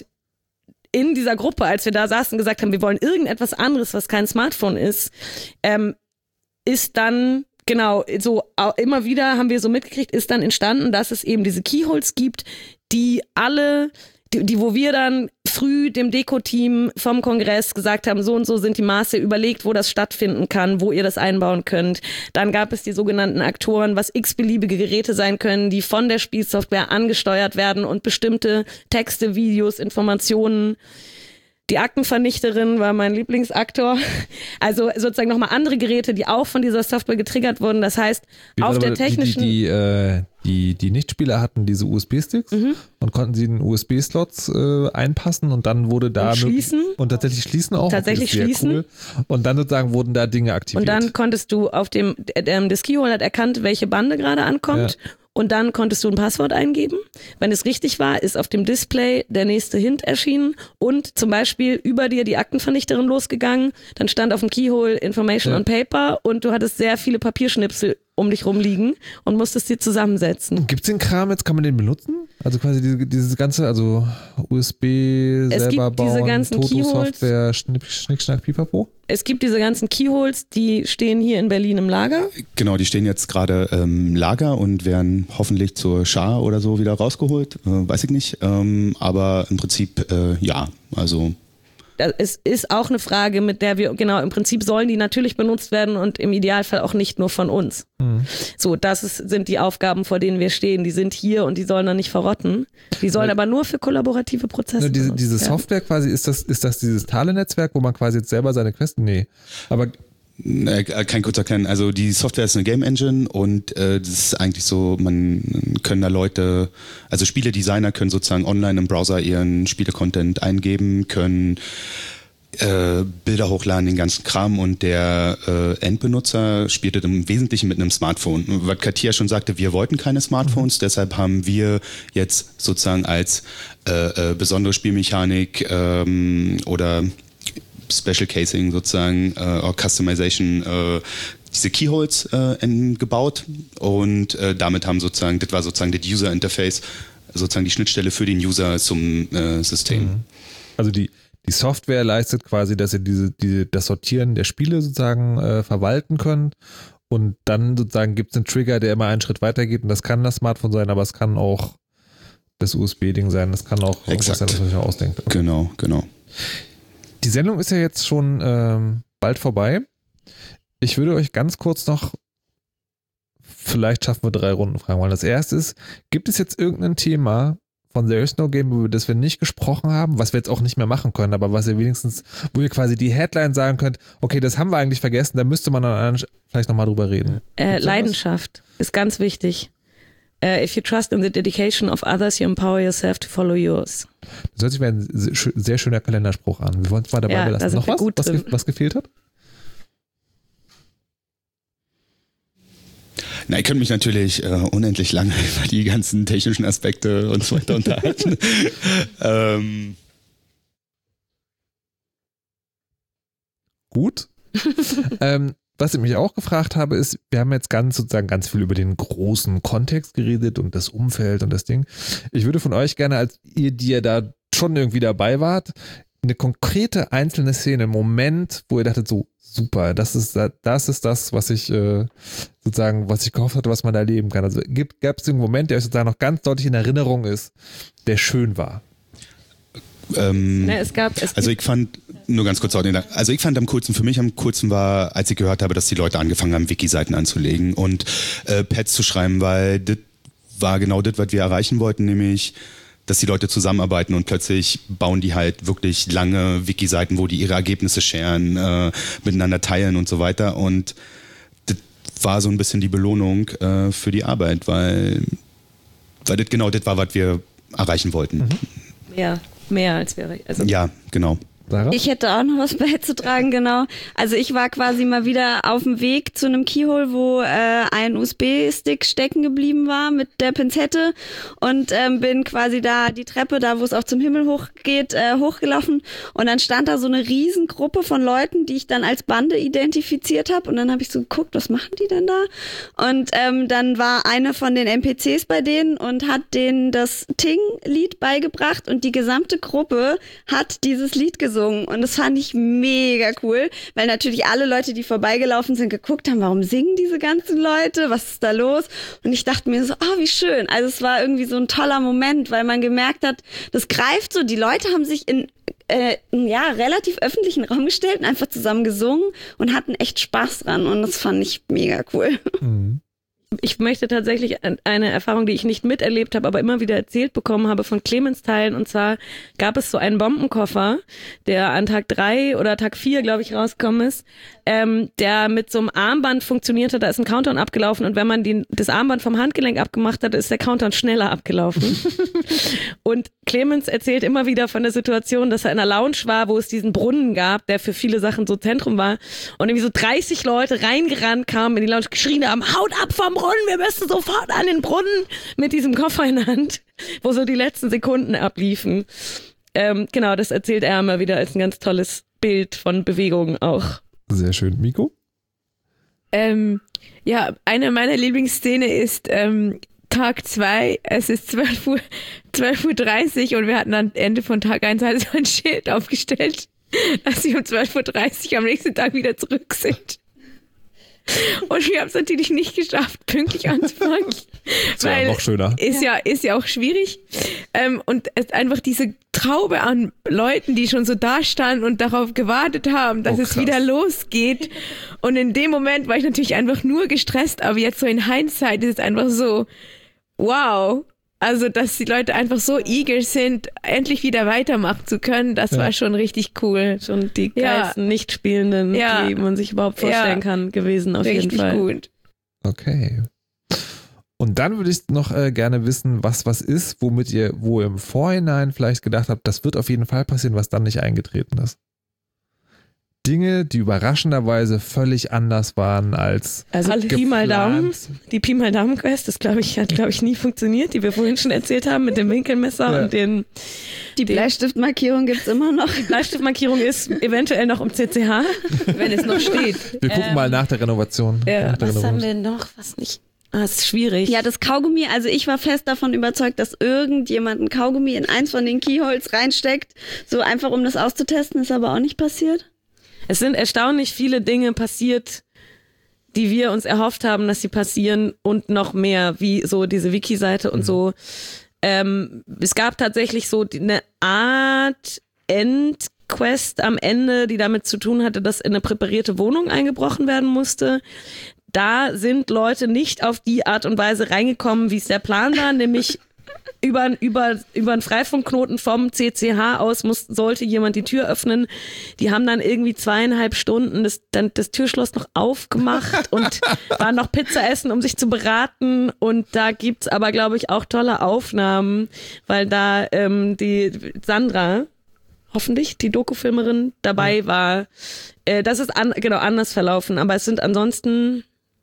in dieser Gruppe, als wir da saßen und gesagt haben, wir wollen irgendetwas anderes, was kein Smartphone ist, ähm, ist dann, genau, so au- immer wieder haben wir so mitgekriegt, ist dann entstanden, dass es eben diese Keyholes gibt, die alle, die, die wo wir dann früh dem Deko-Team vom Kongress gesagt haben, so und so sind die Maße, überlegt, wo das stattfinden kann, wo ihr das einbauen könnt. Dann gab es die sogenannten Aktoren, was x-beliebige Geräte sein können, die von der Spielsoftware angesteuert werden und bestimmte Texte, Videos, Informationen. Die Aktenvernichterin war mein Lieblingsaktor. Also sozusagen nochmal andere Geräte, die auch von dieser Software getriggert wurden. Das heißt, Wie, auf warte der mal, technischen... Die, die, äh, die, die Nichtspieler hatten diese U S B-Sticks Mhm. und konnten sie in U S B-Slots äh, einpassen und dann wurde da... Und schließen. Und tatsächlich schließen auch. Tatsächlich Okay, das ist sehr schließen. Cool. Und dann sozusagen wurden da Dinge aktiviert. Und dann konntest du auf dem, ähm, das Keyhole hat erkannt, welche Bande gerade ankommt. Ja. Und dann konntest du ein Passwort eingeben. Wenn es richtig war, ist auf dem Display der nächste Hint erschienen und zum Beispiel über dir die Aktenvernichterin losgegangen. Dann stand auf dem Keyhole Information Ja. on Paper und du hattest sehr viele Papierschnipsel um dich rumliegen und musstest die zusammensetzen. Gibt's den Kram jetzt, kann man den benutzen? Also quasi diese, dieses ganze, also U S B Es selber gibt diese bauen, ganzen Keyholes. Toto-Software, Schnick, Schnick, Schnack, Pipapo? Es gibt diese ganzen Keyholes, die stehen hier in Berlin im Lager. Genau, die stehen jetzt gerade im Lager und werden hoffentlich zur Schar oder so wieder rausgeholt. Äh, weiß ich nicht. Ähm, aber im Prinzip äh, ja, also... Es ist auch eine Frage, mit der wir, genau, im Prinzip sollen die natürlich benutzt werden und im Idealfall auch nicht nur von uns. Mhm. So, das ist, sind die Aufgaben, vor denen wir stehen. Die sind hier und die sollen dann nicht verrotten. Die sollen Weil- aber nur für kollaborative Prozesse Ne, diese, benutzt diese werden. Software quasi, ist das, ist das dieses Thale-Netzwerk, wo man quasi jetzt selber seine Quests, nee. Aber Äh, Kann ich kurz erklären. Also die Software ist eine Game Engine und äh, das ist eigentlich so, man können da Leute, also Spieledesigner können sozusagen online im Browser ihren Spiele-Content eingeben, können äh, Bilder hochladen, den ganzen Kram und der äh, Endbenutzer spielt das im Wesentlichen mit einem Smartphone. Was Katia schon sagte, wir wollten keine Smartphones, deshalb haben wir jetzt sozusagen als äh, äh, besondere Spielmechanik ähm, oder Special Casing sozusagen äh, oder Customization äh, diese Keyholes äh, in, gebaut und äh, damit haben sozusagen, das war sozusagen das User Interface, sozusagen die Schnittstelle für den User zum äh, System. Also die, die Software leistet quasi, dass ihr diese, diese, das Sortieren der Spiele sozusagen äh, verwalten könnt und dann sozusagen gibt es einen Trigger, der immer einen Schritt weiter geht und das kann das Smartphone sein, aber es kann auch das U S B-Ding sein, das kann auch irgendwas sein, was man sich ausdenkt. Genau, genau. Die Sendung ist ja jetzt schon ähm, bald vorbei. Ich würde euch ganz kurz noch, vielleicht schaffen wir drei Runden Fragen wollen. Das erste ist, gibt es jetzt irgendein Thema von There Is No Game, über das wir nicht gesprochen haben, was wir jetzt auch nicht mehr machen können, aber was ihr wenigstens, wo ihr quasi die Headline sagen könnt, okay, das haben wir eigentlich vergessen, da müsste man dann vielleicht nochmal drüber reden. Äh, Leidenschaft ist ganz wichtig. Uh, if you trust in the dedication of others, you empower yourself to follow yours. Das hört sich wie ein sehr schöner Kalenderspruch an. Wir wollen es mal dabei ja, belassen. Noch was, was, ge- was gefehlt hat? Na, ihr könnt mich natürlich äh, unendlich lange über die ganzen technischen Aspekte und so weiter unterhalten. ähm. Gut. ähm, Was ich mich auch gefragt habe, ist, wir haben jetzt ganz sozusagen ganz viel über den großen Kontext geredet und das Umfeld und das Ding. Ich würde von euch gerne, als ihr, die ihr da schon irgendwie dabei wart, eine konkrete einzelne Szene, einen Moment, wo ihr dachtet, so super, das ist das, ist das was ich äh, sozusagen, was ich gehofft hatte, was man da erleben kann. Also gab es einen Moment, der euch sozusagen noch ganz deutlich in Erinnerung ist, der schön war? Ähm, Na, es gab, es also ich fand, nur ganz kurz, also ich fand am coolsten, für mich am coolsten war, als ich gehört habe, dass die Leute angefangen haben, Wiki-Seiten anzulegen und äh, Pads zu schreiben, weil das war genau das, was wir erreichen wollten, nämlich, dass die Leute zusammenarbeiten und plötzlich bauen die halt wirklich lange Wiki-Seiten, wo die ihre Ergebnisse sharen, äh, miteinander teilen und so weiter und das war so ein bisschen die Belohnung äh, für die Arbeit, weil, weil das genau das war, was wir erreichen wollten. Mhm. Ja. Mehr als wäre. Also ja, genau. Sarah? Ich hätte auch noch was beizutragen, genau. Also ich war quasi mal wieder auf dem Weg zu einem Keyhole, wo äh, ein U S B-Stick stecken geblieben war mit der Pinzette und ähm, bin quasi da die Treppe, da wo es auch zum Himmel hochgeht, äh, hochgelaufen und dann stand da so eine Riesengruppe von Leuten, die ich dann als Bande identifiziert habe und dann habe ich so geguckt, was machen die denn da? Und ähm, dann war eine von den N P Cs bei denen und hat denen das Ting-Lied beigebracht und die gesamte Gruppe hat dieses Lied gesungen. Und das fand ich mega cool, weil natürlich alle Leute, die vorbeigelaufen sind, geguckt haben, warum singen diese ganzen Leute, was ist da los? Und ich dachte mir so, ah, wie schön. Also es war irgendwie so ein toller Moment, weil man gemerkt hat, das greift so, die Leute haben sich in äh, ja, relativ öffentlichen Raum gestellt und einfach zusammen gesungen und hatten echt Spaß dran und das fand ich mega cool. Mhm. Ich möchte tatsächlich eine Erfahrung, die ich nicht miterlebt habe, aber immer wieder erzählt bekommen habe, von Clemens teilen. Und zwar gab es so einen Bombenkoffer, der an Tag drei oder Tag vier, glaube ich, rausgekommen ist, ähm, der mit so einem Armband funktionierte. Da ist ein Countdown abgelaufen und wenn man die, das Armband vom Handgelenk abgemacht hat, ist der Countdown schneller abgelaufen. Und Clemens erzählt immer wieder von der Situation, dass er in einer Lounge war, wo es diesen Brunnen gab, der für viele Sachen so Zentrum war. Und irgendwie so dreißig Leute reingerannt kamen in die Lounge, geschrien haben, haut ab vom Brunnen, wir müssen sofort an den Brunnen, mit diesem Koffer in der Hand, wo so die letzten Sekunden abliefen. Ähm, genau, das erzählt er immer wieder als ein ganz tolles Bild von Bewegung auch. Sehr schön. Miko? Ähm, ja, eine meiner Lieblingsszene ist ähm, Tag zwei, es ist zwölf Uhr dreißig und wir hatten am Ende von Tag eins halt so ein Schild aufgestellt, dass sie um zwölf Uhr dreißig am nächsten Tag wieder zurück sind. Und wir haben es natürlich nicht geschafft, pünktlich anzufangen. Das war noch schöner. Ist ja, ist ja auch schwierig. Ähm, und es ist einfach diese Traube an Leuten, die schon so da standen und darauf gewartet haben, dass Oh, es krass. wieder losgeht. Und in dem Moment war ich natürlich einfach nur gestresst, aber jetzt so in Hindsight ist es einfach so, wow. Also, dass die Leute einfach so eager sind, endlich wieder weitermachen zu können, das Ja. war schon richtig cool. Schon die Ja. geilsten Nichtspielenden, Ja. die man sich überhaupt vorstellen Ja. kann, gewesen auf richtig jeden Fall. gut. Okay. Und dann würde ich noch äh, gerne wissen, was was ist, womit ihr, wo ihr im Vorhinein vielleicht gedacht habt, das wird auf jeden Fall passieren, was dann nicht eingetreten ist. Dinge, die überraschenderweise völlig anders waren als Also Pi geplant. mal Daumen, die Pi mal Daumen Quest, das glaube ich, hat glaube ich nie funktioniert, die wir vorhin schon erzählt haben mit dem Winkelmesser Ja. und den Die Bleistiftmarkierung gibt's immer noch. die Bleistiftmarkierung ist eventuell noch im C C H. Wenn es noch steht. Wir gucken Ähm, mal nach der Renovation. Ja, nach der was haben Renovation. wir noch, was nicht Ah, ist schwierig. Ja, das Kaugummi, also ich war fest davon überzeugt, dass irgendjemand ein Kaugummi in eins von den Keyholes reinsteckt, so einfach um das auszutesten, ist aber auch nicht passiert. Es sind erstaunlich viele Dinge passiert, die wir uns erhofft haben, dass sie passieren und noch mehr, wie so diese Wiki-Seite und mhm. so. Ähm, es gab tatsächlich so eine Art Endquest am Ende, die damit zu tun hatte, dass in eine präparierte Wohnung eingebrochen werden musste. Da sind Leute nicht auf die Art und Weise reingekommen, wie es der Plan war, nämlich über, über, über einen Freifunkknoten vom C C H aus muss, sollte jemand die Tür öffnen. Die haben dann irgendwie zweieinhalb Stunden das, dann das Türschloss noch aufgemacht und waren noch Pizza essen, um sich zu beraten. Und da gibt's aber, glaube ich, auch tolle Aufnahmen, weil da ähm, die Sandra, hoffentlich, die Dokufilmerin, dabei war. Äh, das ist an, genau anders verlaufen, aber es sind ansonsten...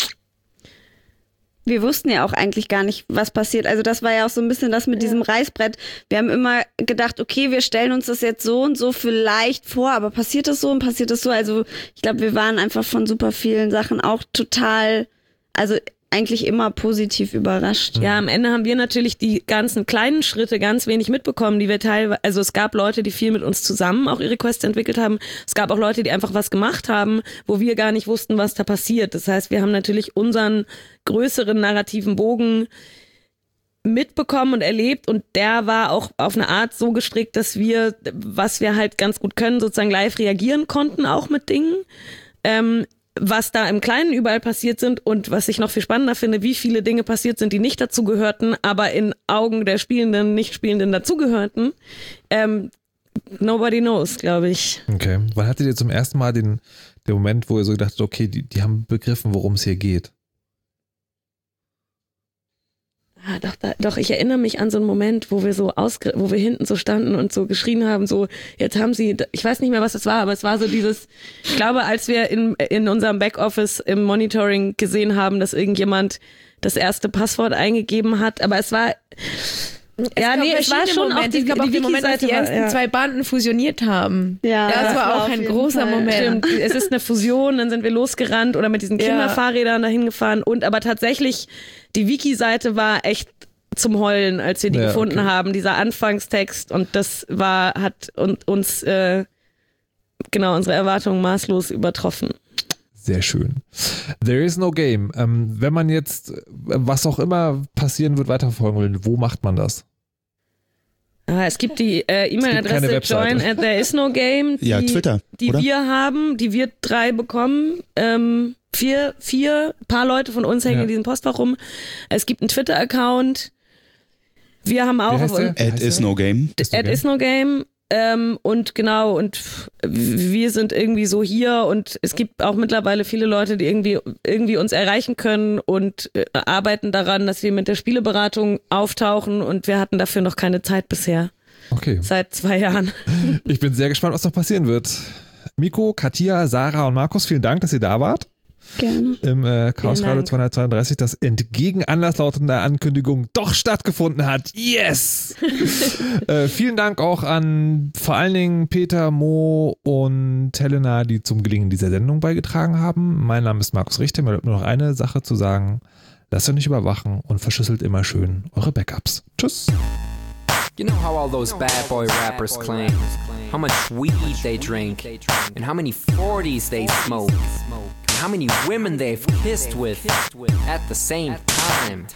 Wir wussten ja auch eigentlich gar nicht, was passiert. Also das war ja auch so ein bisschen das mit ja. diesem Reißbrett. Wir haben immer gedacht, okay, wir stellen uns das jetzt so und so vielleicht vor, aber passiert das so und passiert das so? Also ich glaube, wir waren einfach von super vielen Sachen auch total, also eigentlich immer positiv überrascht. Ja, am Ende haben wir natürlich die ganzen kleinen Schritte ganz wenig mitbekommen, die wir teilweise, also es gab Leute, die viel mit uns zusammen auch ihre Quests entwickelt haben. Es gab auch Leute, die einfach was gemacht haben, wo wir gar nicht wussten, was da passiert. Das heißt, wir haben natürlich unseren größeren narrativen Bogen mitbekommen und erlebt und der war auch auf eine Art so gestrickt, dass wir, was wir halt ganz gut können, sozusagen live reagieren konnten, auch mit Dingen. Ähm, was da im Kleinen überall passiert sind und was ich noch viel spannender finde, wie viele Dinge passiert sind, die nicht dazugehörten, aber in Augen der Spielenden, Nicht-Spielenden dazugehörten. Ähm, nobody knows, glaube ich. Okay. Wann hattet ihr zum ersten Mal den, den Moment, wo ihr so gedacht habt, okay, die, die haben begriffen, worum es hier geht? Ah, doch, da, doch, ich erinnere mich an so einen Moment, wo wir so ausge, wo wir hinten so standen und so geschrien haben, so, jetzt haben sie, ich weiß nicht mehr, was das war, aber es war so dieses, ich glaube, als wir in, in unserem Backoffice im Monitoring gesehen haben, dass irgendjemand das erste Passwort eingegeben hat, aber es war, es ja, nee, es war schon Moment. auch die, es gab auch die den Moment, als die war, ersten ja. zwei Banden fusioniert haben. Ja, das, das war war auch auf ein jeden großer Fall. Moment. Stimmt, es ist eine Fusion, dann sind wir losgerannt oder mit diesen Ja. Kinderfahrrädern dahin gefahren und aber tatsächlich, die Wiki-Seite war echt zum Heulen, als wir die Ja, gefunden okay. haben, dieser Anfangstext und das war, hat und, uns äh, genau unsere Erwartungen maßlos übertroffen. Sehr schön. There is no game. Ähm, wenn man jetzt, äh, was auch immer passieren wird, weiterverfolgen will, wo macht man das? Ah, es gibt die äh, E-Mail-Adresse Webseite. join at there is no game, die, Ja, Twitter, die oder? wir haben, die wir drei bekommen. Ähm, vier, vier, paar Leute von uns hängen Ja. in diesem Postfach rum. Es gibt einen Twitter-Account. Wir haben auch Wie heißt auf der? Ad is no game. At is no game. Ähm, und genau, und wir sind irgendwie so hier und es gibt auch mittlerweile viele Leute, die irgendwie, irgendwie uns erreichen können und äh, arbeiten daran, dass wir mit der Spieleberatung auftauchen und wir hatten dafür noch keine Zeit bisher. Okay. Seit zwei Jahren. Ich bin sehr gespannt, was noch passieren wird. Miko, Katia, Sarah und Markus, vielen Dank, dass ihr da wart. Gerne. Im äh, Chaos Vielen Radio Dank. zweihundertzweiunddreißig, das entgegen anlasslautender Ankündigung doch stattgefunden hat. Yes! äh, vielen Dank auch an vor allen Dingen Peter, Mo und Helena, die zum Gelingen dieser Sendung beigetragen haben. Mein Name ist Markus Richter. Mir bleibt nur noch eine Sache zu sagen. Lasst euch nicht überwachen und verschlüsselt immer schön eure Backups. Tschüss! You know how all those bad boy rappers claim how much weed they drink and how many forties they smoke and how many women they've kissed with at the same time.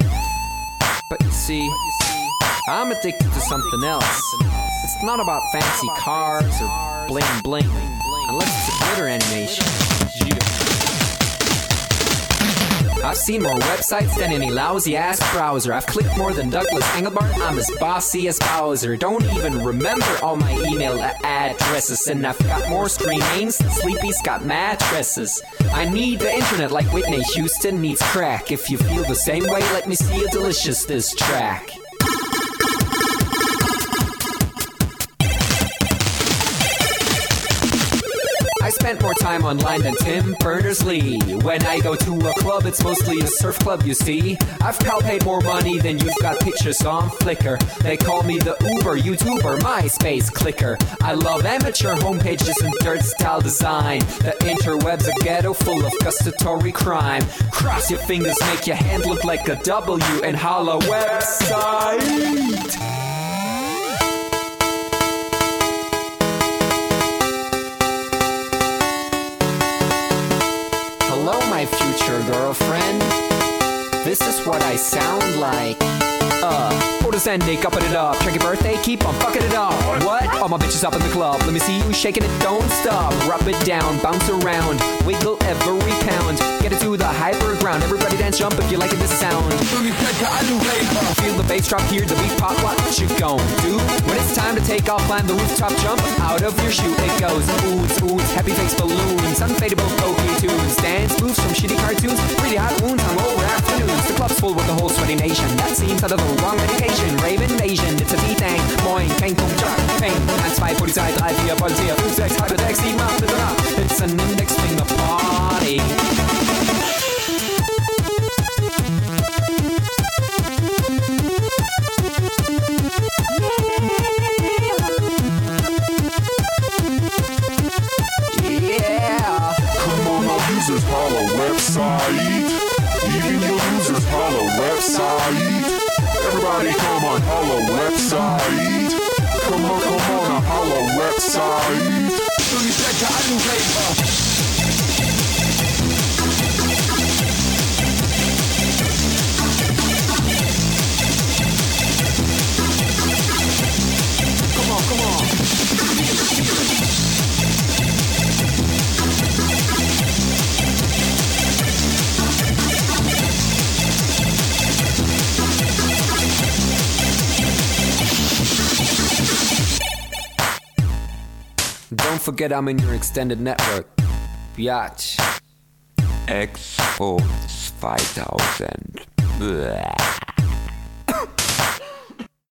But you see, I'm addicted to something else. It's not about fancy cars or bling bling, unless it's a glitter animation. I've seen more websites than any lousy ass browser. I've clicked more than Douglas Engelbart. I'm as bossy as Bowser. Don't even remember all my email a- addresses. And I've got more screen names than Sleepy's got mattresses. I need the internet like Whitney Houston needs crack. If you feel the same way, let me see a delicious this track. I spent more time online than Tim Berners-Lee. When I go to a club, it's mostly a surf club, you see. I've pal paid more money than you've got pictures on Flickr. They call me the Uber YouTuber, MySpace clicker. I love amateur homepages and dirt style design. The interweb's a ghetto full of gustatory crime. Cross your fingers, make your hand look like a W and holla website. Hello, my future girlfriend. This is what I sound like. Uh, orders ending, upping it up. Check your birthday, keep on fucking it up. What? All my bitches up in the club. Let me see you shaking it, don't stop. Rub it down, bounce around, wiggle every pound. Get it to the hyper ground. Everybody dance, jump if you like this sound. Feel the bass drop, hear the beat pop. What you gon' do? When it's time to take off, climb the rooftop, jump out of your shoe. It goes oohs, oohs, happy face balloons, unfadable pokey tunes, dance moves from shitty cartoons, really hot wounds, hungover afternoons. The club's full with the whole sweaty nation. That seems out of the wrong medication. Rave invasion, it's a V-Thang. Moin, kein Punkt, Jack, Pain. eins, zwei, Polizei, drei, vier, Voltaire, fünf, sechs, halbe, sechs, sieben, acht, bitte nach. It's an index finger party. Yeah. Come on, our users, holla website. Even your users, holla website. Everybody come on, holla website. Come on, come on, a holla website. Come on, come on. Don't forget I'm in your extended network. Biatch. X O zweitausend. Blah.